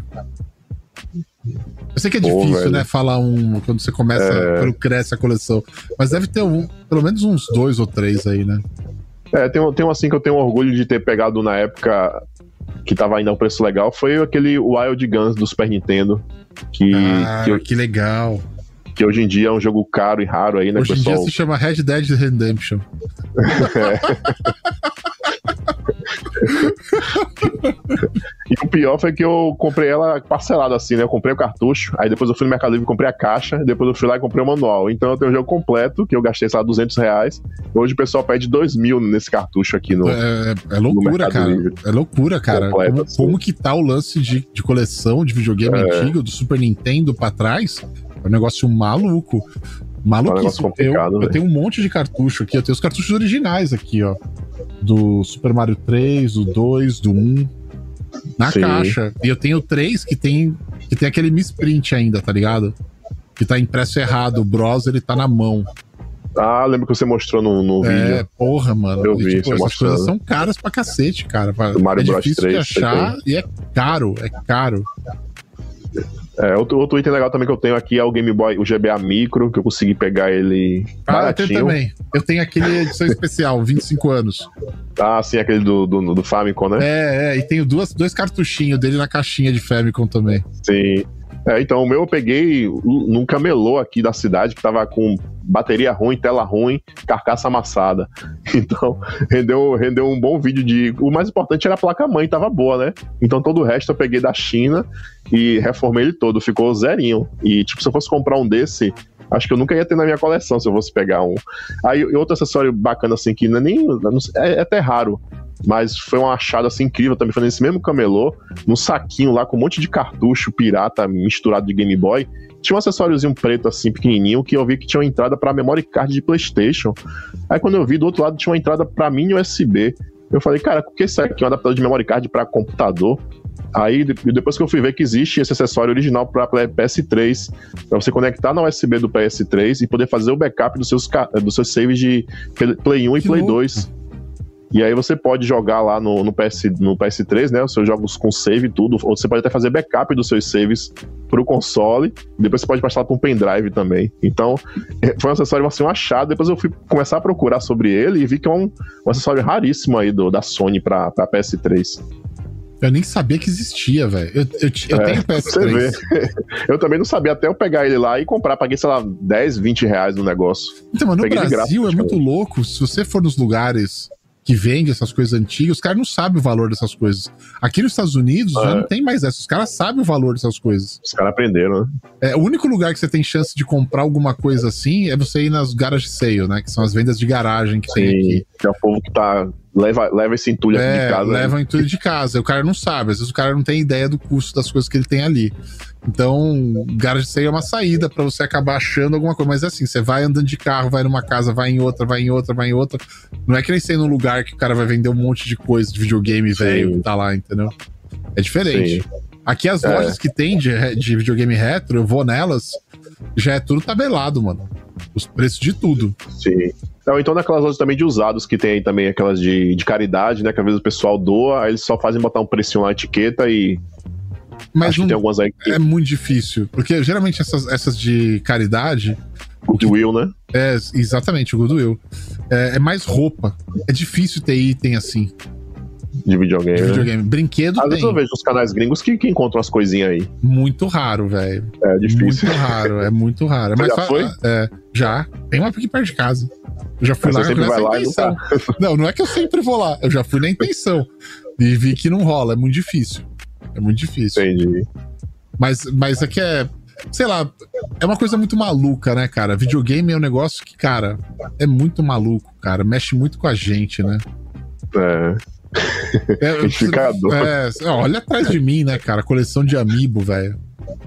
[SPEAKER 1] Eu sei que é Pô, difícil, velho. né, falar um... Quando você começa, é... quando cresce a coleção. Mas deve ter um, pelo menos uns dois ou três aí, né?
[SPEAKER 2] É, tem, tem um assim que eu tenho orgulho de ter pegado na época que tava ainda um preço legal, foi aquele Wild Guns do Super Nintendo. Que,
[SPEAKER 1] ah,
[SPEAKER 2] que, eu,
[SPEAKER 1] que legal.
[SPEAKER 2] Que hoje em dia é um jogo caro e raro aí, né,
[SPEAKER 1] hoje
[SPEAKER 2] pessoal?
[SPEAKER 1] Hoje em dia se chama Red Dead Redemption.
[SPEAKER 2] É. E o pior foi que eu comprei ela parcelado assim, né? Eu comprei o cartucho, aí depois eu fui no Mercado Livre e comprei a caixa, depois eu fui lá e comprei o manual. Então eu tenho o jogo completo, que eu gastei, sei lá, duzentos reais. Hoje o pessoal pede dois mil nesse cartucho aqui no.
[SPEAKER 1] É, é loucura, cara. Livre. É loucura, cara.
[SPEAKER 2] Completo,
[SPEAKER 1] como,
[SPEAKER 2] assim.
[SPEAKER 1] como que tá o lance de, de coleção de videogame é. antigo, do Super Nintendo pra trás? É um negócio maluco. Maluquíssimo. É um eu, eu tenho um monte de cartucho aqui. Eu tenho os cartuchos originais aqui, ó. Do Super Mario três, do dois, do um. Na Sim. caixa. E eu tenho três que tem, que tem aquele misprint ainda, tá ligado? Que tá impresso errado. O Bros, ele tá na mão.
[SPEAKER 2] Ah, lembro que você mostrou no, no
[SPEAKER 1] é,
[SPEAKER 2] vídeo.
[SPEAKER 1] É, porra, mano.
[SPEAKER 2] Eu vi,
[SPEAKER 1] e, tipo, essas
[SPEAKER 2] mostrando.
[SPEAKER 1] coisas são caras pra cacete, cara.
[SPEAKER 2] Do Mario
[SPEAKER 1] é
[SPEAKER 2] Bros
[SPEAKER 1] difícil
[SPEAKER 2] três,
[SPEAKER 1] de achar e é caro, é caro.
[SPEAKER 2] É, outro, outro item legal também que eu tenho aqui é o Game Boy, o G B A Micro, que eu consegui pegar ele
[SPEAKER 1] ah,
[SPEAKER 2] baratinho.
[SPEAKER 1] Eu tenho também. Eu tenho aquele edição especial, vinte e cinco anos.
[SPEAKER 2] Ah, sim, aquele do, do, do Famicom, né?
[SPEAKER 1] É, é, e tenho duas, dois cartuchinhos dele na caixinha de Famicom também.
[SPEAKER 2] Sim. É, então, o meu eu peguei num camelô aqui da cidade, que tava com bateria ruim, tela ruim, carcaça amassada. Então, rendeu, rendeu um bom vídeo de... O mais importante era a placa-mãe, tava boa, né? Então, todo o resto eu peguei da China e reformei ele todo, ficou zerinho. E, tipo, se eu fosse comprar um desse, acho que eu nunca ia ter na minha coleção se eu fosse pegar um. Aí, outro acessório bacana, assim, que não é nem... É, é até raro, mas foi um achado assim incrível também, foi nesse mesmo camelô, num saquinho lá com um monte de cartucho pirata misturado de Game Boy. Tinha um acessóriozinho preto assim, pequenininho, que eu vi que tinha uma entrada pra memory card de PlayStation. Aí quando eu vi, do outro lado tinha uma entrada pra mini U S B. Eu falei, cara, por que isso aqui é um adaptador de memory card pra computador? Aí depois que eu fui ver que existe esse acessório original para P S três, para você conectar na U S B do P S três e poder fazer o backup dos seus, dos seus saves de Play um e que Play louco. dois. E aí você pode jogar lá no, no, P S, no P S três, né, os seus jogos com save e tudo, ou você pode até fazer backup dos seus saves pro console, e depois você pode passar para um pendrive também. Então, foi um acessório assim, um achado. Depois eu fui começar a procurar sobre ele e vi que é um, um acessório raríssimo aí do, da Sony pra, pra P S três.
[SPEAKER 1] Eu nem sabia que existia, velho. Eu, eu, eu
[SPEAKER 2] é,
[SPEAKER 1] tenho P S três.
[SPEAKER 2] Você vê. Eu também não sabia, até eu pegar ele lá e comprar. Paguei, sei lá, dez, vinte reais no negócio.
[SPEAKER 1] Então, mas no
[SPEAKER 2] Peguei
[SPEAKER 1] Brasil graça, é muito louco. Se você for nos lugares que vendem essas coisas antigas, os caras não sabem o valor dessas coisas. Aqui nos Estados Unidos é. já não tem mais essa. Os caras sabem o valor dessas coisas.
[SPEAKER 2] Os caras aprenderam, né?
[SPEAKER 1] É, o único lugar que você tem chance de comprar alguma coisa assim é você ir nas garage sale, né? Que são as vendas de garagem que
[SPEAKER 2] Sim,
[SPEAKER 1] tem aqui.
[SPEAKER 2] Que é o povo que tá... Leva, leva esse entulho
[SPEAKER 1] é,
[SPEAKER 2] aqui de casa.
[SPEAKER 1] Leva
[SPEAKER 2] né?
[SPEAKER 1] entulho de casa. O cara não sabe. Às vezes o cara não tem ideia do custo das coisas que ele tem ali. Então, garage sale é uma saída pra você acabar achando alguma coisa. Mas é assim, você vai andando de carro, vai numa casa, vai em outra, vai em outra, vai em outra. Não é que nem ser num lugar que o cara vai vender um monte de coisa de videogame velho que tá lá, entendeu? É diferente. Sim. Aqui as é. lojas que tem de, de videogame retro, eu vou nelas, já é tudo tabelado, mano. Os preços de tudo.
[SPEAKER 2] Sim. Não, então naquelas lojas também de usados, que tem aí também aquelas de, de caridade, né? Que às vezes o pessoal doa, aí eles só fazem botar um precinho na etiqueta e...
[SPEAKER 1] Mas
[SPEAKER 2] acho
[SPEAKER 1] não,
[SPEAKER 2] que tem algumas aí que...
[SPEAKER 1] é muito difícil, porque geralmente essas, essas de caridade...
[SPEAKER 2] Goodwill, né?
[SPEAKER 1] É, exatamente, o Goodwill. É, é mais roupa. É difícil ter item assim.
[SPEAKER 2] De videogame.
[SPEAKER 1] De videogame.
[SPEAKER 2] Né?
[SPEAKER 1] Brinquedo
[SPEAKER 2] Às
[SPEAKER 1] tem.
[SPEAKER 2] vezes eu vejo os canais gringos que, que encontram as coisinhas aí.
[SPEAKER 1] Muito raro, velho.
[SPEAKER 2] É difícil.
[SPEAKER 1] Muito raro, é muito raro.
[SPEAKER 2] Você
[SPEAKER 1] Mas
[SPEAKER 2] já foi?
[SPEAKER 1] É, já. Tem uma aqui perto de casa. Eu já fui
[SPEAKER 2] Mas
[SPEAKER 1] lá
[SPEAKER 2] você sempre vai lá
[SPEAKER 1] intenção.
[SPEAKER 2] E não, tá.
[SPEAKER 1] não, não é que eu sempre vou lá. Eu já fui na intenção. E vi que não rola, é muito difícil. É muito difícil.
[SPEAKER 2] Entendi.
[SPEAKER 1] Mas, mas aqui é... Sei lá, é uma coisa muito maluca, né, cara? Videogame é um negócio que, cara, é muito maluco, cara. Mexe muito com a gente, né?
[SPEAKER 2] É...
[SPEAKER 1] É, é, olha atrás de mim, né, cara? Coleção de amiibo, velho.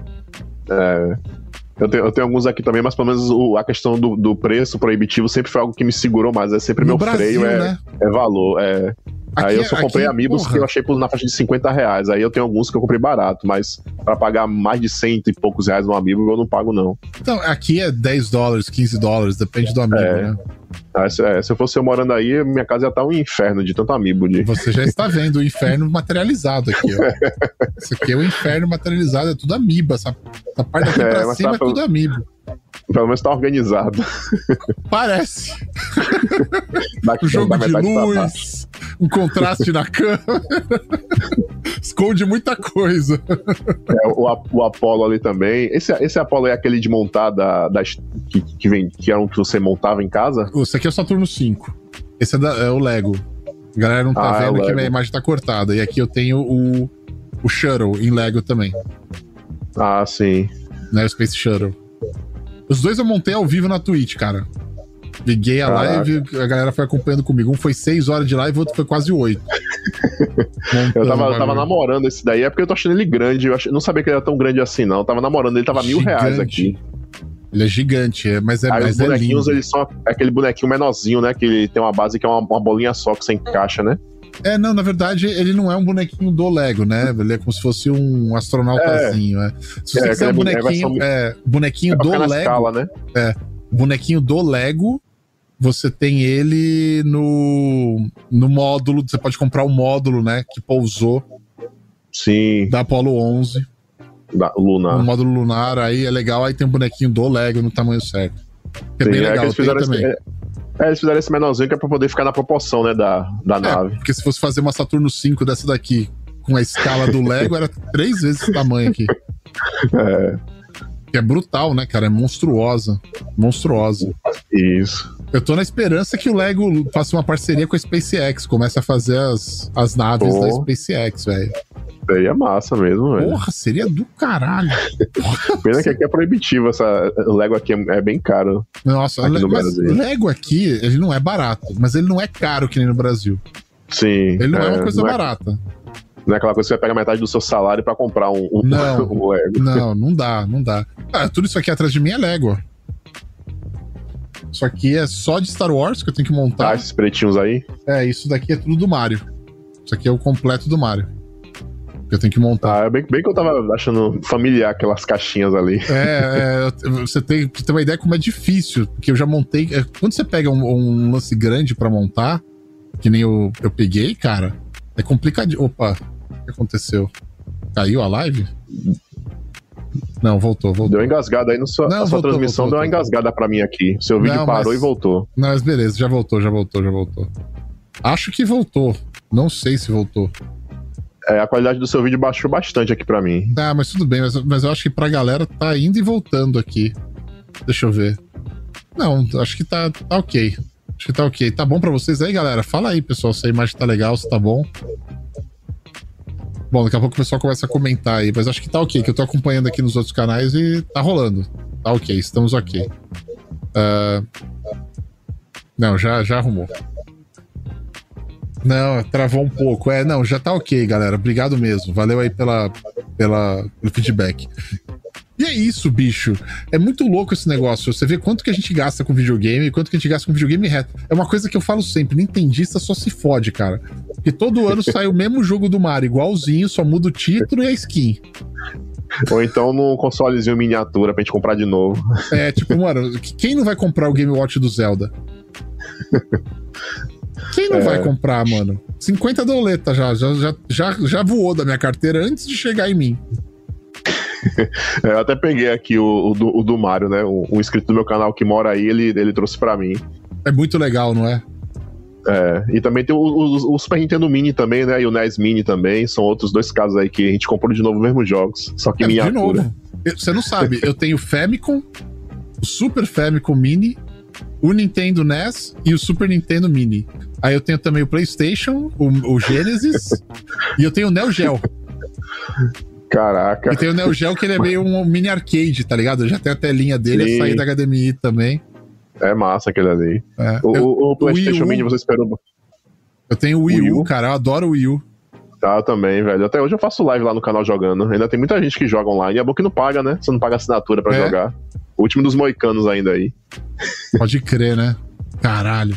[SPEAKER 2] É. Eu tenho, eu tenho alguns aqui também, mas pelo menos o, a questão do, do preço proibitivo sempre foi algo que me segurou mais. É sempre no meu Brasil, freio, é, né? é valor. É. Aqui, aí eu só comprei aqui, amigos porra. que eu achei na faixa de cinquenta reais. Aí eu tenho alguns que eu comprei barato, mas pra pagar mais de cento e poucos reais no amiibo, eu não pago, não.
[SPEAKER 1] Então, aqui é dez dólares, quinze dólares, depende do amiibo,
[SPEAKER 2] é.
[SPEAKER 1] né?
[SPEAKER 2] Ah, se, é, se eu fosse eu morando aí, minha casa ia estar um inferno de tanto amiibo. De...
[SPEAKER 1] Você já está vendo o inferno materializado aqui, ó. Isso aqui é o inferno materializado, é tudo amiibo. Essa, essa parte daqui pra é, cima tá, é tudo amiibo.
[SPEAKER 2] Pelo menos tá organizado.
[SPEAKER 1] Parece. Um jogo de luz, um contraste na câmera. Esconde muita coisa.
[SPEAKER 2] É, o, o Apollo ali também. Esse, esse Apollo é aquele de montar da, das, que, que, vem, que era um que você montava em casa?
[SPEAKER 1] Esse aqui é o Saturno cinco. Esse é, da, é o Lego. A galera não tá ah, vendo é que a minha imagem tá cortada. E aqui eu tenho o, o Shuttle em Lego também.
[SPEAKER 2] Ah, sim.
[SPEAKER 1] Né, o Space Shuttle. Os dois eu montei ao vivo na Twitch, cara. Liguei a
[SPEAKER 2] Caraca.
[SPEAKER 1] live, a galera foi acompanhando comigo. Um foi seis horas de live, o outro foi quase oito.
[SPEAKER 2] Eu tava, eu tava namorando esse daí, é porque eu tô achando ele grande. Eu ach... não sabia que ele era tão grande assim, não. Eu tava namorando, ele tava mil reais aqui.
[SPEAKER 1] Ele é gigante, é, mas é,
[SPEAKER 2] Aí
[SPEAKER 1] mas
[SPEAKER 2] os
[SPEAKER 1] é
[SPEAKER 2] bonequinhos,
[SPEAKER 1] lindo.
[SPEAKER 2] eles são aquele bonequinho menorzinho, né? Que ele tem uma base que é uma, uma bolinha só que você encaixa, né?
[SPEAKER 1] É, não, na verdade, ele não é um bonequinho do Lego, né? Ele é como se fosse um astronautazinho, é. Se você
[SPEAKER 2] É,
[SPEAKER 1] quiser um
[SPEAKER 2] aquele é
[SPEAKER 1] bonequinho,
[SPEAKER 2] versão-
[SPEAKER 1] é, bonequinho
[SPEAKER 2] É pra
[SPEAKER 1] do
[SPEAKER 2] ficar na
[SPEAKER 1] Lego,
[SPEAKER 2] escala, né?
[SPEAKER 1] é, bonequinho do Lego, você tem ele no, no módulo, você pode comprar o módulo, né, que pousou
[SPEAKER 2] Sim,
[SPEAKER 1] da Apollo onze,
[SPEAKER 2] da
[SPEAKER 1] no
[SPEAKER 2] Luna.
[SPEAKER 1] módulo lunar, aí é legal, aí tem um bonequinho do Lego no tamanho certo. Que é
[SPEAKER 2] Sim,
[SPEAKER 1] bem
[SPEAKER 2] é que
[SPEAKER 1] legal,
[SPEAKER 2] eles
[SPEAKER 1] tem
[SPEAKER 2] fizeram
[SPEAKER 1] também.
[SPEAKER 2] esse, é, é, eles fizeram esse menorzinho que é pra poder ficar na proporção, né? Da, da
[SPEAKER 1] É,
[SPEAKER 2] nave.
[SPEAKER 1] porque se fosse fazer uma Saturno cinco dessa daqui, com a escala do Lego, era três vezes esse tamanho aqui.
[SPEAKER 2] É,
[SPEAKER 1] Que é brutal, né, cara? É monstruosa. Monstruosa.
[SPEAKER 2] isso.
[SPEAKER 1] Eu tô na esperança que o Lego faça uma parceria com a SpaceX, comece a fazer as, as naves
[SPEAKER 2] Oh.
[SPEAKER 1] da SpaceX, velho.
[SPEAKER 2] Isso aí é massa mesmo, velho.
[SPEAKER 1] Porra, seria do caralho.
[SPEAKER 2] Pena que aqui é proibitivo, essa o Lego aqui é, é bem caro.
[SPEAKER 1] Nossa,
[SPEAKER 2] Aqui
[SPEAKER 1] Le-
[SPEAKER 2] no
[SPEAKER 1] mas
[SPEAKER 2] Brasil.
[SPEAKER 1] Lego aqui, ele não é barato, mas ele não é caro que nem no Brasil.
[SPEAKER 2] Sim.
[SPEAKER 1] Ele não é, uma coisa
[SPEAKER 2] não é,
[SPEAKER 1] barata.
[SPEAKER 2] não é aquela coisa que você vai pegar metade do seu salário pra comprar um, um,
[SPEAKER 1] Não.
[SPEAKER 2] um Lego.
[SPEAKER 1] Não, não dá, não dá. Ah, tudo isso aqui atrás de mim é Lego, ó. Isso aqui é só de Star Wars que eu tenho que
[SPEAKER 2] Tá,
[SPEAKER 1] montar.
[SPEAKER 2] esses pretinhos aí.
[SPEAKER 1] É, isso daqui é tudo do Mario. Isso aqui é o completo do Mario. Que eu tenho que montar.
[SPEAKER 2] Ah, é bem, bem que eu tava achando familiar aquelas caixinhas ali.
[SPEAKER 1] É, é, você tem que ter uma ideia como é difícil, porque eu já montei. é, Quando você pega um, um lance grande pra montar, que nem eu, eu peguei, cara, é complicadinho. Opa, o que aconteceu? Caiu a live? Não, voltou, voltou.
[SPEAKER 2] Deu uma engasgada aí no sua,
[SPEAKER 1] Não,
[SPEAKER 2] a sua
[SPEAKER 1] voltou,
[SPEAKER 2] transmissão,
[SPEAKER 1] voltou,
[SPEAKER 2] deu uma
[SPEAKER 1] voltou.
[SPEAKER 2] engasgada pra mim aqui. O seu vídeo
[SPEAKER 1] Não,
[SPEAKER 2] parou
[SPEAKER 1] mas-
[SPEAKER 2] e voltou.
[SPEAKER 1] Não, mas beleza, já voltou, já voltou, já voltou. Acho que voltou. Não sei se voltou.
[SPEAKER 2] É, a qualidade do seu vídeo baixou bastante aqui pra mim.
[SPEAKER 1] Tá, mas tudo bem, mas, mas eu acho que pra galera tá indo e voltando aqui. Deixa eu ver. Não, acho que tá, tá ok. Acho que tá ok. Tá bom pra vocês aí, galera? Fala aí, pessoal, se a imagem tá legal, se tá bom. Bom, daqui a pouco o pessoal começa a comentar aí, mas acho que tá ok, que eu tô acompanhando aqui nos outros canais e tá rolando. Tá ok, estamos ok. Ah, Não, já, já arrumou. Não, travou um pouco. É, não, já tá ok, galera. Obrigado mesmo. Valeu aí pela, pela, pelo feedback. E é isso, bicho. É muito louco esse negócio. Você vê quanto que a gente gasta com videogame e quanto que a gente gasta com videogame reto. É uma coisa que eu falo sempre: nintendista só se fode, cara. Porque todo ano sai o mesmo jogo do Mario, igualzinho, só muda o título e a skin.
[SPEAKER 2] Ou então num consolezinho miniatura pra gente comprar de novo.
[SPEAKER 1] É, tipo, mano, quem não vai comprar o Game Watch do Zelda? Quem não
[SPEAKER 2] É.
[SPEAKER 1] vai comprar, mano? cinquenta doleta já, já, já, já, já voou da minha carteira antes de chegar em mim.
[SPEAKER 2] É, eu até peguei aqui o, o, do, o do Mario, né? Um, um inscrito do meu canal que mora aí, ele, ele trouxe pra mim.
[SPEAKER 1] É muito legal, não é?
[SPEAKER 2] É, e também tem o, o, o Super Nintendo Mini também, né? E o N E S Mini também. São outros dois casos aí que a gente comprou de novo os mesmos jogos. Só que
[SPEAKER 1] É, de
[SPEAKER 2] miniatura.
[SPEAKER 1] novo. Eu- Você não sabe, eu tenho o Famicom, o Super Famicom Mini, o Nintendo N E S e o Super Nintendo Mini. Aí eu tenho também o PlayStation, o, o Genesis e eu tenho o Neo Geo.
[SPEAKER 2] Caraca.
[SPEAKER 1] E tem o Neo Geo que ele é meio um mini arcade, tá ligado? Já tem a telinha dele,
[SPEAKER 2] Sim.
[SPEAKER 1] a saída H D M I também.
[SPEAKER 2] É massa aquele ali.
[SPEAKER 1] É.
[SPEAKER 2] O,
[SPEAKER 1] eu,
[SPEAKER 2] o, o PlayStation
[SPEAKER 1] Wii U.
[SPEAKER 2] Mini você esperou.
[SPEAKER 1] eu tenho o Wii
[SPEAKER 2] Wii
[SPEAKER 1] U,
[SPEAKER 2] U.
[SPEAKER 1] cara, eu adoro o Wii U.
[SPEAKER 2] Tá, também, velho. Até hoje eu faço live lá no canal jogando. Ainda tem muita gente que joga online. É bom que não paga, né? Você não paga assinatura pra
[SPEAKER 1] É.
[SPEAKER 2] jogar. O último dos moicanos ainda aí.
[SPEAKER 1] Pode crer, né? Caralho.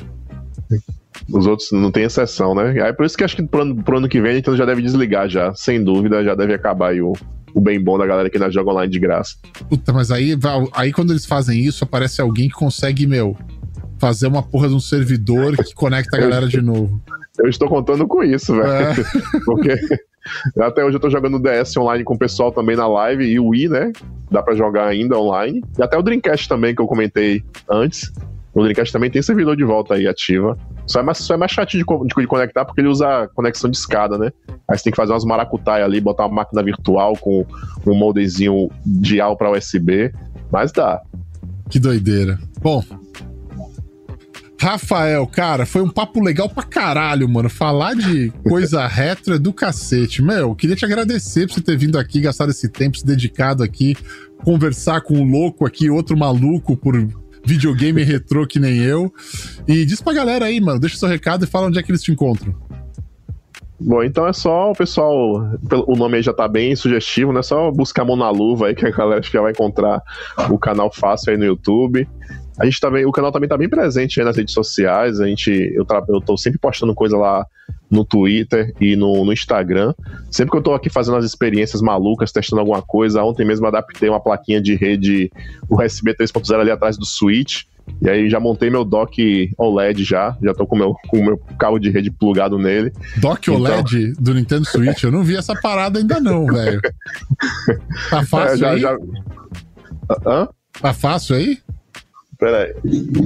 [SPEAKER 2] Os outros não tem exceção, né? Aí por isso que acho que pro ano, pro ano que vem a Nintendo já deve desligar já. Sem dúvida, já deve acabar aí o, o bem bom da galera que ainda joga online de graça.
[SPEAKER 1] Puta, mas aí, vai- aí quando eles fazem isso, aparece alguém que consegue, meu, fazer uma porra de um servidor que conecta a galera de novo.
[SPEAKER 2] Eu estou contando com isso, velho.
[SPEAKER 1] É.
[SPEAKER 2] Porque até hoje eu tô jogando D S online com o pessoal também na live e o Wii, né? Dá pra jogar ainda online. E até o Dreamcast também, que eu comentei antes. O Dreamcast também tem servidor de volta aí ativa. Só é mais, só é mais chatinho de, co- de conectar porque ele usa conexão de escada, né? Aí você tem que fazer umas maracutaia ali, botar uma máquina virtual com um moldezinho dial pra U S B. Mas dá.
[SPEAKER 1] Que doideira. Bom. Rafael, cara, foi um papo legal pra caralho, mano. Falar de coisa retro é do cacete. Meu, queria te agradecer por você ter vindo aqui, gastado esse tempo, se dedicado aqui, conversar com um louco aqui, outro maluco por videogame retrô que nem eu. E diz pra galera aí, mano, deixa seu recado e fala onde é que eles te encontram.
[SPEAKER 2] Bom, então é só o pessoal, o nome aí já tá bem sugestivo, né? Só buscar a mão na luva aí que a galera já vai encontrar o canal fácil aí no YouTube. A gente também, o canal também tá bem presente aí nas redes sociais. A gente, eu, tra, eu tô sempre postando coisa lá no Twitter e no, no Instagram. Sempre que eu tô aqui fazendo as experiências malucas, testando alguma coisa. Ontem mesmo adaptei uma plaquinha de rede U S B três ponto zero ali atrás do Switch. E aí já montei meu dock O L E D já. Já tô com o meu, com o meu cabo de rede plugado nele.
[SPEAKER 1] Dock então... O L E D do Nintendo Switch? Eu não vi essa parada ainda não, velho. Tá fácil é, já, aí? Já... Hã? Tá fácil aí?
[SPEAKER 2] Pera aí.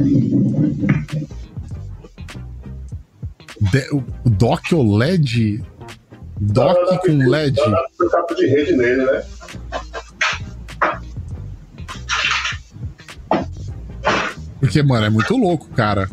[SPEAKER 1] De, o dock O L E D? Dock não, com L E D? Dá
[SPEAKER 2] pro cabo de rede nele, né?
[SPEAKER 1] Porque, mano, é muito louco, cara.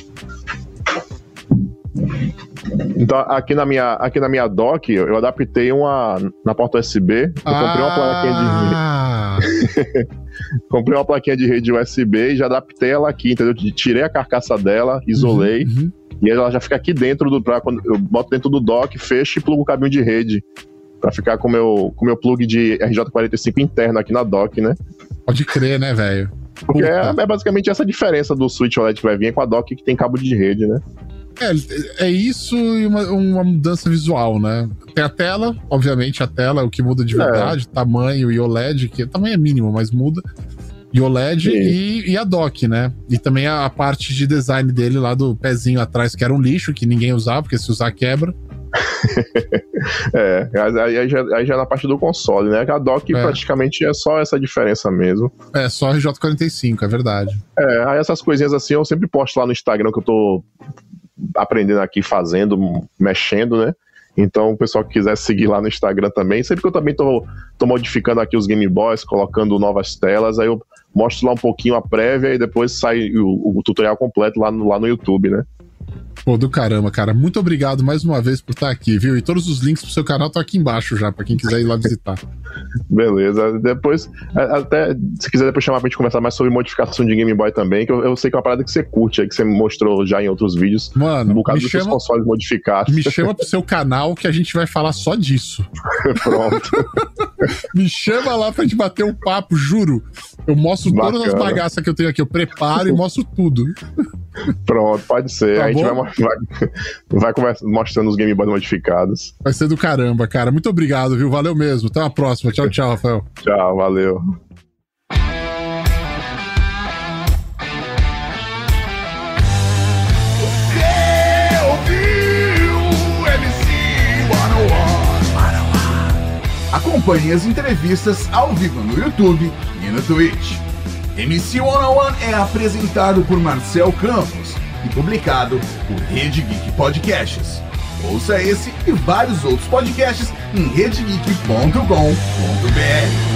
[SPEAKER 2] Então, aqui na minha, aqui na minha dock, eu adaptei uma... Na porta U S B, eu
[SPEAKER 1] ah.
[SPEAKER 2] comprei uma plaquinha de rede. Comprei uma plaquinha de rede U S B e já adaptei ela aqui, entendeu? Tirei a carcaça dela, isolei, uhum, uhum. E ela já fica aqui dentro do... Pra, quando eu boto dentro do dock, fecho e plugo o cabinho de rede. Pra ficar com meu, o com meu plug de R J quarenta e cinco interno aqui na dock, né?
[SPEAKER 1] Pode crer, né, velho?
[SPEAKER 2] Porque é, é basicamente essa diferença do Switch O L E D que vai vir com a dock que tem cabo de rede, né?
[SPEAKER 1] É, é isso e uma, uma mudança visual, né? Tem a tela, obviamente a tela, o que muda de verdade, é. Tamanho e O L E D, que tamanho é mínimo, mas muda. E O L E D e, e a dock, né? E também a, a parte de design dele lá do pezinho atrás, que era um lixo, que ninguém usava, porque se usar quebra.
[SPEAKER 2] É, aí já, aí já na parte do console, né? A dock é. Praticamente é só essa diferença mesmo.
[SPEAKER 1] É, só R J quarenta e cinco, é verdade.
[SPEAKER 2] É, aí essas coisinhas assim eu sempre posto lá no Instagram que eu tô aprendendo aqui, fazendo, mexendo, né? Então o pessoal que quiser seguir lá no Instagram também, sempre que eu também tô, tô modificando aqui os Game Boys, colocando novas telas, aí eu mostro lá um pouquinho a prévia e depois sai o, o tutorial completo lá no, lá no YouTube, né?
[SPEAKER 1] Pô, do caramba, cara. Muito obrigado mais uma vez por estar aqui, viu? E todos os links pro seu canal estão aqui embaixo já, pra quem quiser ir lá visitar.
[SPEAKER 2] Beleza. Depois, até se quiser depois chamar pra gente conversar mais sobre modificação de Game Boy também, que eu, eu sei que é uma parada que você curte aí, que você mostrou já em outros vídeos.
[SPEAKER 1] Mano,
[SPEAKER 2] um bocado
[SPEAKER 1] me
[SPEAKER 2] dos
[SPEAKER 1] chama,
[SPEAKER 2] seus consoles modificados.
[SPEAKER 1] Me chama pro seu canal que a gente vai falar só disso.
[SPEAKER 2] Pronto.
[SPEAKER 1] Me chama lá pra gente bater um papo, juro. Eu mostro Bacana. Todas as bagaças que eu tenho aqui, eu preparo e mostro tudo.
[SPEAKER 2] Pronto, pode ser. Tá a gente
[SPEAKER 1] bom?
[SPEAKER 2] vai, vai, vai conversa, mostrando os Game Boys modificados.
[SPEAKER 1] Vai ser do caramba, cara. Muito obrigado, viu? Valeu mesmo. Até a próxima. Tchau, tchau, Rafael.
[SPEAKER 2] Tchau, valeu.
[SPEAKER 3] Você ouviu M C cento e um. Acompanhe as entrevistas ao vivo no YouTube e no Twitch. M C cento e um é apresentado por Marcel Campos e publicado por Rede Geek Podcasts. Ouça esse e vários outros podcasts em rede geek ponto com ponto b r.